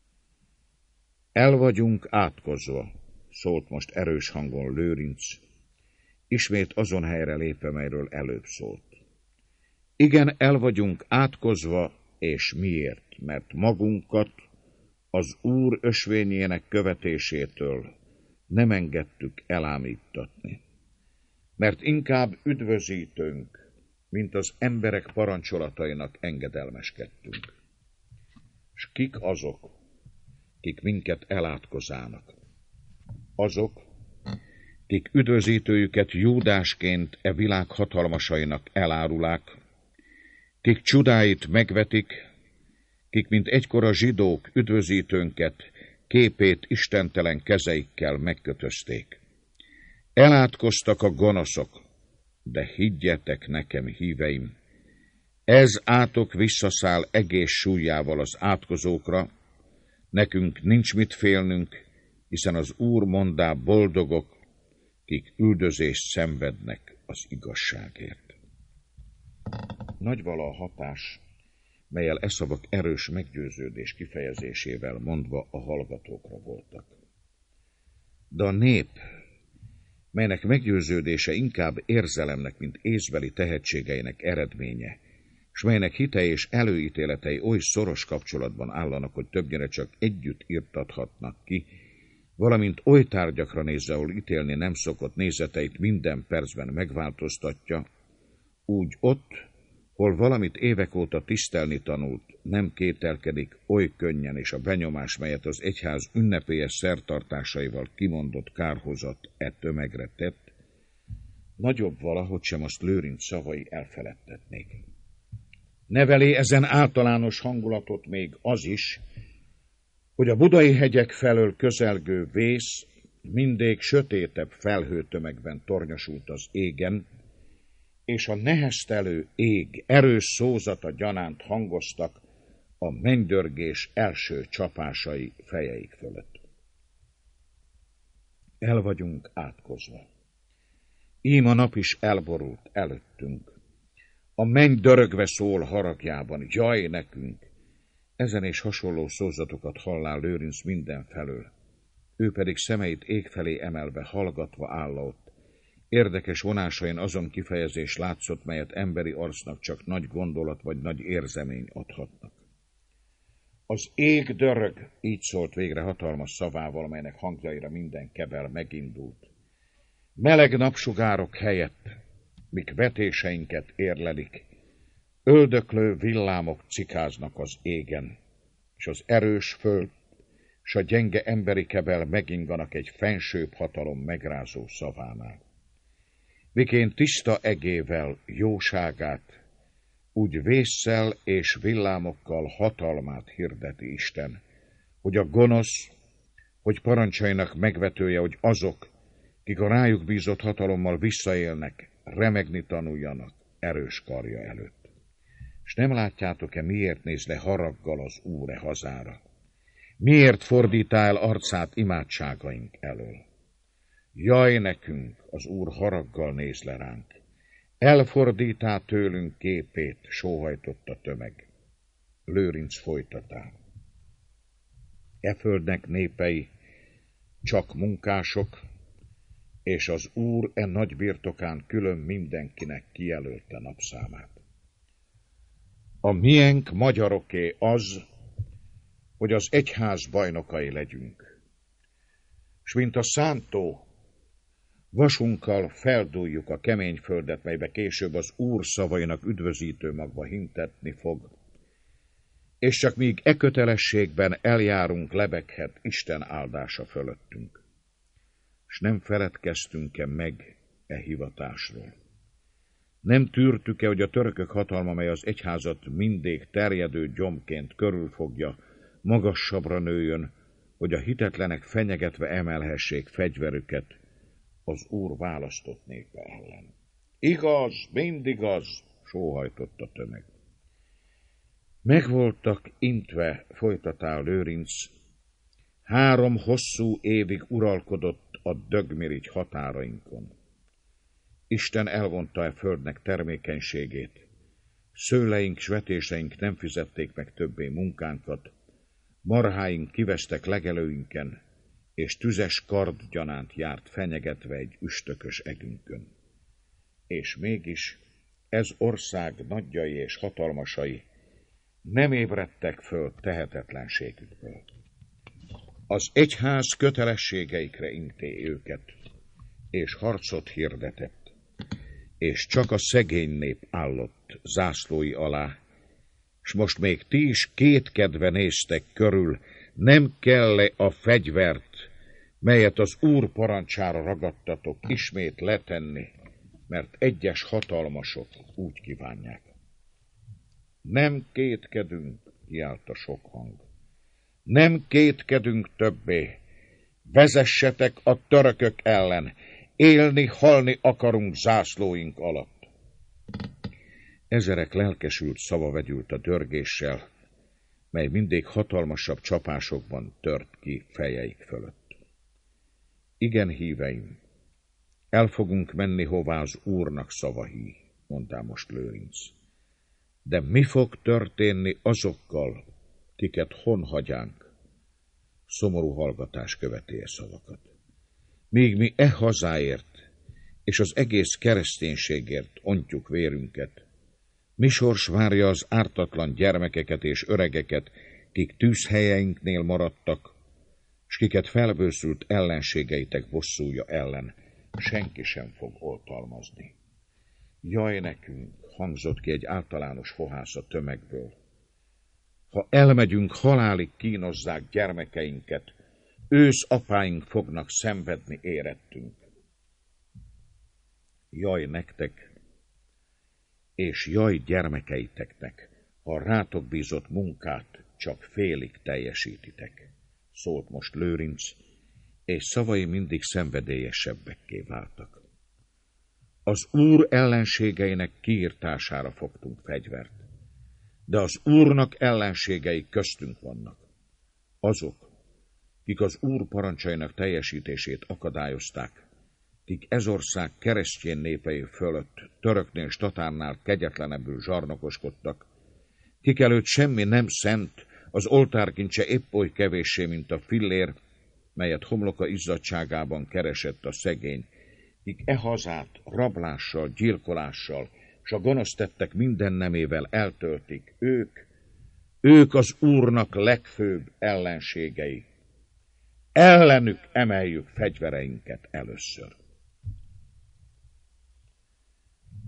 El vagyunk átkozva, szólt most erős hangon Lőrinc, ismét azon helyre lépve, melyről előbb szólt. Igen, el vagyunk átkozva, és miért? Mert magunkat az Úr ösvényének követésétől nem engedtük elámítatni. Mert inkább üdvözítőnk, mint az emberek parancsolatainak engedelmeskedtünk. S kik azok, kik minket elátkozának? Azok, kik üdvözítőjüket Júdásként e világ hatalmasainak elárulák, kik csodáit megvetik, kik mint egykor a zsidók üdvözítőnket, képét istentelen kezeikkel megkötözték. Elátkoztak a gonoszok, de higgyetek nekem, híveim, ez átok visszaszáll egész súlyával az átkozókra, nekünk nincs mit félnünk, hiszen az Úr mondá boldogok, kik üldözést szenvednek az igazságért. Nagy vala a hatás, melyel e szavak erős meggyőződés kifejezésével mondva a hallgatókra voltak. De a nép, melynek meggyőződése inkább érzelemnek, mint észbeli tehetségeinek eredménye, s melynek hite és előítéletei oly szoros kapcsolatban állanak, hogy többnyire csak együtt irtathatnak ki, valamint oly tárgyakra nézve, ahol ítélni nem szokott nézeteit minden percben megváltoztatja, úgy ott, hol valamit évek óta tisztelni tanult, nem kételkedik oly könnyen, és a benyomás, melyet az egyház ünnepélyes szertartásaival kimondott kárhozat e tömegre tett, nagyobb valahogy sem azt Lőrinc szavai elfeledtetnék. Nevelé ezen általános hangulatot még az is, hogy a budai hegyek felől közelgő vész mindig sötétebb felhőtömegben tornyosult az égen, és a neheztelő ég erős szózata gyanánt hangoztak a mennydörgés első csapásai fejeik fölött. El vagyunk átkozva. Ím a nap is elborult előttünk. A menny dörögve szól haragjában, jaj nekünk! Ezen és hasonló szózatokat hallál Lőrinc mindenfelől. Ő pedig szemeit ég felé emelve hallgatva áll ott. Érdekes vonásain azon kifejezés látszott, melyet emberi arcnak csak nagy gondolat vagy nagy érzemény adhatnak. Az ég dörög, így szólt végre hatalmas szavával, melynek hangjaira minden kebel megindult. Meleg napsugárok helyett, mik vetéseinket érlelik, Öldöklő villámok cikáznak az égen, és az erős föld s a gyenge emberi kebel meginganak egy fensőbb hatalom megrázó szavánál. Miként tiszta egével jóságát, úgy vésszel és villámokkal hatalmát hirdeti Isten, hogy a gonosz, hogy parancsainak megvetője, hogy azok, kik a rájuk bízott hatalommal visszaélnek, remegni tanuljanak erős karja előtt. És nem látjátok-e, miért néz le haraggal az Úr e hazára? Miért fordítá el arcát imádságaink elől? Jaj nekünk, az Úr haraggal néz le ránk. Elfordítá tőlünk képét, sóhajtott a tömeg. Lőrinc folytatá. E földnek népei csak munkások, és az Úr e nagy birtokán külön mindenkinek kijelölte napszámát. A miénk magyaroké az, hogy az egyház bajnokai legyünk, s mint a szántó, vasunkkal feldújjuk a kemény földet, melybe később az Úr szavainak üdvözítő magva hintetni fog, és csak míg e kötelességben eljárunk, lebeghet Isten áldása fölöttünk. És nem feledkeztünk-e meg e hivatásról? Nem tűrtük-e, hogy a törökök hatalma, mely az egyházat mindig terjedő gyomként körülfogja, magasabbra nőjön, hogy a hitetlenek fenyegetve emelhessék fegyverüket az Úr választott népe ellen. Igaz, mindig az, sóhajtott a tömeg. Megvoltak intve, folytatá Lőrinc, 3 hosszú évig uralkodott a dögmirigy határainkon. Isten elvonta e földnek termékenységét, szőleink s vetéseink nem fizették meg többé munkánkat, marháink kivesztek legelőinken, és tüzes kardgyanánt járt fenyegetve egy üstökös egünkön. És mégis ez ország nagyjai és hatalmasai nem ébredtek föl tehetetlenségükből. Az egyház kötelességeikre inté őket, és harcot hirdetett, és csak a szegény nép állott zászlói alá, s most még ti is kétkedve néztek körül, nem kell-e a fegyvert, melyet az Úr parancsára ragadtatok, ismét letenni, mert egyes hatalmasok úgy kívánják. Nem kétkedünk, kiált a sok hang. Nem kétkedünk többé. Vezessetek a törökök ellen, élni, halni akarunk zászlóink alatt. Ezerek lelkesült szava vegyült a dörgéssel, mely mindig hatalmasabb csapásokban tört ki fejeik fölött. Igen, híveim, el fogunk menni, hová az Úrnak szava hív, mondta most Lőrinc. De mi fog történni azokkal, kiket honhagyánk? Szomorú hallgatás követi e szavakat. Míg mi e hazáért és az egész kereszténységért ontjuk vérünket, mi sors várja az ártatlan gyermekeket és öregeket, kik tűzhelyeinknél maradtak, s kiket felbőszült ellenségeitek bosszúja ellen senki sem fog oltalmazni. Jaj nekünk, hangzott ki egy általános fohász a tömegből. Ha elmegyünk, halálig kínozzák gyermekeinket, ősz apáink fognak szenvedni érettünk. Jaj nektek, és jaj gyermekeiteknek, ha rátok bízott munkát csak félig teljesítitek, szólt most Lőrinc, és szavai mindig szenvedélyesebbekké váltak. Az Úr ellenségeinek kiirtására fogtunk fegyvert, de az Úrnak ellenségei köztünk vannak. Azok, kik az Úr parancsainak teljesítését akadályozták, kik ez ország keresztjén népei fölött, töröknél s tatárnál kegyetlenebbül zsarnokoskodtak, kik előtt semmi nem szent, az oltárkincse épp oly kevéssé, mint a fillér, melyet homloka izzadságában keresett a szegény, kik e hazát rablással, gyilkolással, s a gonosz tettek minden nemével eltöltik, ők az Úrnak legfőbb ellenségei. Ellenük emeljük fegyvereinket először.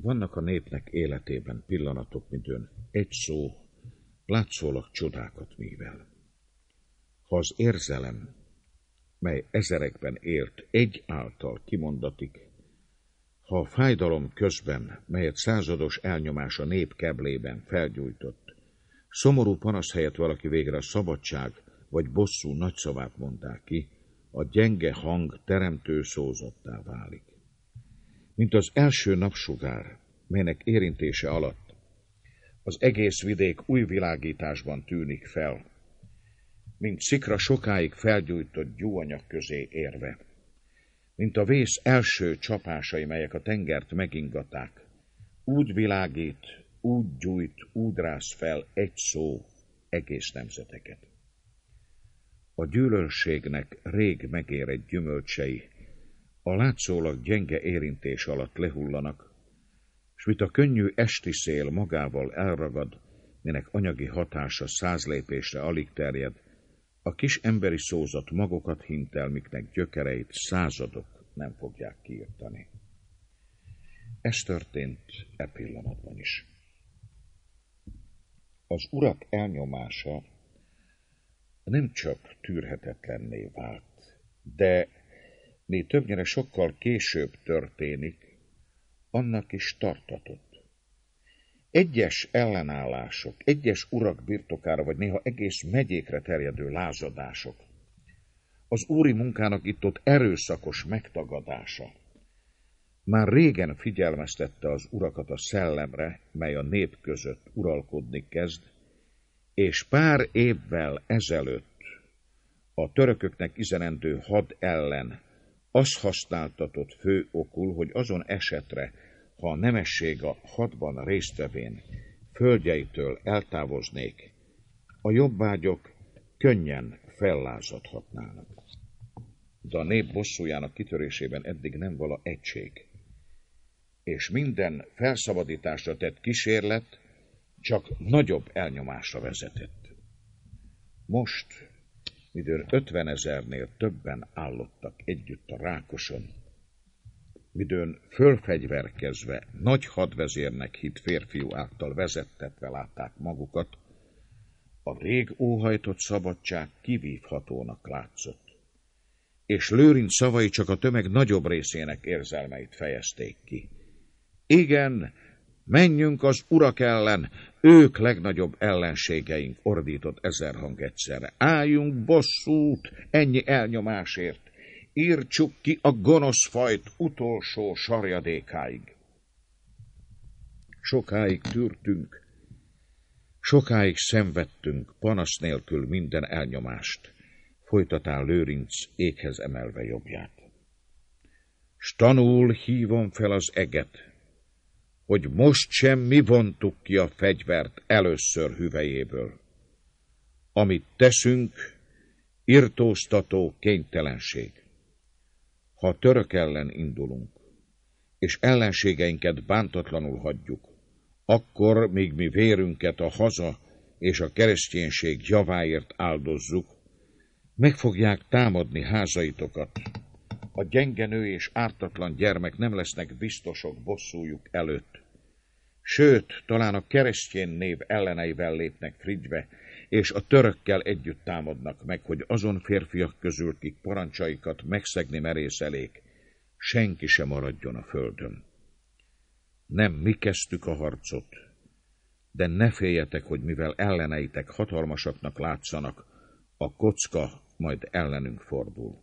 vannak a népnek életében pillanatok, midőn egy szó látszólag csodákat művel. Ha az érzelem, mely ezerekben élt, egy által kimondatik, ha a fájdalom közben, melyet százados elnyomás a nép keblében felgyújtott, szomorú panasz helyett valaki végre a szabadság vagy bosszú nagyszavát mondták ki, a gyenge hang teremtő szózattá válik. Mint az első napsugár, melynek érintése alatt az egész vidék új világításban tűnik fel, mint szikra sokáig felgyújtott gyúanyag közé érve, mint a vész első csapásai, melyek a tengert megingatták, úgy világít, úgy gyújt, úgy rász fel egy szó egész nemzeteket. A gyűlölségnek rég megérett gyümölcsei a látszólag gyenge érintés alatt lehullanak, s mit a könnyű esti szél magával elragad, minek anyagi hatása 100 lépésre alig terjed, a kis emberi szózat magokat hintel, miknek gyökereit századok nem fogják kiirtani. Ez történt e pillanatban is. Az urak elnyomása nem csak tűrhetetlenné vált, de mi többnyire sokkal később történik, annak is tartatott. Egyes ellenállások, egyes urak birtokára, vagy néha egész megyékre terjedő lázadások, az úri munkának itt-ott erőszakos megtagadása már régen figyelmeztette az urakat a szellemre, mely a nép között uralkodni kezd, és pár évvel ezelőtt a törököknek üzenendő had ellen az használtatott fő okul, hogy azon esetre, ha a nemesség a hadban résztvevén földjeitől eltávoznék, a jobbágyok könnyen fellázadhatnának. De a nép bosszújának kitörésében eddig nem vala egység, és minden felszabadításra tett kísérlet csak nagyobb elnyomásra vezetett. Most, midőn 50 000-nél többen állottak együtt a Rákoson, midőn fölfegyverkezve nagy hadvezérnek hitt férfiú által vezettetve látták magukat, a rég óhajtott szabadság kivívhatónak látszott, és Lőrinc szavai csak a tömeg nagyobb részének érzelmeit fejezték ki. Igen, menjünk az urak ellen, ők legnagyobb ellenségeink, ordított 1000 hang egyszerre. Álljunk bosszút ennyi elnyomásért, írtsuk ki a gonosz fajt utolsó sarjadékáig. Sokáig tűrtünk, sokáig szenvedtünk, panasz nélkül minden elnyomást, folytatál Lőrinc éghez emelve jobbját. S tanul hívom fel az eget, hogy most sem mi vontuk ki a fegyvert először hüvelyéből. Amit teszünk, irtóztató kénytelenség. Ha török ellen indulunk, és ellenségeinket bántatlanul hagyjuk, akkor, míg mi vérünket a haza és a kereszténység javáért áldozzuk, meg fogják támadni házaitokat. A gyenge nő és ártatlan gyermek nem lesznek biztosok bosszújuk előtt. Sőt, talán a keresztény név elleneivel lépnek frigybe, és a törökkel együtt támadnak meg, hogy azon férfiak közül, kik parancsaikat megszegni merészelék, senki sem maradjon a földön. Nem mi kezdtük a harcot, de ne féljetek, hogy mivel elleneitek hatalmasaknak látszanak, a kocka majd ellenünk fordul.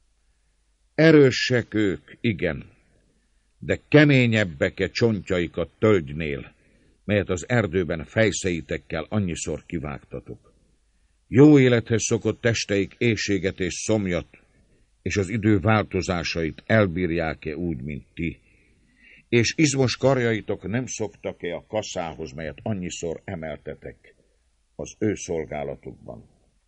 Erősek ők, igen, de keményebbek-e csontjaikat tölgynél, melyet az erdőben fejszeitekkel annyiszor kivágtatok. Jó élethez szokott testeik éhséget és szomjat, és az idő változásait elbírják-e úgy, mint ti, és izmos karjaitok nem szoktak-e a kaszához, melyet annyiszor emeltetek az ő szolgálatukban.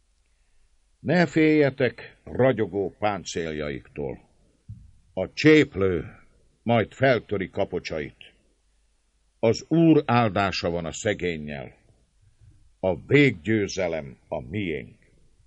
Ne féljetek ragyogó páncéljaiktól. A cséplő majd feltöri kapocsait. Az Úr áldása van a szegénnyel. A véggyőzelem a miénk.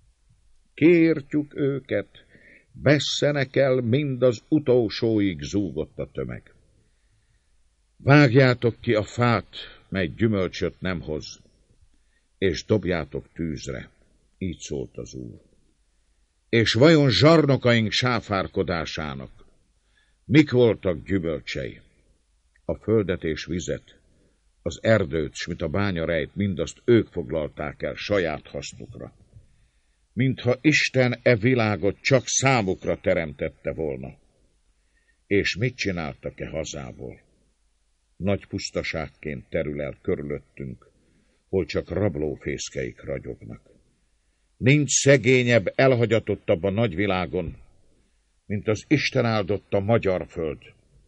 Kiírtjuk őket, vesszenek el mind az utolsóig, zúgott a tömeg. Vágjátok ki a fát, mely gyümölcsöt nem hoz, és dobjátok tűzre, így szólt az Úr. És vajon zsarnokaink sáfárkodásának mik voltak gyümölcsei? A földet és vizet, az erdőt, s mint a bányarejt, mindazt ők foglalták el saját hasznukra. Mintha Isten e világot csak számukra teremtette volna. És mit csináltak-e hazából? Nagy pusztaságként terül el körülöttünk, hol csak rablófészkeik ragyognak. Nincs szegényebb, elhagyatottabb a nagyvilágon, mint az Isten áldotta magyar föld.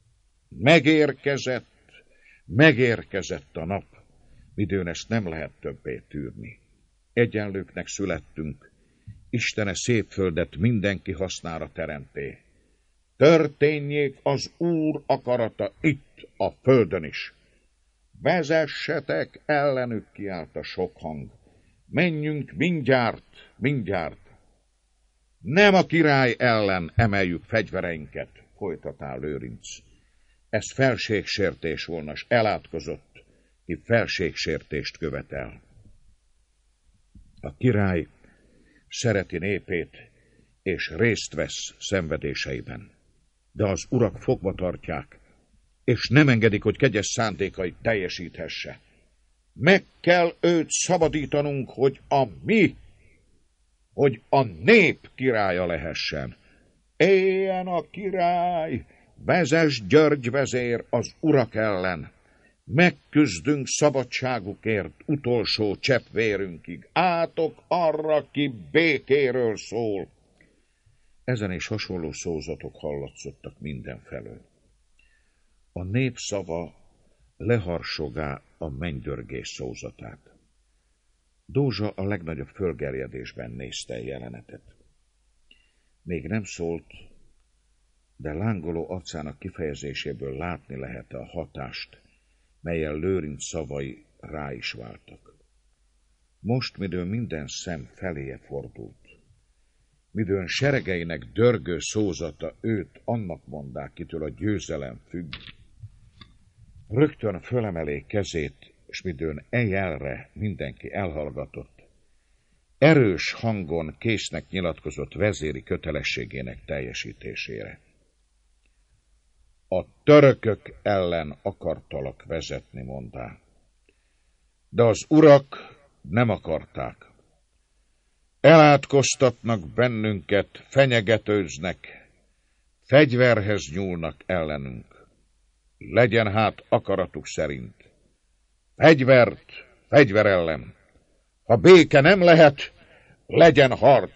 Megérkezett a nap, midőn ezt nem lehet többé tűrni. Egyenlőknek születtünk, Istene szép földet mindenki hasznára teremté. Történjék az Úr akarata itt a földön is. Vezessetek ellenük, kiált a sok hang. Menjünk mindjárt. Nem a király ellen emeljük fegyvereinket, folytatá Lőrinc. Ez felségsértés volna, s elátkozott, ki felségsértést követel. A király szereti népét, és részt vesz szenvedéseiben. De az urak fogva tartják, és nem engedik, hogy kegyes szándékait teljesíthesse. Meg kell őt szabadítanunk, hogy a nép királya lehessen. Éljen a király, vezess György vezér az urak ellen. Megküzdünk szabadságukért utolsó csepp vérünkig. Átok arra, ki békéről szól. Ezen és hasonló szózatok hallatszottak mindenfelől. A nép szava leharsogá a mennydörgés szózatát. Dózsa a legnagyobb fölgerjedésben nézte a jelenetet. Még nem szólt, de lángoló arcának kifejezéséből látni lehet a hatást, melyen Lőrinc szavai rá is váltak. Most, midőn minden szem feléje fordult, midőn seregeinek dörgő szózata őt annak mondák, kitől a győzelem függ, rögtön fölemelé kezét, s midőn jelre mindenki elhallgatott, erős hangon késznek nyilatkozott vezéri kötelességének teljesítésére. A törökök ellen akartalak vezetni, mondá. De az urak nem akarták. Elátkoztatnak bennünket, fenyegetőznek, fegyverhez nyúlnak ellenünk. Legyen hát akaratuk szerint. Fegyver ellen. Ha béke nem lehet, legyen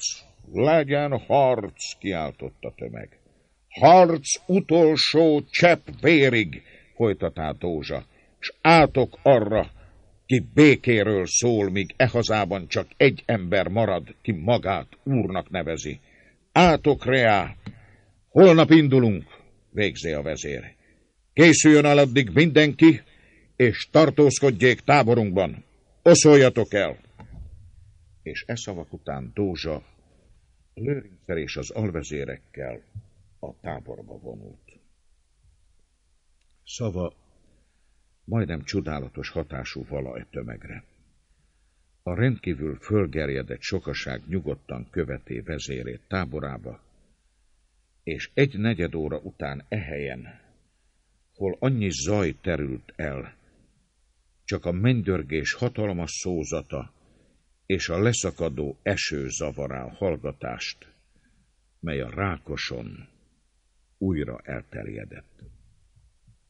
harc, kiáltott a tömeg. Harc utolsó csepp vérig, folytatá Dózsa, s átok arra, ki békéről szól, míg e hazában csak egy ember marad, ki magát úrnak nevezi. Átok reá, holnap indulunk, végzi a vezér. Készüljön el addig mindenki, és tartózkodjék táborunkban. Oszoljatok el! És e szavak után Dózsa Lőrinccel és az alvezérekkel a táborba vonult. Szava majdnem csodálatos hatású vala e tömegre. A rendkívül fölgerjedett sokaság nyugodtan követé vezérét táborába, és 1/4 óra után e helyen, hol annyi zaj terült el, csak a mennydörgés hatalmas szózata és a leszakadó eső zavarál hallgatást, mely a Rákoson újra elterjedett.